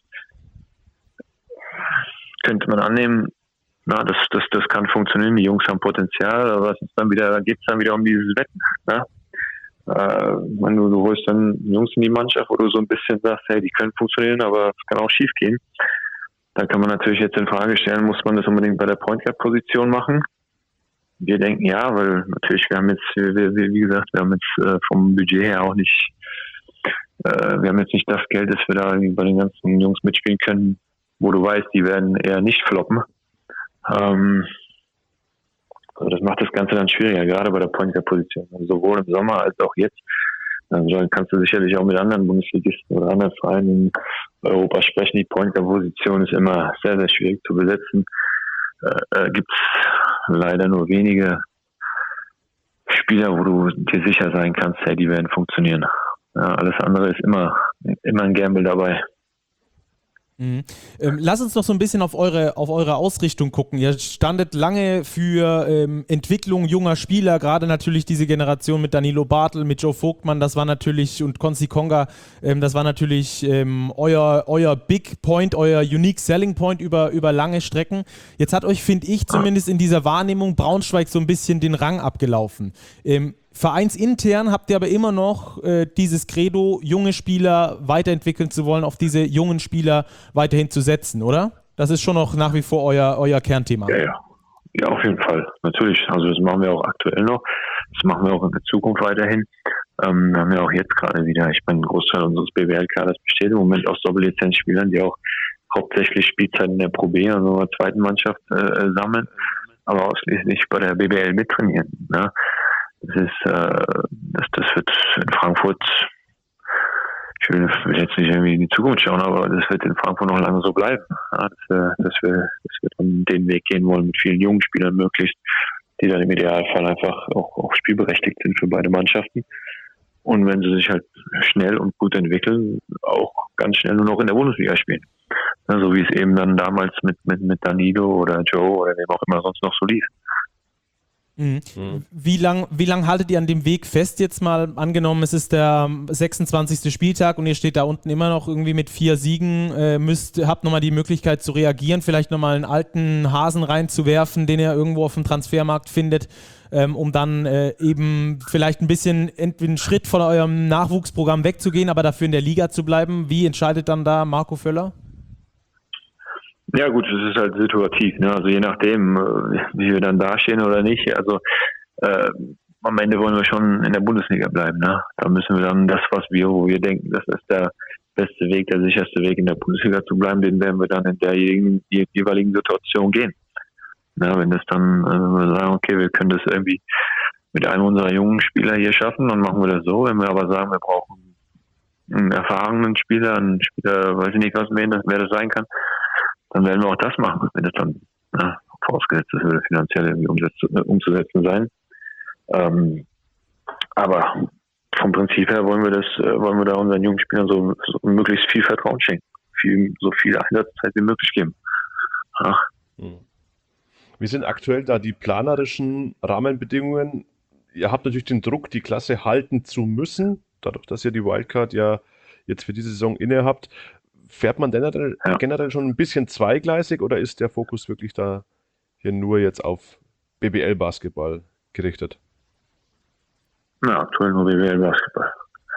könnte man annehmen, na, das, das, das kann funktionieren, die Jungs haben Potenzial, aber was ist dann wieder, da geht es dann wieder um dieses Wetten. Ne? Äh, wenn du, du holst dann Jungs in die Mannschaft, wo du so ein bisschen sagst, hey, die können funktionieren, aber es kann auch schief gehen. Da kann man natürlich jetzt in Frage stellen, muss man das unbedingt bei der Point Guard Position machen? Wir denken ja, weil natürlich, wir haben jetzt, wir, wir, wie gesagt, wir haben jetzt äh, vom Budget her auch nicht, äh, wir haben jetzt nicht das Geld, dass wir da bei den ganzen Jungs mitspielen können, wo du weißt, die werden eher nicht floppen. Ähm, also das macht das Ganze dann schwieriger, gerade bei der Point Guard Position. Also sowohl im Sommer als auch jetzt. Also dann kannst du sicherlich auch mit anderen Bundesligisten oder anderen Vereinen in Europa sprechen. Die Point Guard Position ist immer sehr, sehr schwierig zu besetzen. Äh, äh, gibt es leider nur wenige Spieler, wo du dir sicher sein kannst, hey, die werden funktionieren. Ja, alles andere ist immer, immer ein Gamble dabei. Mhm. Ähm, lass uns noch so ein bisschen auf eure, auf eure Ausrichtung gucken. Ihr standet lange für ähm, Entwicklung junger Spieler, gerade natürlich diese Generation mit Danilo Bartel, mit Joe Vogtmann, das war natürlich, und Konzi Konga, ähm, das war natürlich ähm, euer, euer Big Point, euer Unique Selling Point über, über lange Strecken. Jetzt hat euch, finde ich zumindest in dieser Wahrnehmung, Braunschweig so ein bisschen den Rang abgelaufen. Ähm, Vereinsintern habt ihr aber immer noch äh, dieses Credo, junge Spieler weiterentwickeln zu wollen, auf diese jungen Spieler weiterhin zu setzen, oder? Das ist schon noch nach wie vor euer, euer Kernthema. Ja, ja. Ja, auf jeden Fall. Natürlich. Also das machen wir auch aktuell noch. Das machen wir auch in der Zukunft weiterhin. Ähm, wir haben ja auch jetzt gerade wieder, ich meine, ein Großteil unseres B W L-Kaders besteht im Moment aus Doppellizenzspielern, die auch hauptsächlich Spielzeit in der Pro B, also in der zweiten Mannschaft, äh, sammeln, aber ausschließlich bei der B W L mittrainieren. Ne? Das ist, äh, das, das wird in Frankfurt, ich will, will jetzt nicht irgendwie in die Zukunft schauen, aber das wird in Frankfurt noch lange so bleiben. Ja, dass, wir, dass, wir, dass wir dann den Weg gehen wollen mit vielen jungen Spielern möglichst, die dann im Idealfall einfach auch, auch spielberechtigt sind für beide Mannschaften. Und wenn sie sich halt schnell und gut entwickeln, auch ganz schnell nur noch in der Bundesliga spielen. Ja, so wie es eben dann damals mit, mit, mit Danilo oder Joe oder wem auch immer sonst noch so lief. Mhm. Mhm. Wie lang, wie lang haltet ihr an dem Weg fest jetzt mal? Angenommen, es ist der sechsundzwanzigste Spieltag und ihr steht da unten immer noch irgendwie mit vier Siegen, äh, müsst, habt nochmal die Möglichkeit zu reagieren, vielleicht nochmal einen alten Hasen reinzuwerfen, den ihr irgendwo auf dem Transfermarkt findet, ähm, um dann äh, eben vielleicht ein bisschen entweder einen Schritt von eurem Nachwuchsprogramm wegzugehen, aber dafür in der Liga zu bleiben. Wie entscheidet dann da Marco Völler? Ja gut, es ist halt situativ, ne? Also je nachdem, wie wir dann dastehen oder nicht. Also äh, am Ende wollen wir schon in der Bundesliga bleiben, ne? Da müssen wir dann das, was wir, wo wir denken, das ist der beste Weg, der sicherste Weg, in der Bundesliga zu bleiben, den werden wir dann in der jeweiligen Situation gehen. Ja, wenn das dann, also wenn wir sagen, okay, wir können das irgendwie mit einem unserer jungen Spieler hier schaffen, dann machen wir das so. Wenn wir aber sagen, wir brauchen einen erfahrenen Spieler, einen Spieler, weiß ich nicht, was wer das, wer das sein kann, dann werden wir auch das machen, wenn das dann na, vorausgesetzt ist, würde finanziell irgendwie umsetz, umzusetzen sein. Ähm, aber vom Prinzip her wollen wir das, äh, wollen wir da unseren jungen Spielern so, so möglichst viel Vertrauen schenken, viel, so viel Einsatzzeit wie möglich geben. Ja. Wie sind aktuell da die planerischen Rahmenbedingungen? Ihr habt natürlich den Druck, die Klasse halten zu müssen, dadurch, dass ihr die Wildcard ja jetzt für diese Saison inne habt. Fährt man generell, ja. generell schon ein bisschen zweigleisig oder ist der Fokus wirklich da hier nur jetzt auf B B L-Basketball gerichtet? Ja, aktuell nur B B L-Basketball.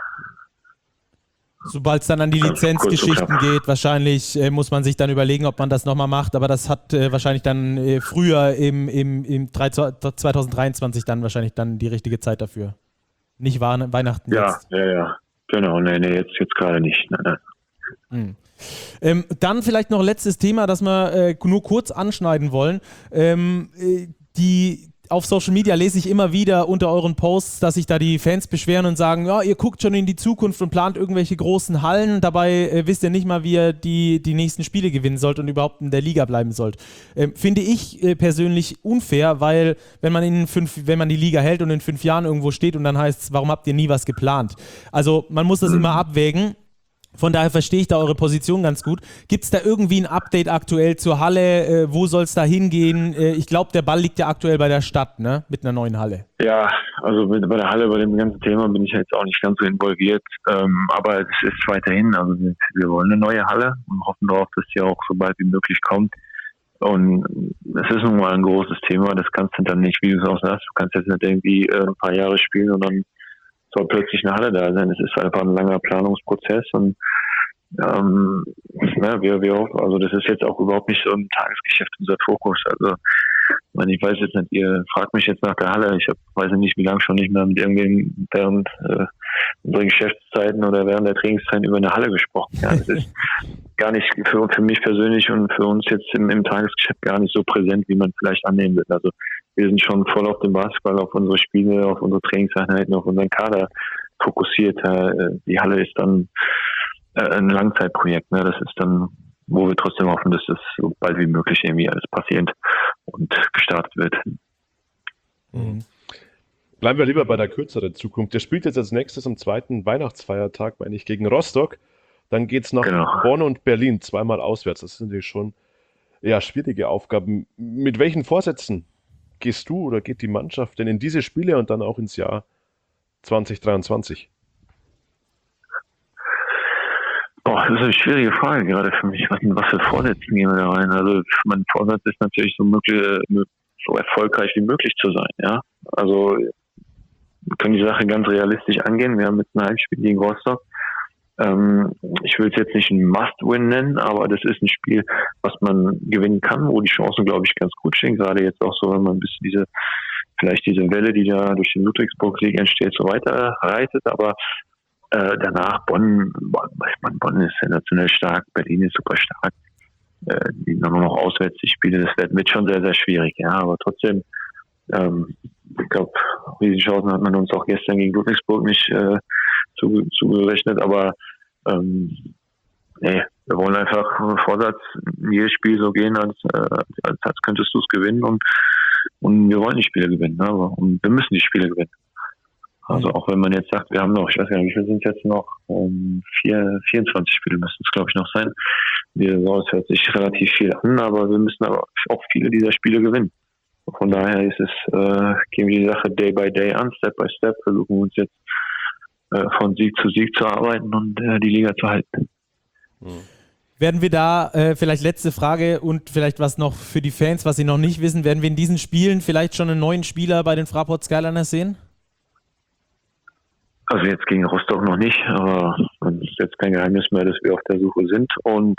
Sobald es dann an die Lizenzgeschichten geht, wahrscheinlich äh, muss man sich dann überlegen, ob man das nochmal macht, aber das hat äh, wahrscheinlich dann äh, früher im, im, im zwanzig dreiundzwanzig dann wahrscheinlich dann die richtige Zeit dafür. Nicht Wah- Weihnachten ja, jetzt. Ja, ja, ja. Genau, nee, nee, jetzt, jetzt gerade nicht. Nein, nein. Hm. Ähm, dann vielleicht noch ein letztes Thema, das wir äh, nur kurz anschneiden wollen. Ähm, äh, die Auf Social Media lese ich immer wieder unter euren Posts, dass sich da die Fans beschweren und sagen, ja, ihr guckt schon in die Zukunft und plant irgendwelche großen Hallen, dabei äh, wisst ihr nicht mal, wie ihr die, die nächsten Spiele gewinnen sollt und überhaupt in der Liga bleiben sollt. Ähm, finde ich äh, persönlich unfair, weil wenn man in fünf, wenn man die Liga hält und in fünf Jahren irgendwo steht und dann heißt es, warum habt ihr nie was geplant? Also man muss das immer abwägen. Von daher verstehe ich da eure Position ganz gut. Gibt es da irgendwie ein Update aktuell zur Halle? Äh, wo soll es da hingehen? Äh, ich glaube, der Ball liegt ja aktuell bei der Stadt, ne? Mit einer neuen Halle. Ja, also mit, bei der Halle, bei dem ganzen Thema bin ich jetzt auch nicht ganz so involviert. Ähm, aber es ist weiterhin, also wir, wir wollen eine neue Halle und hoffen darauf, dass die auch so bald wie möglich kommt. Und es ist nun mal ein großes Thema. Das kannst du dann nicht, wie du es auch sagst, du kannst jetzt nicht irgendwie äh, ein paar Jahre spielen und dann soll plötzlich eine Halle da sein. Es ist einfach ein langer Planungsprozess und ähm, ja, wir, wir hoffen, also das ist jetzt auch überhaupt nicht so im Tagesgeschäft unser Fokus. Also ich meine, ich weiß jetzt nicht, ihr fragt mich jetzt nach der Halle, ich hab, weiß nicht, wie lange schon nicht mehr mit irgendwem während äh, unserer Geschäftszeiten oder während der Trainingszeiten über eine Halle gesprochen. Ja, das ist gar nicht für, für mich persönlich und für uns jetzt im, im Tagesgeschäft gar nicht so präsent, wie man vielleicht annehmen wird. Also wir sind schon voll auf den Basketball, auf unsere Spiele, auf unsere Trainingseinheiten, auf unseren Kader fokussiert. Die Halle ist dann ein Langzeitprojekt. Das ist dann, wo wir trotzdem hoffen, dass das so bald wie möglich irgendwie alles passiert und gestartet wird. Mhm. Bleiben wir lieber bei der kürzeren Zukunft. Der spielt jetzt als nächstes am zweiten Weihnachtsfeiertag, meine ich, gegen Rostock. Dann geht es nach genau. Bonn und Berlin, zweimal auswärts. Das sind natürlich schon ja, schwierige Aufgaben. Mit welchen Vorsätzen gehst du oder geht die Mannschaft denn in diese Spiele und dann auch ins Jahr zwanzig dreiundzwanzig? Boah, das ist eine schwierige Frage gerade für mich. Was, was für Vorsätze gehen wir da rein? Also mein Vorsatz ist natürlich so, möglich, so erfolgreich wie möglich zu sein. Ja, also wir können die Sache ganz realistisch angehen. Wir haben jetzt ein Heimspiel gegen Rostock. Ähm, ich will es jetzt nicht ein Must-Win nennen, aber das ist ein Spiel, was man gewinnen kann, wo die Chancen, glaube ich, ganz gut stehen. Gerade jetzt auch so, wenn man ein bisschen diese, vielleicht diese Welle, die da durch den Ludwigsburg-Sieg entsteht, so weiter reitet. Aber äh, danach Bonn, Bonn, man, Bonn ist sensationell stark, Berlin ist super stark. Äh, die nur noch auswärts die Spiele, das wird, wird schon sehr, sehr schwierig. Ja, aber trotzdem, ähm, ich glaube, Riesenchancen hat man uns auch gestern gegen Ludwigsburg nicht äh, zugerechnet, zu aber ähm, nee, wir wollen einfach Vorsatz in jedes Spiel so gehen, als, als, als könntest du es gewinnen und, und wir wollen die Spiele gewinnen, ne? Aber, und wir müssen die Spiele gewinnen. Also auch wenn man jetzt sagt, wir haben noch, ich weiß gar nicht, wie viele sind jetzt noch, um, vier, vierundzwanzig Spiele müssen es glaube ich noch sein. Wir, so, es hört sich relativ viel an, aber wir müssen aber auch viele dieser Spiele gewinnen. Von daher ist es, äh, gehen wir die Sache Day by Day an, Step by Step, versuchen wir uns jetzt äh, von Sieg zu Sieg zu arbeiten und äh, die Liga zu halten. Mhm. Werden wir da, äh, vielleicht letzte Frage und vielleicht was noch für die Fans, was sie noch nicht wissen, werden wir in diesen Spielen vielleicht schon einen neuen Spieler bei den Fraport Skyliners sehen? Also jetzt gegen Rostock noch nicht, aber es ist jetzt kein Geheimnis mehr, dass wir auf der Suche sind und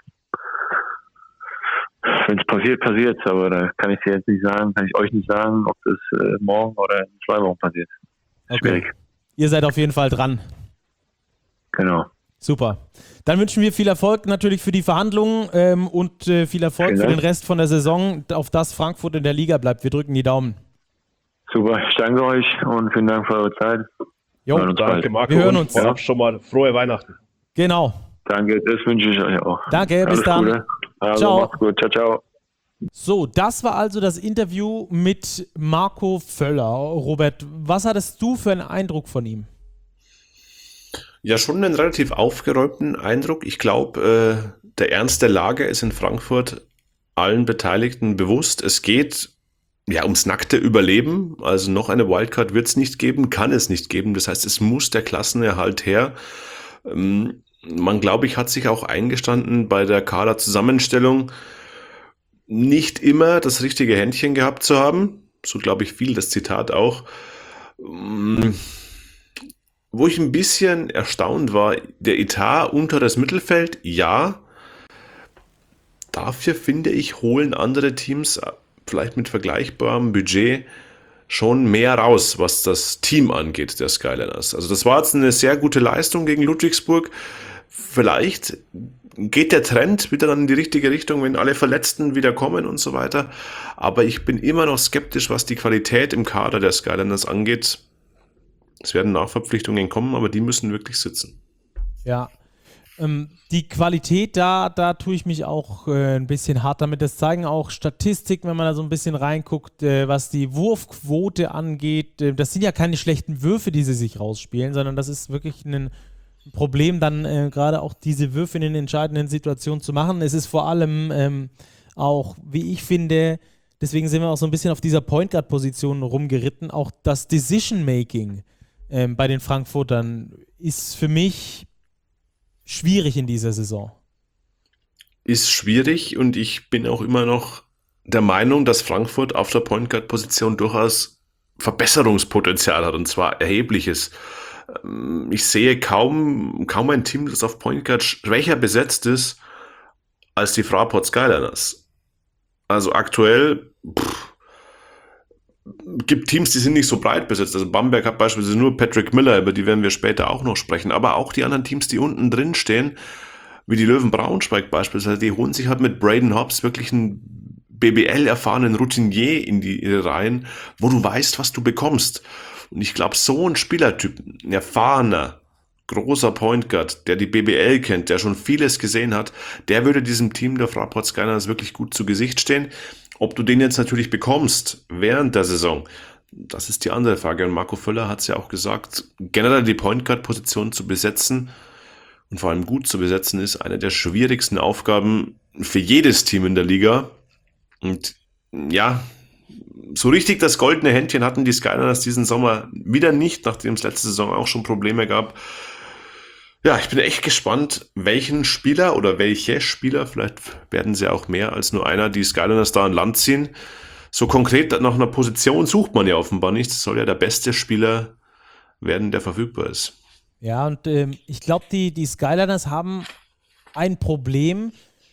wenn es passiert, passiert es, aber da kann ich dir jetzt nicht sagen, kann ich euch nicht sagen, ob das äh, morgen oder in zwei Wochen passiert. Schwierig. Okay. Ihr seid auf jeden Fall dran. Genau. Super. Dann wünschen wir viel Erfolg natürlich für die Verhandlungen ähm, und äh, viel Erfolg für den Rest von der Saison, auf das Frankfurt in der Liga bleibt. Wir drücken die Daumen. Super, ich danke euch und vielen Dank für eure Zeit. Jo, hören uns Danke, bald. Marco. Wir hören und uns. vorab schon mal frohe Weihnachten. Genau. Danke, das wünsche ich euch auch. Danke, bis Alles dann. Gute. Also, Ciao. macht's gut. Ciao, ciao. So, das war also das Interview mit Marco Völler. Robert, was hattest du für einen Eindruck von ihm? Ja, schon einen relativ aufgeräumten Eindruck. Ich glaube, äh, der Ernst der Lage ist in Frankfurt allen Beteiligten bewusst. Es geht ja ums nackte Überleben. Also noch eine Wildcard wird es nicht geben, kann es nicht geben. Das heißt, es muss der Klassenerhalt her. Ähm, man, glaube ich, hat sich auch eingestanden bei der Kaderzusammenstellung, nicht immer das richtige Händchen gehabt zu haben. So glaube ich viel das Zitat auch. Ähm, Wo ich ein bisschen erstaunt war, der Etat unter das Mittelfeld, ja. Dafür finde ich, holen andere Teams vielleicht mit vergleichbarem Budget schon mehr raus, was das Team angeht, der Skyliners. Also das war jetzt eine sehr gute Leistung gegen Ludwigsburg. Vielleicht geht der Trend wieder dann in die richtige Richtung, wenn alle Verletzten wieder kommen und so weiter. Aber ich bin immer noch skeptisch, was die Qualität im Kader der Skyliners angeht. Es werden Nachverpflichtungen kommen, aber die müssen wirklich sitzen. Ja, ähm, die Qualität, da, da tue ich mich auch äh, ein bisschen hart damit. Das zeigen auch Statistiken, wenn man da so ein bisschen reinguckt, äh, was die Wurfquote angeht. Äh, das sind ja keine schlechten Würfe, die sie sich rausspielen, sondern das ist wirklich ein Problem, dann äh, gerade auch diese Würfe in den entscheidenden Situationen zu machen. Es ist vor allem ähm, auch, wie ich finde, deswegen sind wir auch so ein bisschen auf dieser Point Guard Position rumgeritten, auch das Decision-Making ähm, bei den Frankfurtern ist für mich schwierig in dieser Saison. Ist schwierig und ich bin auch immer noch der Meinung, dass Frankfurt auf der Point Guard Position durchaus Verbesserungspotenzial hat und zwar erhebliches. Ich sehe kaum, kaum ein Team, das auf Point Guard schwächer besetzt ist als die Fraport Skyliners. Also aktuell pff, gibt Teams, die sind nicht so breit besetzt. Also Bamberg hat beispielsweise nur Patrick Miller, über die werden wir später auch noch sprechen. Aber auch die anderen Teams, die unten drin stehen, wie die Löwen Braunschweig beispielsweise, die holen sich halt mit Braden Hobbs wirklich einen B B L-erfahrenen Routinier in die Reihen, wo du weißt, was du bekommst. Und ich glaube, so ein Spielertyp, ein erfahrener, großer Point Guard, der die B B L kennt, der schon vieles gesehen hat, der würde diesem Team der Fraport Skyliners wirklich gut zu Gesicht stehen. Ob du den jetzt natürlich bekommst während der Saison, das ist die andere Frage. Und Marco Völler hat es ja auch gesagt, generell die Point Guard Position zu besetzen und vor allem gut zu besetzen, ist eine der schwierigsten Aufgaben für jedes Team in der Liga. Und ja, so richtig das goldene Händchen hatten die Skyliners diesen Sommer wieder nicht, nachdem es letzte Saison auch schon Probleme gab. Ja, ich bin echt gespannt, welchen Spieler oder welche Spieler, vielleicht werden sie auch mehr als nur einer, die Skyliners da an Land ziehen. So konkret nach einer Position sucht man ja offenbar nicht. Es soll ja der beste Spieler werden, der verfügbar ist. Ja, und ähm, ich glaube, die, die Skyliners haben ein Problem.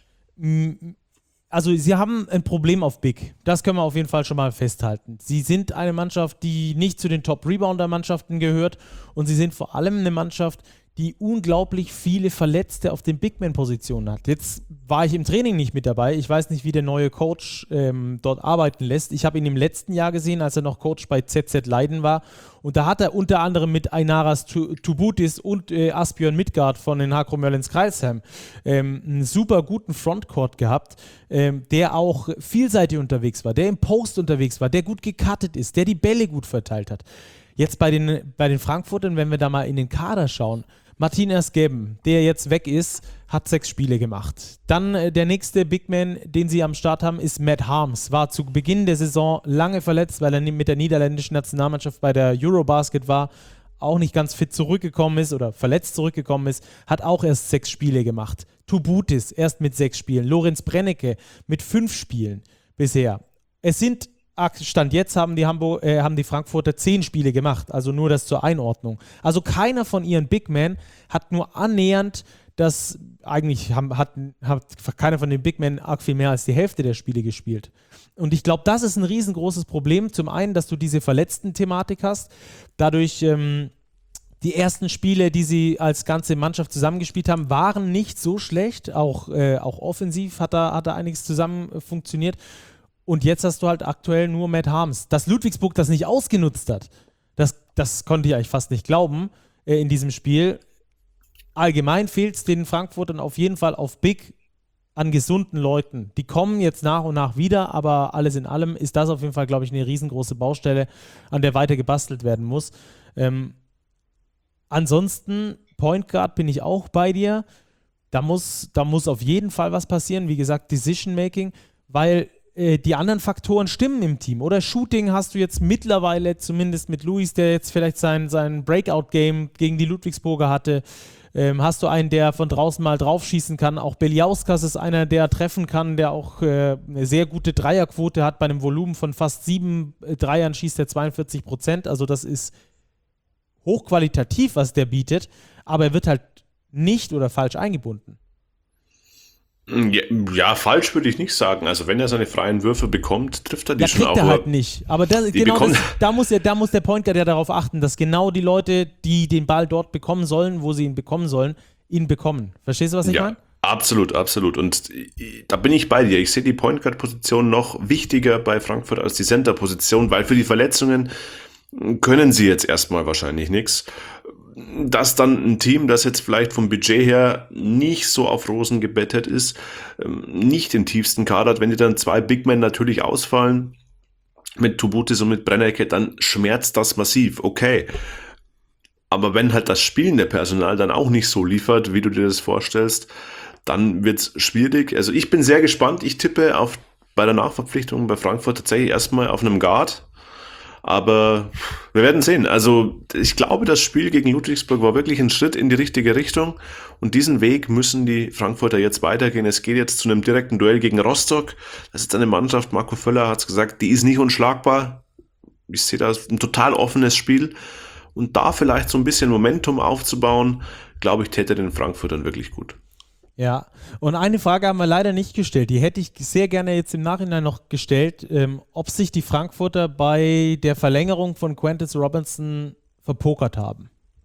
M- Also sie haben ein Problem auf Big. Das können wir auf jeden Fall schon mal festhalten. Sie sind eine Mannschaft, die nicht zu den Top-Rebounder-Mannschaften gehört und sie sind vor allem eine Mannschaft, die unglaublich viele Verletzte auf den Bigman-Positionen hat. Jetzt war ich im Training nicht mit dabei. Ich weiß nicht, wie der neue Coach ähm, dort arbeiten lässt. Ich habe ihn im letzten Jahr gesehen, als er noch Coach bei Z Z Leiden war. Und da hat er unter anderem mit Einaras Tubutis und äh, Asbjörn Midgard von den Hakro Merlins Kreilsheim ähm, einen super guten Frontcourt gehabt, ähm, der auch vielseitig unterwegs war, der im Post unterwegs war, der gut gecuttet ist, der die Bälle gut verteilt hat. Jetzt bei den, bei den Frankfurtern, wenn wir da mal in den Kader schauen, Martinez Geben, der jetzt weg ist, hat sechs Spiele gemacht. Dann äh, der nächste Bigman, den sie am Start haben, ist Matt Harms. War zu Beginn der Saison lange verletzt, weil er mit der niederländischen Nationalmannschaft bei der Eurobasket war, auch nicht ganz fit zurückgekommen ist oder verletzt zurückgekommen ist, hat auch erst sechs Spiele gemacht. Tubutis erst mit sechs Spielen. Lorenz Brennecke mit fünf Spielen bisher. Es sind Stand jetzt haben die, Hamburg, äh, haben die Frankfurter zehn Spiele gemacht, also nur das zur Einordnung. Also keiner von ihren Big Men hat nur annähernd das, eigentlich haben, hat, hat keiner von den Big Men arg viel mehr als die Hälfte der Spiele gespielt. Und ich glaube, das ist ein riesengroßes Problem. Zum einen, dass du diese Verletzten-Thematik hast, dadurch ähm, die ersten Spiele, die sie als ganze Mannschaft zusammengespielt haben, waren nicht so schlecht, auch, äh, auch offensiv hat da, hat da einiges zusammen äh, funktioniert. Und jetzt hast du halt aktuell nur Matt Harms. Dass Ludwigsburg das nicht ausgenutzt hat, das, das konnte ich eigentlich fast nicht glauben äh, in diesem Spiel. Allgemein fehlt es den Frankfurtern auf jeden Fall auf Big an gesunden Leuten. Die kommen jetzt nach und nach wieder, aber alles in allem ist das auf jeden Fall, glaube ich, eine riesengroße Baustelle, an der weiter gebastelt werden muss. Ähm, ansonsten, Point Guard bin ich auch bei dir. Da muss, da muss auf jeden Fall was passieren. Wie gesagt, Decision Making, weil äh, die anderen Faktoren stimmen im Team. Oder Shooting hast du jetzt mittlerweile, zumindest mit Luis, der jetzt vielleicht sein, sein Breakout-Game gegen die Ludwigsburger hatte. Ähm, hast du einen, der von draußen mal draufschießen kann. Auch Beliauskas ist einer, der treffen kann, der auch äh, eine sehr gute Dreierquote hat. Bei einem Volumen von fast sieben äh, Dreiern schießt er zweiundvierzig Prozent. Also das ist hochqualitativ, was der bietet. Aber er wird halt nicht oder falsch eingebunden. Ja, ja, falsch würde ich nicht sagen. Also wenn er seine freien Würfe bekommt, trifft er die Ja, schon kriegt auch. er halt nicht. Aber das, genau bekommen- das, da, muss er, da muss der Point Guard ja darauf achten, dass genau die Leute, die den Ball dort bekommen sollen, wo sie ihn bekommen sollen, ihn bekommen. Verstehst du, was ich Ja, meine? absolut, absolut. Und äh, da bin ich bei dir. Ich sehe die Point Guard Position noch wichtiger bei Frankfurt als die Center Position, weil für die Verletzungen können sie jetzt erstmal wahrscheinlich nichts. Dass dann ein Team, das jetzt vielleicht vom Budget her nicht so auf Rosen gebettet ist, ähm, nicht den tiefsten Kader hat, wenn die dann zwei Big Men natürlich ausfallen, mit Tubutis und mit Brennecke, dann schmerzt das massiv, okay. Aber wenn halt das spielende Personal dann auch nicht so liefert, wie du dir das vorstellst, dann wird's schwierig. Also ich bin sehr gespannt, ich tippe auf bei der Nachverpflichtung bei Frankfurt tatsächlich erstmal auf einem Guard. Aber wir werden sehen. Also ich glaube, das Spiel gegen Ludwigsburg war wirklich ein Schritt in die richtige Richtung. Und diesen Weg müssen die Frankfurter jetzt weitergehen. Es geht jetzt zu einem direkten Duell gegen Rostock. Das ist eine Mannschaft, Marco Völler hat es gesagt, die ist nicht unschlagbar. Ich sehe da ein total offenes Spiel. Und da vielleicht so ein bisschen Momentum aufzubauen, glaube ich, täte den Frankfurtern wirklich gut. Ja, und eine Frage haben wir leider nicht gestellt. Die hätte ich sehr gerne jetzt im Nachhinein noch gestellt, ähm, ob sich die Frankfurter bei der Verlängerung von Quintus Robinson verpokert haben.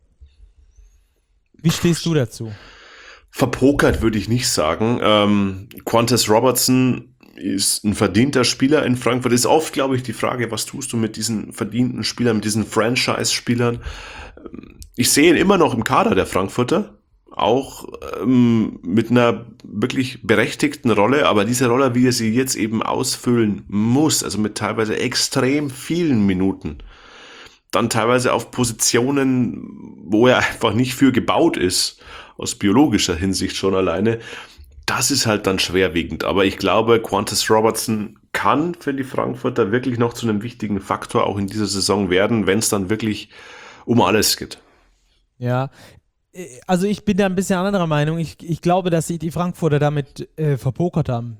Wie stehst du dazu? Verpokert würde ich nicht sagen. Ähm, Quintus Robertson ist ein verdienter Spieler in Frankfurt. Ist oft, glaube ich, die Frage, was tust du mit diesen verdienten Spielern, mit diesen Franchise-Spielern? Ich sehe ihn immer noch im Kader der Frankfurter. Auch ähm, mit einer wirklich berechtigten Rolle, aber diese Rolle, wie er sie jetzt eben ausfüllen muss, also mit teilweise extrem vielen Minuten, dann teilweise auf Positionen, wo er einfach nicht für gebaut ist, aus biologischer Hinsicht schon alleine, das ist halt dann schwerwiegend. Aber ich glaube, Quintus Robertson kann für die Frankfurter wirklich noch zu einem wichtigen Faktor auch in dieser Saison werden, wenn es dann wirklich um alles geht. Ja, also ich bin da ein bisschen anderer Meinung. Ich, ich glaube, dass sich die Frankfurter damit äh, verpokert haben.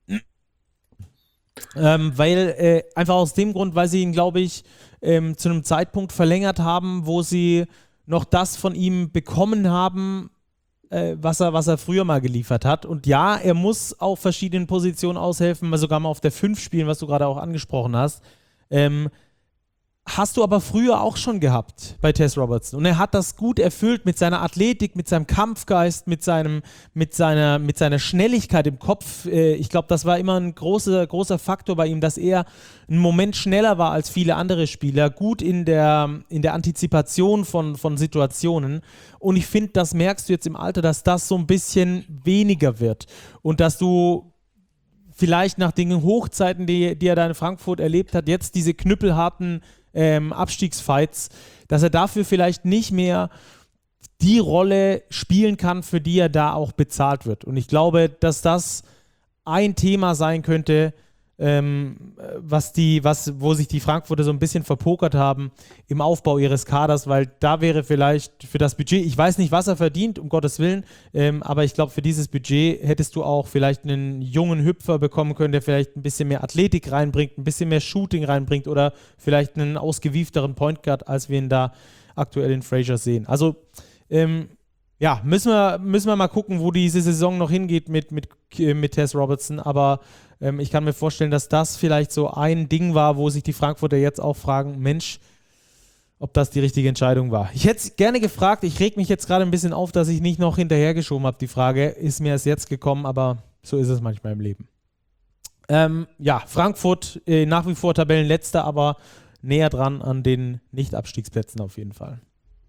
Ähm, weil, äh, einfach aus dem Grund, weil sie ihn, glaube ich, ähm, zu einem Zeitpunkt verlängert haben, wo sie noch das von ihm bekommen haben, äh, was er, was er früher mal geliefert hat. Und ja, er muss auf verschiedenen Positionen aushelfen, mal sogar mal auf der fünf spielen, was du gerade auch angesprochen hast. Ähm, Hast du aber früher auch schon gehabt bei Tess Robertson. Und er hat das gut erfüllt mit seiner Athletik, mit seinem Kampfgeist, mit, seinem, mit, seiner, mit seiner Schnelligkeit im Kopf. Ich glaube, das war immer ein großer, großer Faktor bei ihm, dass er einen Moment schneller war als viele andere Spieler, gut in der, in der Antizipation von, von Situationen. Und ich finde, das merkst du jetzt im Alter, dass das so ein bisschen weniger wird. Und dass du vielleicht nach den Hochzeiten, die, die er da in Frankfurt erlebt hat, jetzt diese knüppelharten Ähm, Abstiegsfights, dass er dafür vielleicht nicht mehr die Rolle spielen kann, für die er da auch bezahlt wird. Und ich glaube, dass das ein Thema sein könnte, ähm, was die, was, wo sich die Frankfurter so ein bisschen verpokert haben im Aufbau ihres Kaders, weil da wäre vielleicht für das Budget, ich weiß nicht, was er verdient, um Gottes Willen, ähm, aber ich glaube, für dieses Budget hättest du auch vielleicht einen jungen Hüpfer bekommen können, der vielleicht ein bisschen mehr Athletik reinbringt, ein bisschen mehr Shooting reinbringt oder vielleicht einen ausgewiefteren Point Guard, als wir ihn da aktuell in Fraser sehen. Also, ähm, ja, müssen wir, müssen wir mal gucken, wo diese Saison noch hingeht mit, mit, mit Tess Robertson, aber ähm, ich kann mir vorstellen, dass das vielleicht so ein Ding war, wo sich die Frankfurter jetzt auch fragen, Mensch, ob das die richtige Entscheidung war. Ich hätte es gerne gefragt, ich reg mich jetzt gerade ein bisschen auf, dass ich nicht noch hinterhergeschoben habe, die Frage ist mir erst jetzt gekommen, aber so ist es manchmal im Leben. Ähm, ja, Frankfurt äh, nach wie vor Tabellenletzter, aber näher dran an den Nicht-Abstiegsplätzen auf jeden Fall.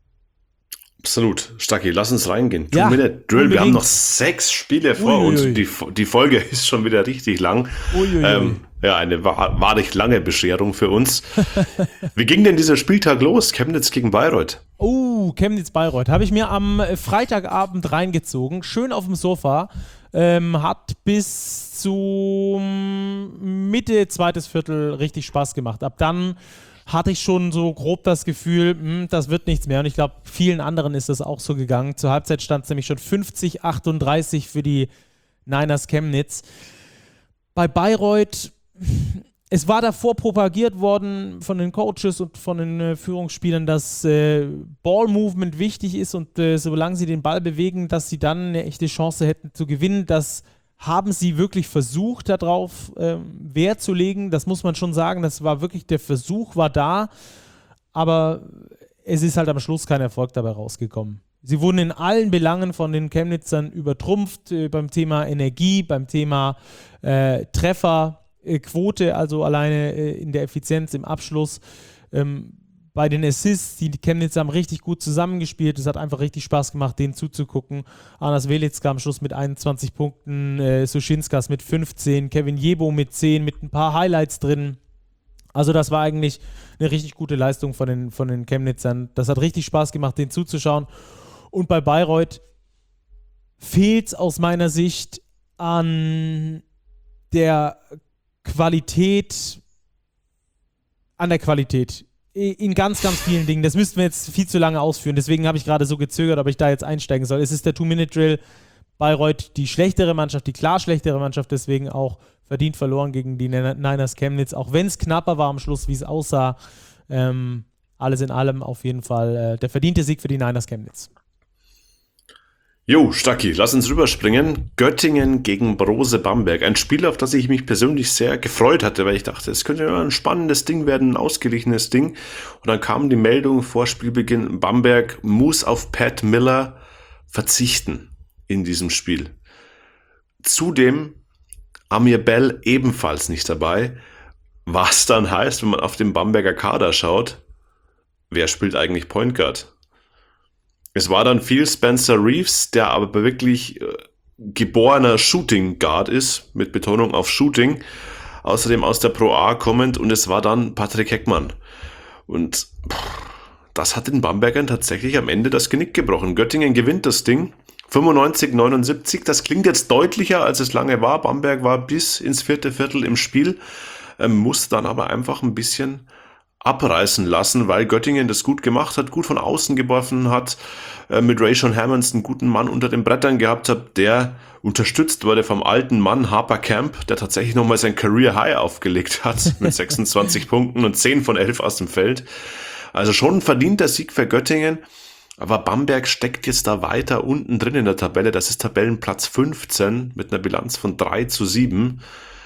Absolut. Stacki, lass uns reingehen. Ja, Two-Minute Drill. unbedingt. Wir haben noch sechs Spiele vor Uiuiui. uns. Die, die Folge ist schon wieder richtig lang. Ähm, ja, eine wahr- wahrlich lange Bescherung für uns. Wie ging denn dieser Spieltag los? Chemnitz gegen Bayreuth. Oh, Chemnitz-Bayreuth. Habe ich mir am äh, Freitagabend reingezogen. Schön auf dem Sofa. Ähm, hat bis zu Mitte zweites Viertel richtig Spaß gemacht. Ab dann hatte ich schon so grob das Gefühl, mh, das wird nichts mehr. Und ich glaube, vielen anderen ist das auch so gegangen. Zur Halbzeit stand es nämlich schon fünfzig achtunddreißig für die Niners Chemnitz. Bei Bayreuth, es war davor propagiert worden von den Coaches und von den äh, Führungsspielern, dass äh, Ball-Movement wichtig ist und äh, solange sie den Ball bewegen, dass sie dann eine echte Chance hätten zu gewinnen. Das haben sie wirklich versucht, darauf ähm, Wert zu legen. Das muss man schon sagen. Das war wirklich, der Versuch war da, aber es ist halt am Schluss kein Erfolg dabei rausgekommen. Sie wurden in allen Belangen von den Chemnitzern übertrumpft, äh, beim Thema Energie, beim Thema äh, Trefferquote, also alleine äh, in der Effizienz im Abschluss. Ähm, bei den Assists, die Chemnitzer haben richtig gut zusammengespielt. Es hat einfach richtig Spaß gemacht, denen zuzugucken. Anas Velitska am Schluss mit einundzwanzig Punkten, äh, Suschinskas mit fünfzehn, Kevin Jebo mit zehn, mit ein paar Highlights drin. Also das war eigentlich eine richtig gute Leistung von den, von den Chemnitzern. Das hat richtig Spaß gemacht, denen zuzuschauen. Und bei Bayreuth fehlt es aus meiner Sicht an der Qualität, an der Qualität. In ganz, ganz vielen Dingen. Das müssten wir jetzt viel zu lange ausführen. Deswegen habe ich gerade so gezögert, ob ich da jetzt einsteigen soll. Es ist der Two-Minute-Drill. Bayreuth die schlechtere Mannschaft, die klar schlechtere Mannschaft, deswegen auch verdient verloren gegen die Niners Chemnitz. Auch wenn es knapper war am Schluss, wie es aussah. Ähm, alles in allem auf jeden Fall äh, der verdiente Sieg für die Niners Chemnitz. Jo, Stacki, lass uns rüberspringen. Göttingen gegen Brose Bamberg. Ein Spiel, auf das ich mich persönlich sehr gefreut hatte, weil ich dachte, es könnte ein spannendes Ding werden, ein ausgeglichenes Ding. Und dann kam die Meldung vor Spielbeginn, Bamberg muss auf Pat Miller verzichten in diesem Spiel. Zudem Amir Bell ebenfalls nicht dabei. Was dann heißt, wenn man auf den Bamberger Kader schaut, wer spielt eigentlich Point Guard? Es war dann viel Spencer Reeves, der aber wirklich äh, geborener Shooting Guard ist, mit Betonung auf Shooting, außerdem aus der Pro A kommend, und es war dann Patrick Heckmann. Und pff, das hat den Bambergern tatsächlich am Ende das Genick gebrochen. Göttingen gewinnt das Ding, fünfundneunzig neunundsiebzig, das klingt jetzt deutlicher, als es lange war. Bamberg war bis ins vierte Viertel im Spiel, äh, muss dann aber einfach ein bisschen abreißen lassen, weil Göttingen das gut gemacht hat, gut von außen geworfen hat, äh, mit Rayshawn Hammonds einen guten Mann unter den Brettern gehabt hat, der unterstützt wurde vom alten Mann Harper Camp, der tatsächlich nochmal sein Career High aufgelegt hat mit sechsundzwanzig Punkten und zehn von elf aus dem Feld. Also schon ein verdienter Sieg für Göttingen, aber Bamberg steckt jetzt da weiter unten drin in der Tabelle. Das ist Tabellenplatz fünfzehn mit einer Bilanz von drei zu sieben.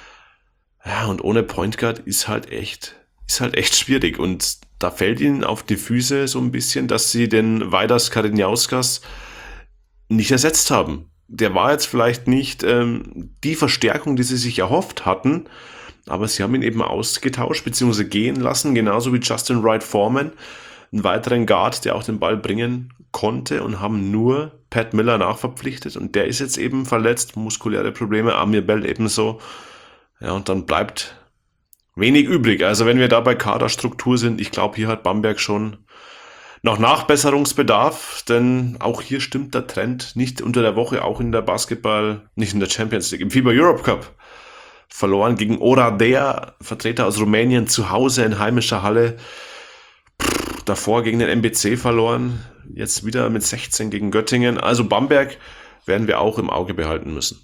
Ja, und ohne Point Guard ist halt echt ist halt echt schwierig, und da fällt ihnen auf die Füße so ein bisschen, dass sie den Vaidas Kariniauskas nicht ersetzt haben. Der war jetzt vielleicht nicht ähm, die Verstärkung, die sie sich erhofft hatten, aber sie haben ihn eben ausgetauscht bzw. gehen lassen, genauso wie Justin Wright Foreman, einen weiteren Guard, der auch den Ball bringen konnte, und haben nur Pat Miller nachverpflichtet, und der ist jetzt eben verletzt, muskuläre Probleme, Amir Bell ebenso. Ja, und dann bleibt wenig übrig. Also wenn wir da bei Kaderstruktur sind, ich glaube, hier hat Bamberg schon noch Nachbesserungsbedarf, denn auch hier stimmt der Trend nicht unter der Woche, auch in der Basketball, nicht in der Champions League, im FIBA Europe Cup. Verloren gegen Oradea, Vertreter aus Rumänien, zu Hause in heimischer Halle. Pff, davor gegen den M B C verloren, jetzt wieder mit sechzehn gegen Göttingen. Also Bamberg werden wir auch im Auge behalten müssen.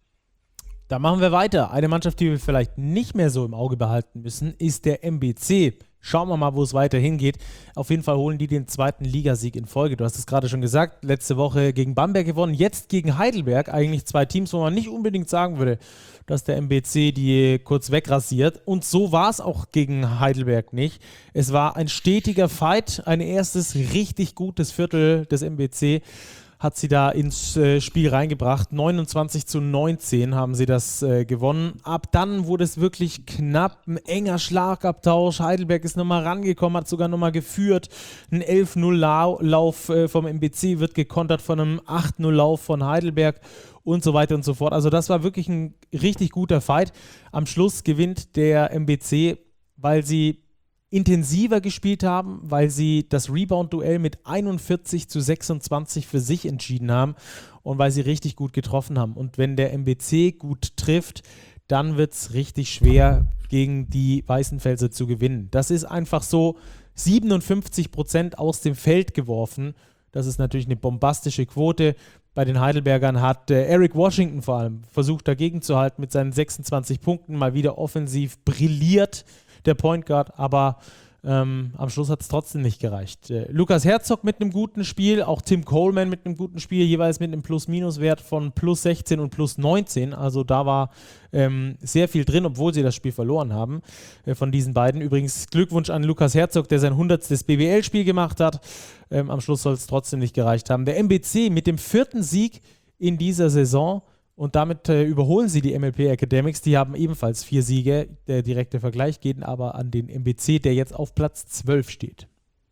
Da machen wir weiter. Eine Mannschaft, die wir vielleicht nicht mehr so im Auge behalten müssen, ist der M B C. Schauen wir mal, wo es weiter hingeht. Auf jeden Fall holen die den zweiten Ligasieg in Folge. Du hast es gerade schon gesagt, letzte Woche gegen Bamberg gewonnen, jetzt gegen Heidelberg. Eigentlich zwei Teams, wo man nicht unbedingt sagen würde, dass der M B C die kurz wegrasiert. Und so war es auch gegen Heidelberg nicht. Es war ein stetiger Fight, ein erstes richtig gutes Viertel des M B C. hat sie da ins äh, Spiel reingebracht. neunundzwanzig zu neunzehn haben sie das äh, gewonnen. Ab dann wurde es wirklich knapp, ein enger Schlagabtausch. Heidelberg ist nochmal rangekommen, hat sogar nochmal geführt. Ein elf null Lauf äh, vom M B C wird gekontert von einem acht null Lauf von Heidelberg und so weiter und so fort. Also das war wirklich ein richtig guter Fight. Am Schluss gewinnt der M B C, weil sie intensiver gespielt haben, weil sie das Rebound-Duell mit einundvierzig zu sechsundzwanzig für sich entschieden haben und weil sie richtig gut getroffen haben. Und wenn der M B C gut trifft, dann wird es richtig schwer, gegen die Weißenfelser zu gewinnen. Das ist einfach so, siebenundfünfzig Prozent aus dem Feld geworfen. Das ist natürlich eine bombastische Quote. Bei den Heidelbergern hat äh, Eric Washington vor allem versucht, dagegen zu halten mit seinen sechsundzwanzig Punkten, mal wieder offensiv brilliert, der Point Guard, aber ähm, am Schluss hat es trotzdem nicht gereicht. Äh, Lukas Herzog mit einem guten Spiel, auch Tim Coleman mit einem guten Spiel, jeweils mit einem Plus-Minus-Wert von plus sechzehn und plus neunzehn, also da war ähm, sehr viel drin, obwohl sie das Spiel verloren haben äh, von diesen beiden. Übrigens Glückwunsch an Lukas Herzog, der sein hundertstes B W L-Spiel gemacht hat. Ähm, am Schluss soll es trotzdem nicht gereicht haben. Der M B C mit dem vierten Sieg in dieser Saison. Und damit äh, überholen sie die M L P Academics. Die haben ebenfalls vier Siege. Der direkte Vergleich geht aber an den M B C, der jetzt auf Platz zwölf steht.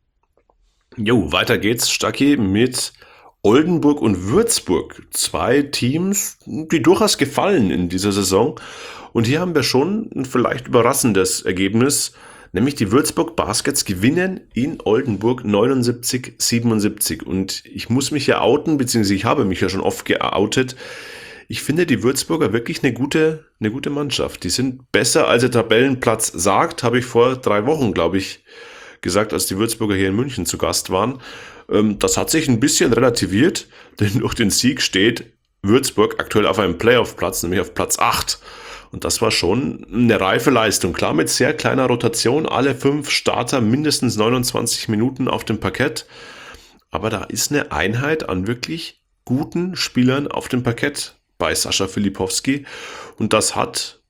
Jo, weiter geht's, Stacki, mit Oldenburg und Würzburg. Zwei Teams, die durchaus gefallen in dieser Saison. Und hier haben wir schon ein vielleicht überraschendes Ergebnis. Nämlich die Würzburg Baskets gewinnen in Oldenburg neunundsiebzig siebenundsiebzig. Und ich muss mich ja outen, beziehungsweise ich habe mich ja schon oft geoutet. Ich finde die Würzburger wirklich eine gute, eine gute Mannschaft. Die sind besser, als der Tabellenplatz sagt, habe ich vor drei Wochen, glaube ich, gesagt, als die Würzburger hier in München zu Gast waren. Das hat sich ein bisschen relativiert, denn durch den Sieg steht Würzburg aktuell auf einem Playoff-Platz, nämlich auf Platz acht. Und das war schon eine reife Leistung. Klar, mit sehr kleiner Rotation, alle fünf Starter mindestens neunundzwanzig Minuten auf dem Parkett. Aber da ist eine Einheit an wirklich guten Spielern auf dem Parkett bei Sascha Filipowski. Und das hat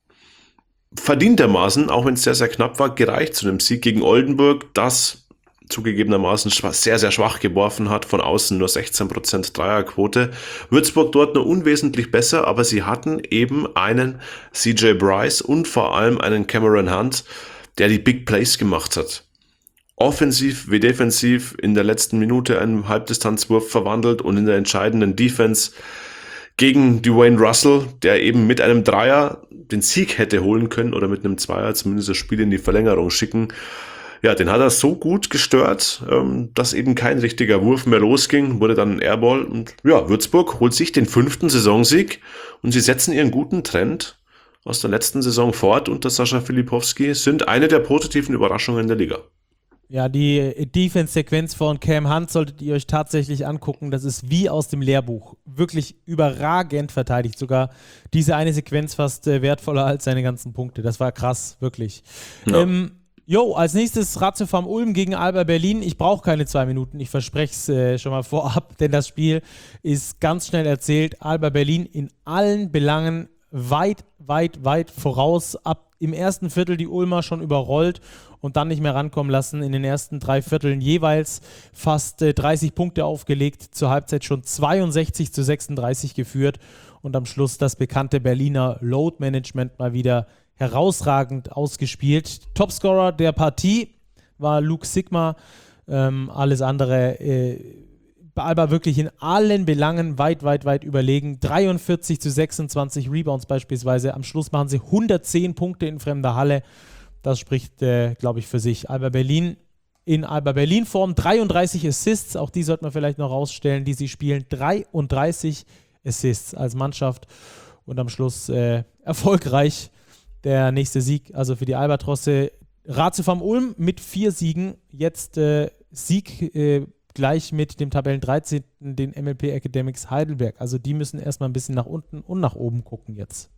verdientermaßen, auch wenn es sehr, sehr knapp war, gereicht zu einem Sieg gegen Oldenburg, das zugegebenermaßen sehr, sehr schwach geworfen hat, von außen nur sechzehn Prozent Dreierquote. Würzburg dort nur unwesentlich besser, aber sie hatten eben einen C J Bryce und vor allem einen Cameron Hunt, der die Big Plays gemacht hat. Offensiv wie defensiv in der letzten Minute einen Halbdistanzwurf verwandelt und in der entscheidenden Defense gegen Dwayne Russell, der eben mit einem Dreier den Sieg hätte holen können oder mit einem Zweier zumindest das Spiel in die Verlängerung schicken. Ja, den hat er so gut gestört, dass eben kein richtiger Wurf mehr losging, wurde dann ein Airball. Und ja, Würzburg holt sich den fünften Saisonsieg und sie setzen ihren guten Trend aus der letzten Saison fort unter Sascha Filipowski, sind eine der positiven Überraschungen der Liga. Ja, die Defense-Sequenz von Cam Hunt solltet ihr euch tatsächlich angucken. Das ist wie aus dem Lehrbuch. Wirklich überragend verteidigt. Sogar diese eine Sequenz fast äh, wertvoller als seine ganzen Punkte. Das war krass, wirklich. Ja. Ähm, Jo, als nächstes Ratio Farm Ulm gegen Alba Berlin. Ich brauche keine zwei Minuten, ich verspreche es äh, schon mal vorab, denn das Spiel ist ganz schnell erzählt. Alba Berlin in allen Belangen weit, weit, weit voraus. Ab im ersten Viertel die Ulmer schon überrollt und dann nicht mehr rankommen lassen. In den ersten drei Vierteln jeweils fast äh, dreißig Punkte aufgelegt, zur Halbzeit schon zweiundsechzig zu sechsunddreißig geführt und am Schluss das bekannte Berliner Load Management mal wieder herausragend ausgespielt. Topscorer der Partie war Luke Sigma. Ähm, alles andere äh, bei Alba wirklich in allen Belangen weit, weit, weit überlegen. dreiundvierzig zu sechsundzwanzig Rebounds beispielsweise. Am Schluss machen sie hundertzehn Punkte in fremder Halle. Das spricht, äh, glaube ich, für sich. Alba Berlin in Alba Berlin Form. dreiunddreißig Assists, auch die sollte man vielleicht noch rausstellen, die sie spielen. dreiunddreißig Assists als Mannschaft und am Schluss äh, erfolgreich. Der nächste Sieg, also für die Albatrosse. Ratio Farm Ulm mit vier Siegen. Jetzt äh, Sieg äh, gleich mit dem Tabellen dreizehnten den M L P Academics Heidelberg. Also die müssen erstmal ein bisschen nach unten und nach oben gucken jetzt.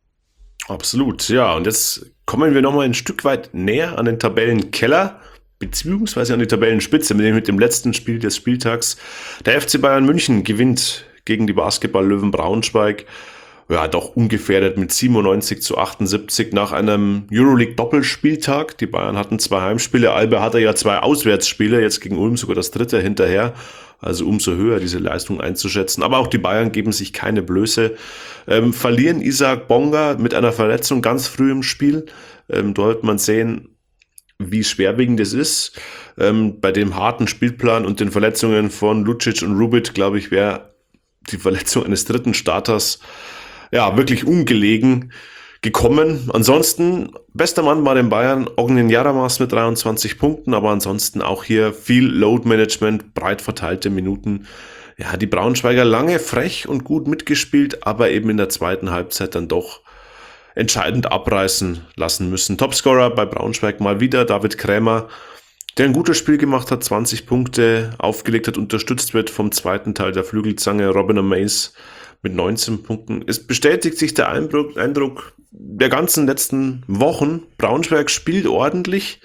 Absolut, ja. Und jetzt kommen wir nochmal ein Stück weit näher an den Tabellenkeller, beziehungsweise an die Tabellenspitze mit dem, mit dem letzten Spiel des Spieltags. Der F C Bayern München gewinnt gegen die Basketball-Löwen Braunschweig. ja, doch ungefährdet mit siebenundneunzig zu achtundsiebzig nach einem Euroleague-Doppelspieltag. Die Bayern hatten zwei Heimspiele, Alba hatte ja zwei Auswärtsspiele, jetzt gegen Ulm sogar das dritte hinterher. Also umso höher diese Leistung einzuschätzen. Aber auch die Bayern geben sich keine Blöße. Ähm, verlieren Isaac Bonga mit einer Verletzung ganz früh im Spiel. Ähm, da wird man sehen, wie schwerwiegend es ist. Ähm, bei dem harten Spielplan und den Verletzungen von Lucic und Rubit, glaube ich, wäre die Verletzung eines dritten Starters ja wirklich ungelegen gekommen. Ansonsten, bester Mann bei den Bayern, Ognin Yaramas mit dreiundzwanzig Punkten, aber ansonsten auch hier viel Load-Management, breit verteilte Minuten. Ja, die Braunschweiger lange frech und gut mitgespielt, aber eben in der zweiten Halbzeit dann doch entscheidend abreißen lassen müssen. Topscorer bei Braunschweig mal wieder David Krämer, der ein gutes Spiel gemacht hat, zwanzig Punkte aufgelegt hat, unterstützt wird vom zweiten Teil der Flügelzange Robin Mays mit neunzehn Punkten. Es bestätigt sich der Eindruck, Eindruck der ganzen letzten Wochen. Braunschweig spielt ordentlich,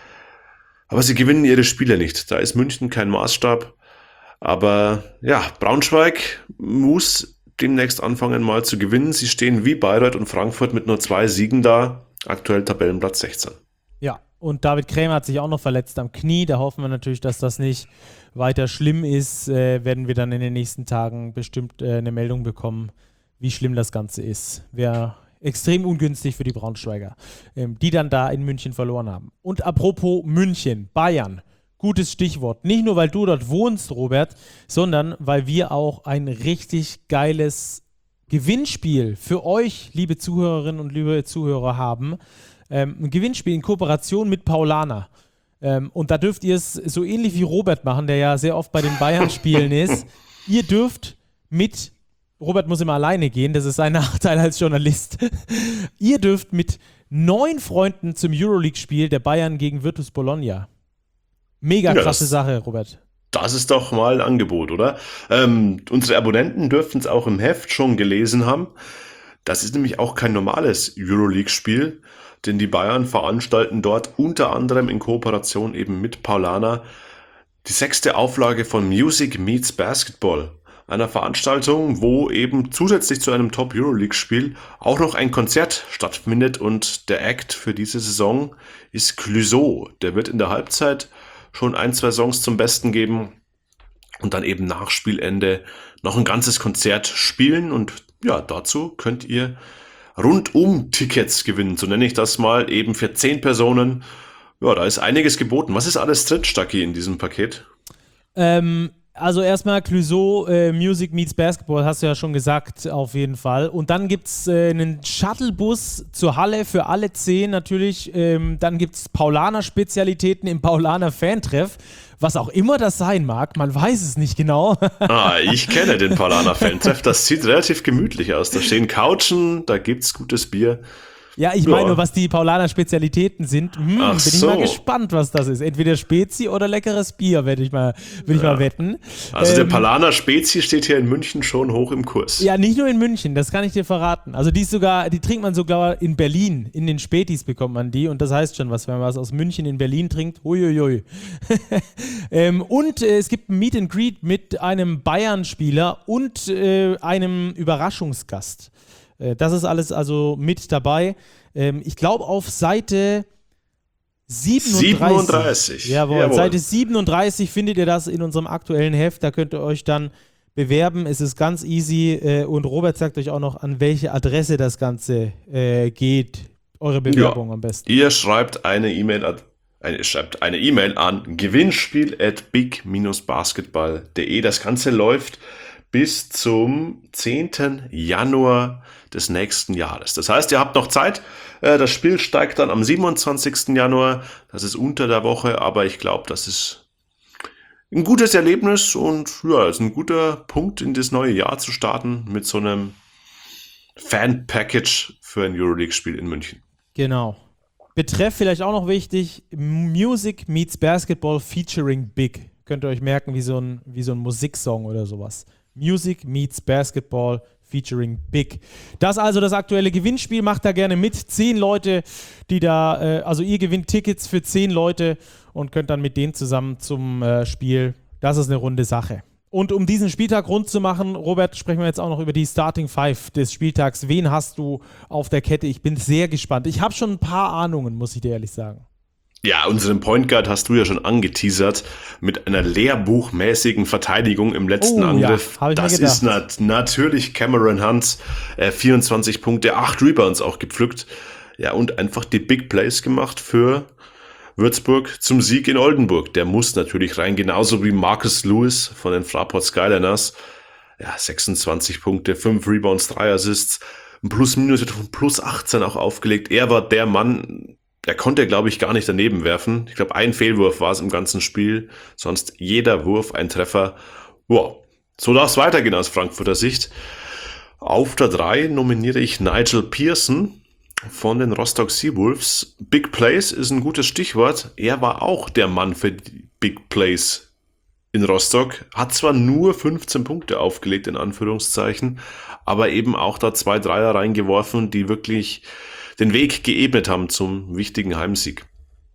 aber sie gewinnen ihre Spiele nicht. Da ist München kein Maßstab. Aber ja, Braunschweig muss demnächst anfangen mal zu gewinnen. Sie stehen wie Bayreuth und Frankfurt mit nur zwei Siegen da. Aktuell Tabellenplatz sechzehn. Ja, und David Krämer hat sich auch noch verletzt am Knie. Da hoffen wir natürlich, dass das nicht weiter schlimm ist. Äh, werden wir dann in den nächsten Tagen bestimmt äh, eine Meldung bekommen, wie schlimm das Ganze ist. Wäre extrem ungünstig für die Braunschweiger, ähm, die dann da in München verloren haben. Und apropos München, Bayern. Gutes Stichwort. Nicht nur, weil du dort wohnst, Robert, sondern weil wir auch ein richtig geiles Gewinnspiel für euch, liebe Zuhörerinnen und liebe Zuhörer, haben. Ähm, ein Gewinnspiel in Kooperation mit Paulaner. Ähm, und da dürft ihr es so ähnlich wie Robert machen, der ja sehr oft bei den Bayern-Spielen ist. Ihr dürft mit, Robert muss immer alleine gehen, das ist sein Nachteil als Journalist. Ihr dürft mit neun Freunden zum Euroleague-Spiel der Bayern gegen Virtus Bologna. Mega Ja, krasse das- Sache, Robert. Das ist doch mal ein Angebot, oder? Ähm, unsere Abonnenten dürften es auch im Heft schon gelesen haben. Das ist nämlich auch kein normales Euroleague-Spiel, denn die Bayern veranstalten dort unter anderem in Kooperation eben mit Paulaner die sechste Auflage von Music Meets Basketball, einer Veranstaltung, wo eben zusätzlich zu einem Top-Euroleague-Spiel auch noch ein Konzert stattfindet und der Act für diese Saison ist Clouseau. Der wird in der Halbzeit schon ein, zwei Songs zum Besten geben und dann eben nach Spielende noch ein ganzes Konzert spielen und ja, dazu könnt ihr rundum Tickets gewinnen, so nenne ich das mal, eben für zehn Personen. Ja, da ist einiges geboten. Was ist alles drin, Stacki, in diesem Paket? Ähm, also erstmal Clouseau, äh, Music Meets Basketball, hast du ja schon gesagt, auf jeden Fall. Und dann gibt es äh, einen Shuttlebus zur Halle für alle zehn natürlich. Ähm, dann gibt es Paulaner-Spezialitäten im Paulaner-Fantreff. Was auch immer das sein mag, man weiß es nicht genau. Ah, ich kenne den Paulaner Fantreff. Das sieht relativ gemütlich aus. Da stehen Couchen, da gibt's gutes Bier. Ja, ich Ja. meine nur, was die Paulaner-Spezialitäten sind. Hm, Ach bin ich so. mal gespannt, was das ist. Entweder Spezi oder leckeres Bier, werde ich mal, will ich mal wetten. Also der Ähm, Paulaner Spezi steht hier in München schon hoch im Kurs. Ja, nicht nur in München, das kann ich dir verraten. Also die ist sogar, die trinkt man sogar in Berlin. In den Spätis bekommt man die und das heißt schon was, wenn man was aus München in Berlin trinkt. Huiuiui. ähm, und äh, es gibt ein Meet and Greet mit einem Bayern-Spieler und äh, einem Überraschungsgast. Äh, das ist alles also mit dabei. Ähm, ich glaube auf Seite siebenunddreißig. siebenunddreißig. Jawohl, Jawohl. Seite siebenunddreißig findet ihr das in unserem aktuellen Heft. Da könnt ihr euch dann bewerben. Es ist ganz easy äh, und Robert sagt euch auch noch, an welche Adresse das Ganze äh, geht. Eure Bewerbung Ja. am besten. Ihr schreibt eine E-Mail an, eine, schreibt eine E-Mail an gewinnspiel at big basketball punkt de. Das Ganze läuft bis zum zehnten Januar des nächsten Jahres. Das heißt, ihr habt noch Zeit. Äh, Das Spiel steigt dann am siebenundzwanzigsten Januar. Das ist unter der Woche, aber ich glaube, das ist ein gutes Erlebnis und ja, es ist ein guter Punkt, in das neue Jahr zu starten mit so einem Fan-Package für ein Euroleague-Spiel in München. Genau. Betreff vielleicht auch noch wichtig, Music Meets Basketball featuring Big. Könnt ihr euch merken, wie so ein, wie so ein Musiksong oder sowas. Music Meets Basketball featuring Big. Das ist also das aktuelle Gewinnspiel. Macht da gerne mit. Zehn Leute, die da, äh, also ihr gewinnt Tickets für zehn Leute und könnt dann mit denen zusammen zum äh, Spiel. Das ist eine runde Sache. Und um diesen Spieltag rund zu machen, Robert, sprechen wir jetzt auch noch über die Starting Five des Spieltags. Wen hast du auf der Kette? Ich bin sehr gespannt. Ich habe schon ein paar Ahnungen, muss ich dir ehrlich sagen. Ja, unseren Point Guard hast du ja schon angeteasert mit einer lehrbuchmäßigen Verteidigung im letzten Oh, Angriff. ja, hab ich mir das gedacht. ist nat- natürlich Cameron Hunt, äh, vierundzwanzig Punkte, acht Rebounds auch gepflückt. Ja, und einfach die Big Plays gemacht für Würzburg zum Sieg in Oldenburg. Der muss natürlich rein, genauso wie Marcus Lewis von den Fraport Skyliners. Ja, sechsundzwanzig Punkte, fünf Rebounds, drei Assists, ein Plus-Minus von plus achtzehn auch aufgelegt. Er war der Mann, der konnte, glaube ich, gar nicht daneben werfen. Ich glaube, ein Fehlwurf war es im ganzen Spiel. Sonst jeder Wurf ein Treffer. Wow, so darf es weitergehen aus Frankfurter Sicht. Auf der drei nominiere ich Nigel Pearson von den Rostock Seawolves. Big Plays ist ein gutes Stichwort. Er war auch der Mann für die Big Plays in Rostock. Hat zwar nur fünfzehn Punkte aufgelegt, in Anführungszeichen, aber eben auch da zwei Dreier reingeworfen, die wirklich den Weg geebnet haben zum wichtigen Heimsieg.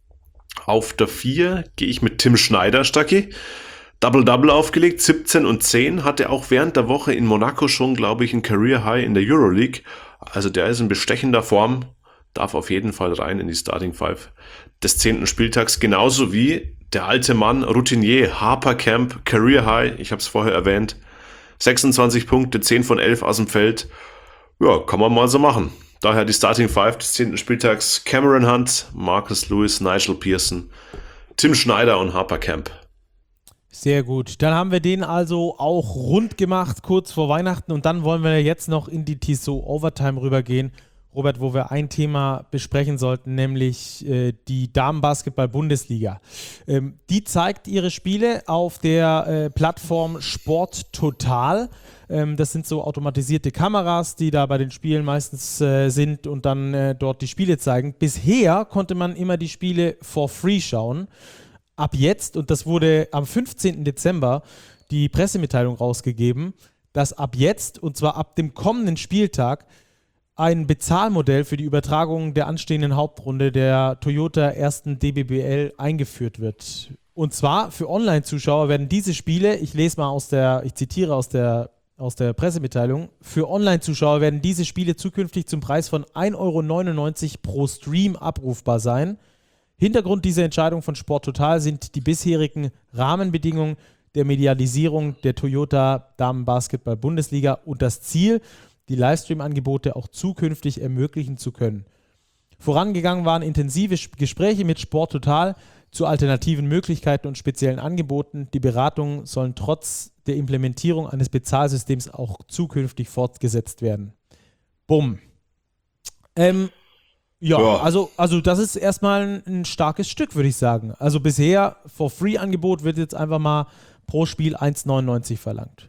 Auf der vier gehe ich mit Tim Schneider, Stacki. Double-Double aufgelegt, siebzehn und zehn, hatte auch während der Woche in Monaco schon, glaube ich, ein Career-High in der Euroleague. Also der ist in bestechender Form, darf auf jeden Fall rein in die Starting Five des zehnten Spieltags, genauso wie der alte Mann, Routinier, Harper Camp, Career-High, ich habe es vorher erwähnt, sechsundzwanzig Punkte, zehn von elf aus dem Feld. Ja, kann man mal so machen. Daher die Starting Five des zehnten Spieltags: Cameron Hunt, Marcus Lewis, Nigel Pearson, Tim Schneider und Harper Camp. Sehr gut. Dann haben wir den also auch rund gemacht, kurz vor Weihnachten. Und dann wollen wir jetzt noch in die Tissot Overtime rübergehen. Robert, wo wir ein Thema besprechen sollten, nämlich äh, die Damenbasketball-Bundesliga. Ähm, die zeigt ihre Spiele auf der äh, Plattform Sport Total. Ähm, das sind so automatisierte Kameras, die da bei den Spielen meistens äh, sind und dann äh, dort die Spiele zeigen. Bisher konnte man immer die Spiele for free schauen. Ab jetzt, und das wurde am fünfzehnten Dezember die Pressemitteilung rausgegeben, dass ab jetzt, und zwar ab dem kommenden Spieltag, ein Bezahlmodell für die Übertragung der anstehenden Hauptrunde der Toyota ersten D B B L eingeführt wird. Und zwar für Online-Zuschauer werden diese Spiele, ich lese mal aus der, ich zitiere aus der, aus der Pressemitteilung, für Online-Zuschauer werden diese Spiele zukünftig zum Preis von ein Euro neunundneunzig pro Stream abrufbar sein. Hintergrund dieser Entscheidung von Sport Total sind die bisherigen Rahmenbedingungen der Medialisierung der Toyota Damenbasketball-Bundesliga und das Ziel, die Livestream-Angebote auch zukünftig ermöglichen zu können. Vorangegangen waren intensive Gespräche mit Sport Total zu alternativen Möglichkeiten und speziellen Angeboten. Die Beratungen sollen trotz der Implementierung eines Bezahlsystems auch zukünftig fortgesetzt werden. Bumm. Ähm, Ja, Ja. also, also das ist erstmal ein, ein starkes Stück, würde ich sagen. Also bisher, For-Free-Angebot wird jetzt einfach mal pro Spiel eins neunundneunzig verlangt.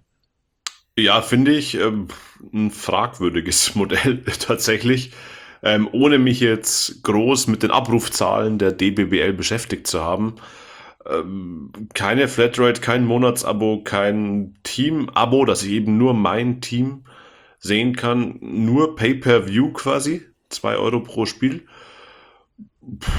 Ja, finde ich ähm, ein fragwürdiges Modell tatsächlich. Ähm, ohne mich jetzt groß mit den Abrufzahlen der D B B L beschäftigt zu haben. Ähm, keine Flatrate, kein Monatsabo, kein Team-Abo, dass ich eben nur mein Team sehen kann. Nur Pay-Per-View quasi. zwei Euro pro Spiel. Puh,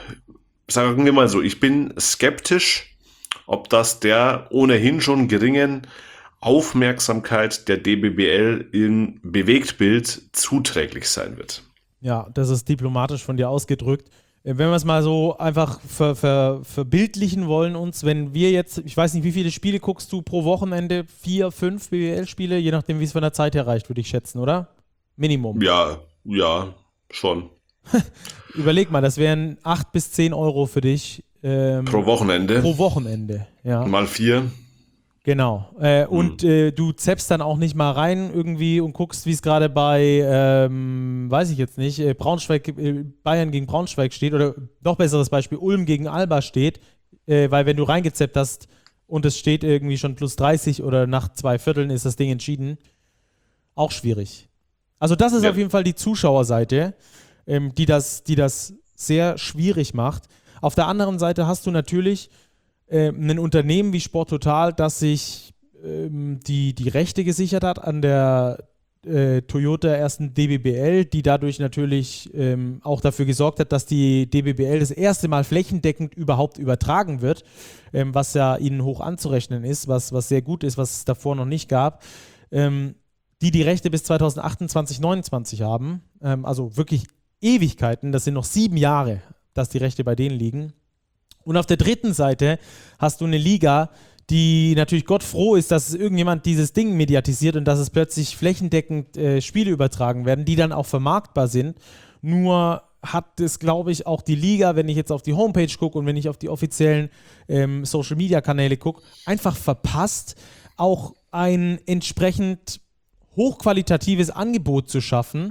sagen wir mal so, ich bin skeptisch, ob das der ohnehin schon geringen Aufmerksamkeit der D B B L im Bewegtbild zuträglich sein wird. Ja, das ist diplomatisch von dir ausgedrückt. Äh, Wenn wir es mal so einfach ver, ver, verbildlichen wollen uns, wenn wir jetzt, ich weiß nicht, wie viele Spiele guckst du pro Wochenende? Vier, fünf B B L-Spiele, je nachdem, wie es von der Zeit her reicht, würde ich schätzen, oder? Minimum. Ja, ja, schon. Überleg mal, das wären acht bis zehn Euro für dich. Ähm, Pro Wochenende. pro Wochenende, ja. Mal vier. Genau. Äh, und äh, du zappst dann auch nicht mal rein irgendwie und guckst, wie es gerade bei, ähm, weiß ich jetzt nicht, äh, Braunschweig, äh, Bayern gegen Braunschweig steht oder noch besseres Beispiel, Ulm gegen Alba steht, äh, weil wenn du reingezappt hast und es steht irgendwie schon plus dreißig oder nach zwei Vierteln ist das Ding entschieden, auch schwierig. Also das ist Ja. auf jeden Fall die Zuschauerseite, ähm, die das, die das sehr schwierig macht. Auf der anderen Seite hast du natürlich äh, ein Unternehmen wie Sport Total, das sich ähm, die, die Rechte gesichert hat an der äh, Toyota ersten D B B L, die dadurch natürlich ähm, auch dafür gesorgt hat, dass die D B B L das erste Mal flächendeckend überhaupt übertragen wird, ähm, was ja ihnen hoch anzurechnen ist, was, was sehr gut ist, was es davor noch nicht gab, ähm, die die Rechte bis zwanzig achtundzwanzig, neunundzwanzig haben, ähm, also wirklich Ewigkeiten, das sind noch sieben Jahre, dass die Rechte bei denen liegen. Und auf der dritten Seite hast du eine Liga, die natürlich Gott froh ist, dass irgendjemand dieses Ding mediatisiert und dass es plötzlich flächendeckend äh, Spiele übertragen werden, die dann auch vermarktbar sind. Nur hat es, glaube ich, auch die Liga, wenn ich jetzt auf die Homepage gucke und wenn ich auf die offiziellen ähm, Social-Media-Kanäle gucke, einfach verpasst, auch ein entsprechend hochqualitatives Angebot zu schaffen,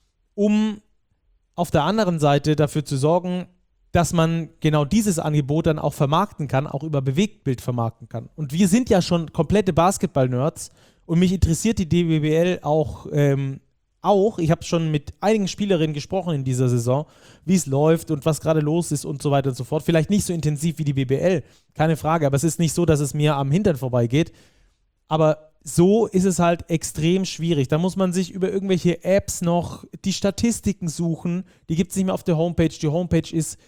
um auf der anderen Seite dafür zu sorgen, dass man genau dieses Angebot dann auch vermarkten kann, auch über Bewegtbild vermarkten kann. Und wir sind ja schon komplette Basketball-Nerds und mich interessiert die D B B L auch. Ähm, auch. Ich habe schon mit einigen Spielerinnen gesprochen in dieser Saison, wie es läuft und was gerade los ist und so weiter und so fort. Vielleicht nicht so intensiv wie die B B L, keine Frage, aber es ist nicht so, dass es mir am Hintern vorbeigeht. Aber so ist es halt extrem schwierig. Da muss man sich über irgendwelche Apps noch die Statistiken suchen. Die gibt es nicht mehr auf der Homepage. Die Homepage ist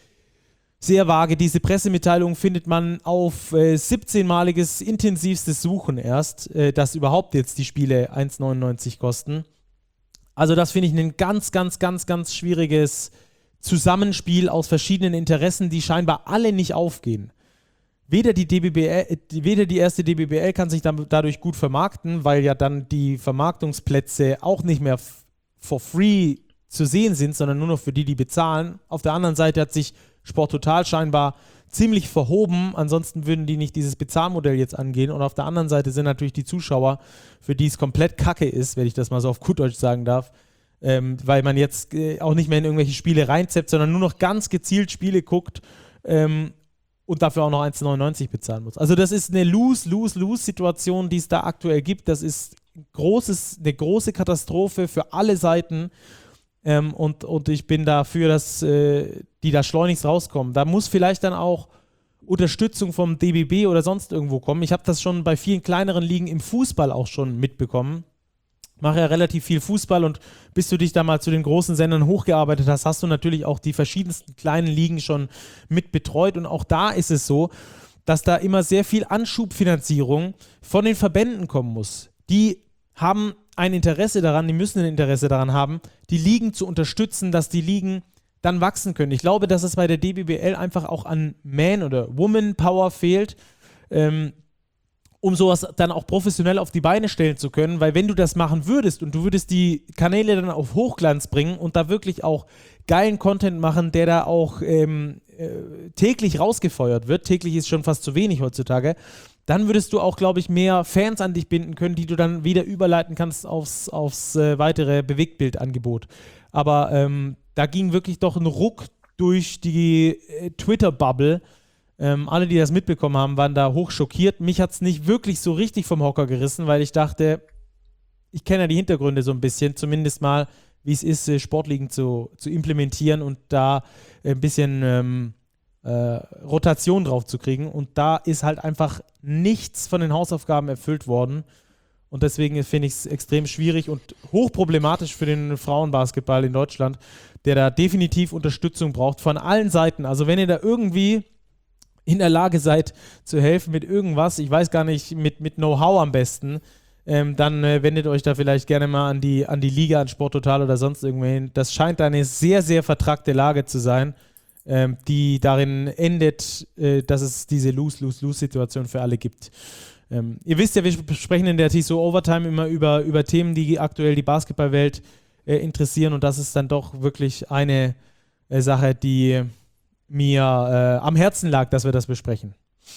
sehr vage. Diese Pressemitteilung findet man auf äh, siebzehnmaliges intensivstes Suchen erst, äh, dass überhaupt jetzt die Spiele eins neunundneunzig kosten. Also das finde ich ein ganz, ganz, ganz, ganz schwieriges Zusammenspiel aus verschiedenen Interessen, die scheinbar alle nicht aufgehen. Weder die D B B L, weder die erste D B B L kann sich dann dadurch gut vermarkten, weil ja dann die Vermarktungsplätze auch nicht mehr f- for free zu sehen sind, sondern nur noch für die, die bezahlen. Auf der anderen Seite hat sich Sport Total scheinbar ziemlich verhoben, ansonsten würden die nicht dieses Bezahlmodell jetzt angehen. Und auf der anderen Seite sind natürlich die Zuschauer, für die es komplett Kacke ist, wenn ich das mal so auf gut Deutsch sagen darf, ähm, weil man jetzt äh, auch nicht mehr in irgendwelche Spiele reinzappt, sondern nur noch ganz gezielt Spiele guckt, ähm, und dafür auch noch eins neunundneunzig bezahlen muss. Also das ist eine Lose-Lose-Lose-Situation, die es da aktuell gibt. Das ist ein großes, eine große Katastrophe für alle Seiten. Ähm, und, und ich bin dafür, dass äh, die da schleunigst rauskommen. Da muss vielleicht dann auch Unterstützung vom D B B oder sonst irgendwo kommen. Ich habe das schon bei vielen kleineren Ligen im Fußball auch schon mitbekommen. Mache ja relativ viel Fußball und bis du dich da mal zu den großen Sendern hochgearbeitet hast, hast du natürlich auch die verschiedensten kleinen Ligen schon mit betreut. Und auch da ist es so, dass da immer sehr viel Anschubfinanzierung von den Verbänden kommen muss. Die haben ein Interesse daran, die müssen ein Interesse daran haben, die Ligen zu unterstützen, dass die Ligen dann wachsen können. Ich glaube, dass es bei der D B B L einfach auch an Man- oder Woman-Power fehlt, ähm, um sowas dann auch professionell auf die Beine stellen zu können, weil wenn du das machen würdest und du würdest die Kanäle dann auf Hochglanz bringen und da wirklich auch geilen Content machen, der da auch ähm, äh, täglich rausgefeuert wird, täglich ist schon fast zu wenig heutzutage, dann würdest du auch, glaube ich, mehr Fans an dich binden können, die du dann wieder überleiten kannst aufs, aufs äh, weitere Bewegtbildangebot. Aber ähm, da ging wirklich doch ein Ruck durch die äh, Twitter-Bubble. Ähm, alle, die das mitbekommen haben, waren da hoch schockiert. Mich hat es nicht wirklich so richtig vom Hocker gerissen, weil ich dachte, ich kenne ja die Hintergründe so ein bisschen, zumindest mal, wie es ist, äh, Sportligen zu, zu implementieren und da ein bisschen ähm, äh, Rotation drauf zu kriegen. Und da ist halt einfach nichts von den Hausaufgaben erfüllt worden. Und deswegen finde ich es extrem schwierig und hochproblematisch für den Frauenbasketball in Deutschland, der da definitiv Unterstützung braucht von allen Seiten. Also wenn ihr da irgendwie in der Lage seid, zu helfen mit irgendwas, ich weiß gar nicht, mit, mit Know-how am besten, ähm, dann äh, wendet euch da vielleicht gerne mal an die, an die Liga, an Sport Total oder sonst irgendwo hin. Das scheint eine sehr, sehr vertrackte Lage zu sein, ähm, die darin endet, äh, dass es diese Lose-Lose-Lose-Situation für alle gibt. Ähm, ihr wisst ja, wir sprechen in der T S O Overtime immer über, über Themen, die aktuell die Basketballwelt äh, interessieren und das ist dann doch wirklich eine äh, Sache, die mir äh, am Herzen lag, dass wir das besprechen.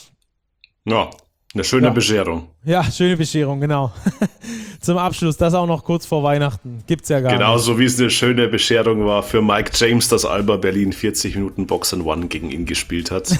Ja, eine schöne ja. Bescherung. Ja, schöne Bescherung, genau. Zum Abschluss, das auch noch kurz vor Weihnachten. Gibt's ja gar Genauso nicht. wie es eine schöne Bescherung war für Mike James, dass Alba Berlin vierzig Minuten Box and One gegen ihn gespielt hat.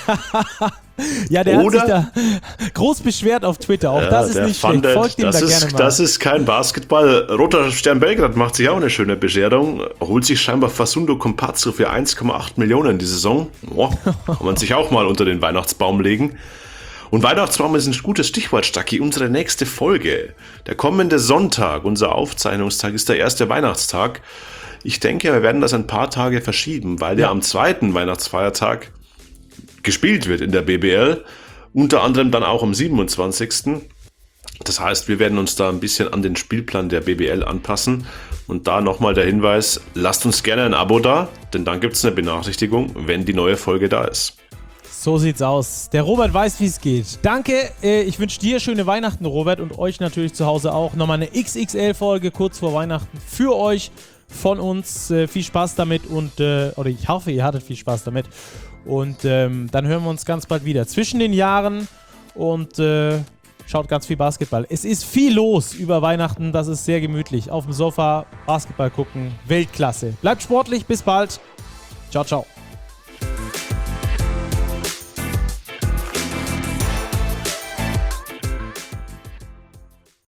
Ja, der Oder, hat sich da groß beschwert auf Twitter. Auch ja, das ist nicht schlecht. It, Folgt ihm das, da ist, gerne mal. das ist kein Basketball. Roter Stern Belgrad macht sich auch eine schöne Bescherung. Holt sich scheinbar Facundo Campazzo für eins Komma acht Millionen die Saison. Boah, kann man sich auch mal unter den Weihnachtsbaum legen. Und Weihnachtsbaum ist ein gutes Stichwort, Stacki. Unsere nächste Folge, der kommende Sonntag, unser Aufzeichnungstag, ist der erste Weihnachtstag. Ich denke, wir werden das ein paar Tage verschieben, weil ja, ja am zweiten Weihnachtsfeiertag gespielt wird in der B B L. Unter anderem dann auch am siebenundzwanzigsten Das heißt, wir werden uns da ein bisschen an den Spielplan der B B L anpassen. Und da nochmal der Hinweis, lasst uns gerne ein Abo da, denn dann gibt es eine Benachrichtigung, wenn die neue Folge da ist. So sieht's aus. Der Robert weiß, wie es geht. Danke, äh, ich wünsche dir schöne Weihnachten, Robert, und euch natürlich zu Hause auch. Nochmal eine X X L-Folge kurz vor Weihnachten für euch, von uns. Äh, viel Spaß damit und, äh, oder ich hoffe, ihr hattet viel Spaß damit. Und ähm, dann hören wir uns ganz bald wieder zwischen den Jahren und äh, schaut ganz viel Basketball. Es ist viel los über Weihnachten, das ist sehr gemütlich. Auf dem Sofa, Basketball gucken, Weltklasse. Bleibt sportlich, bis bald. Ciao, ciao.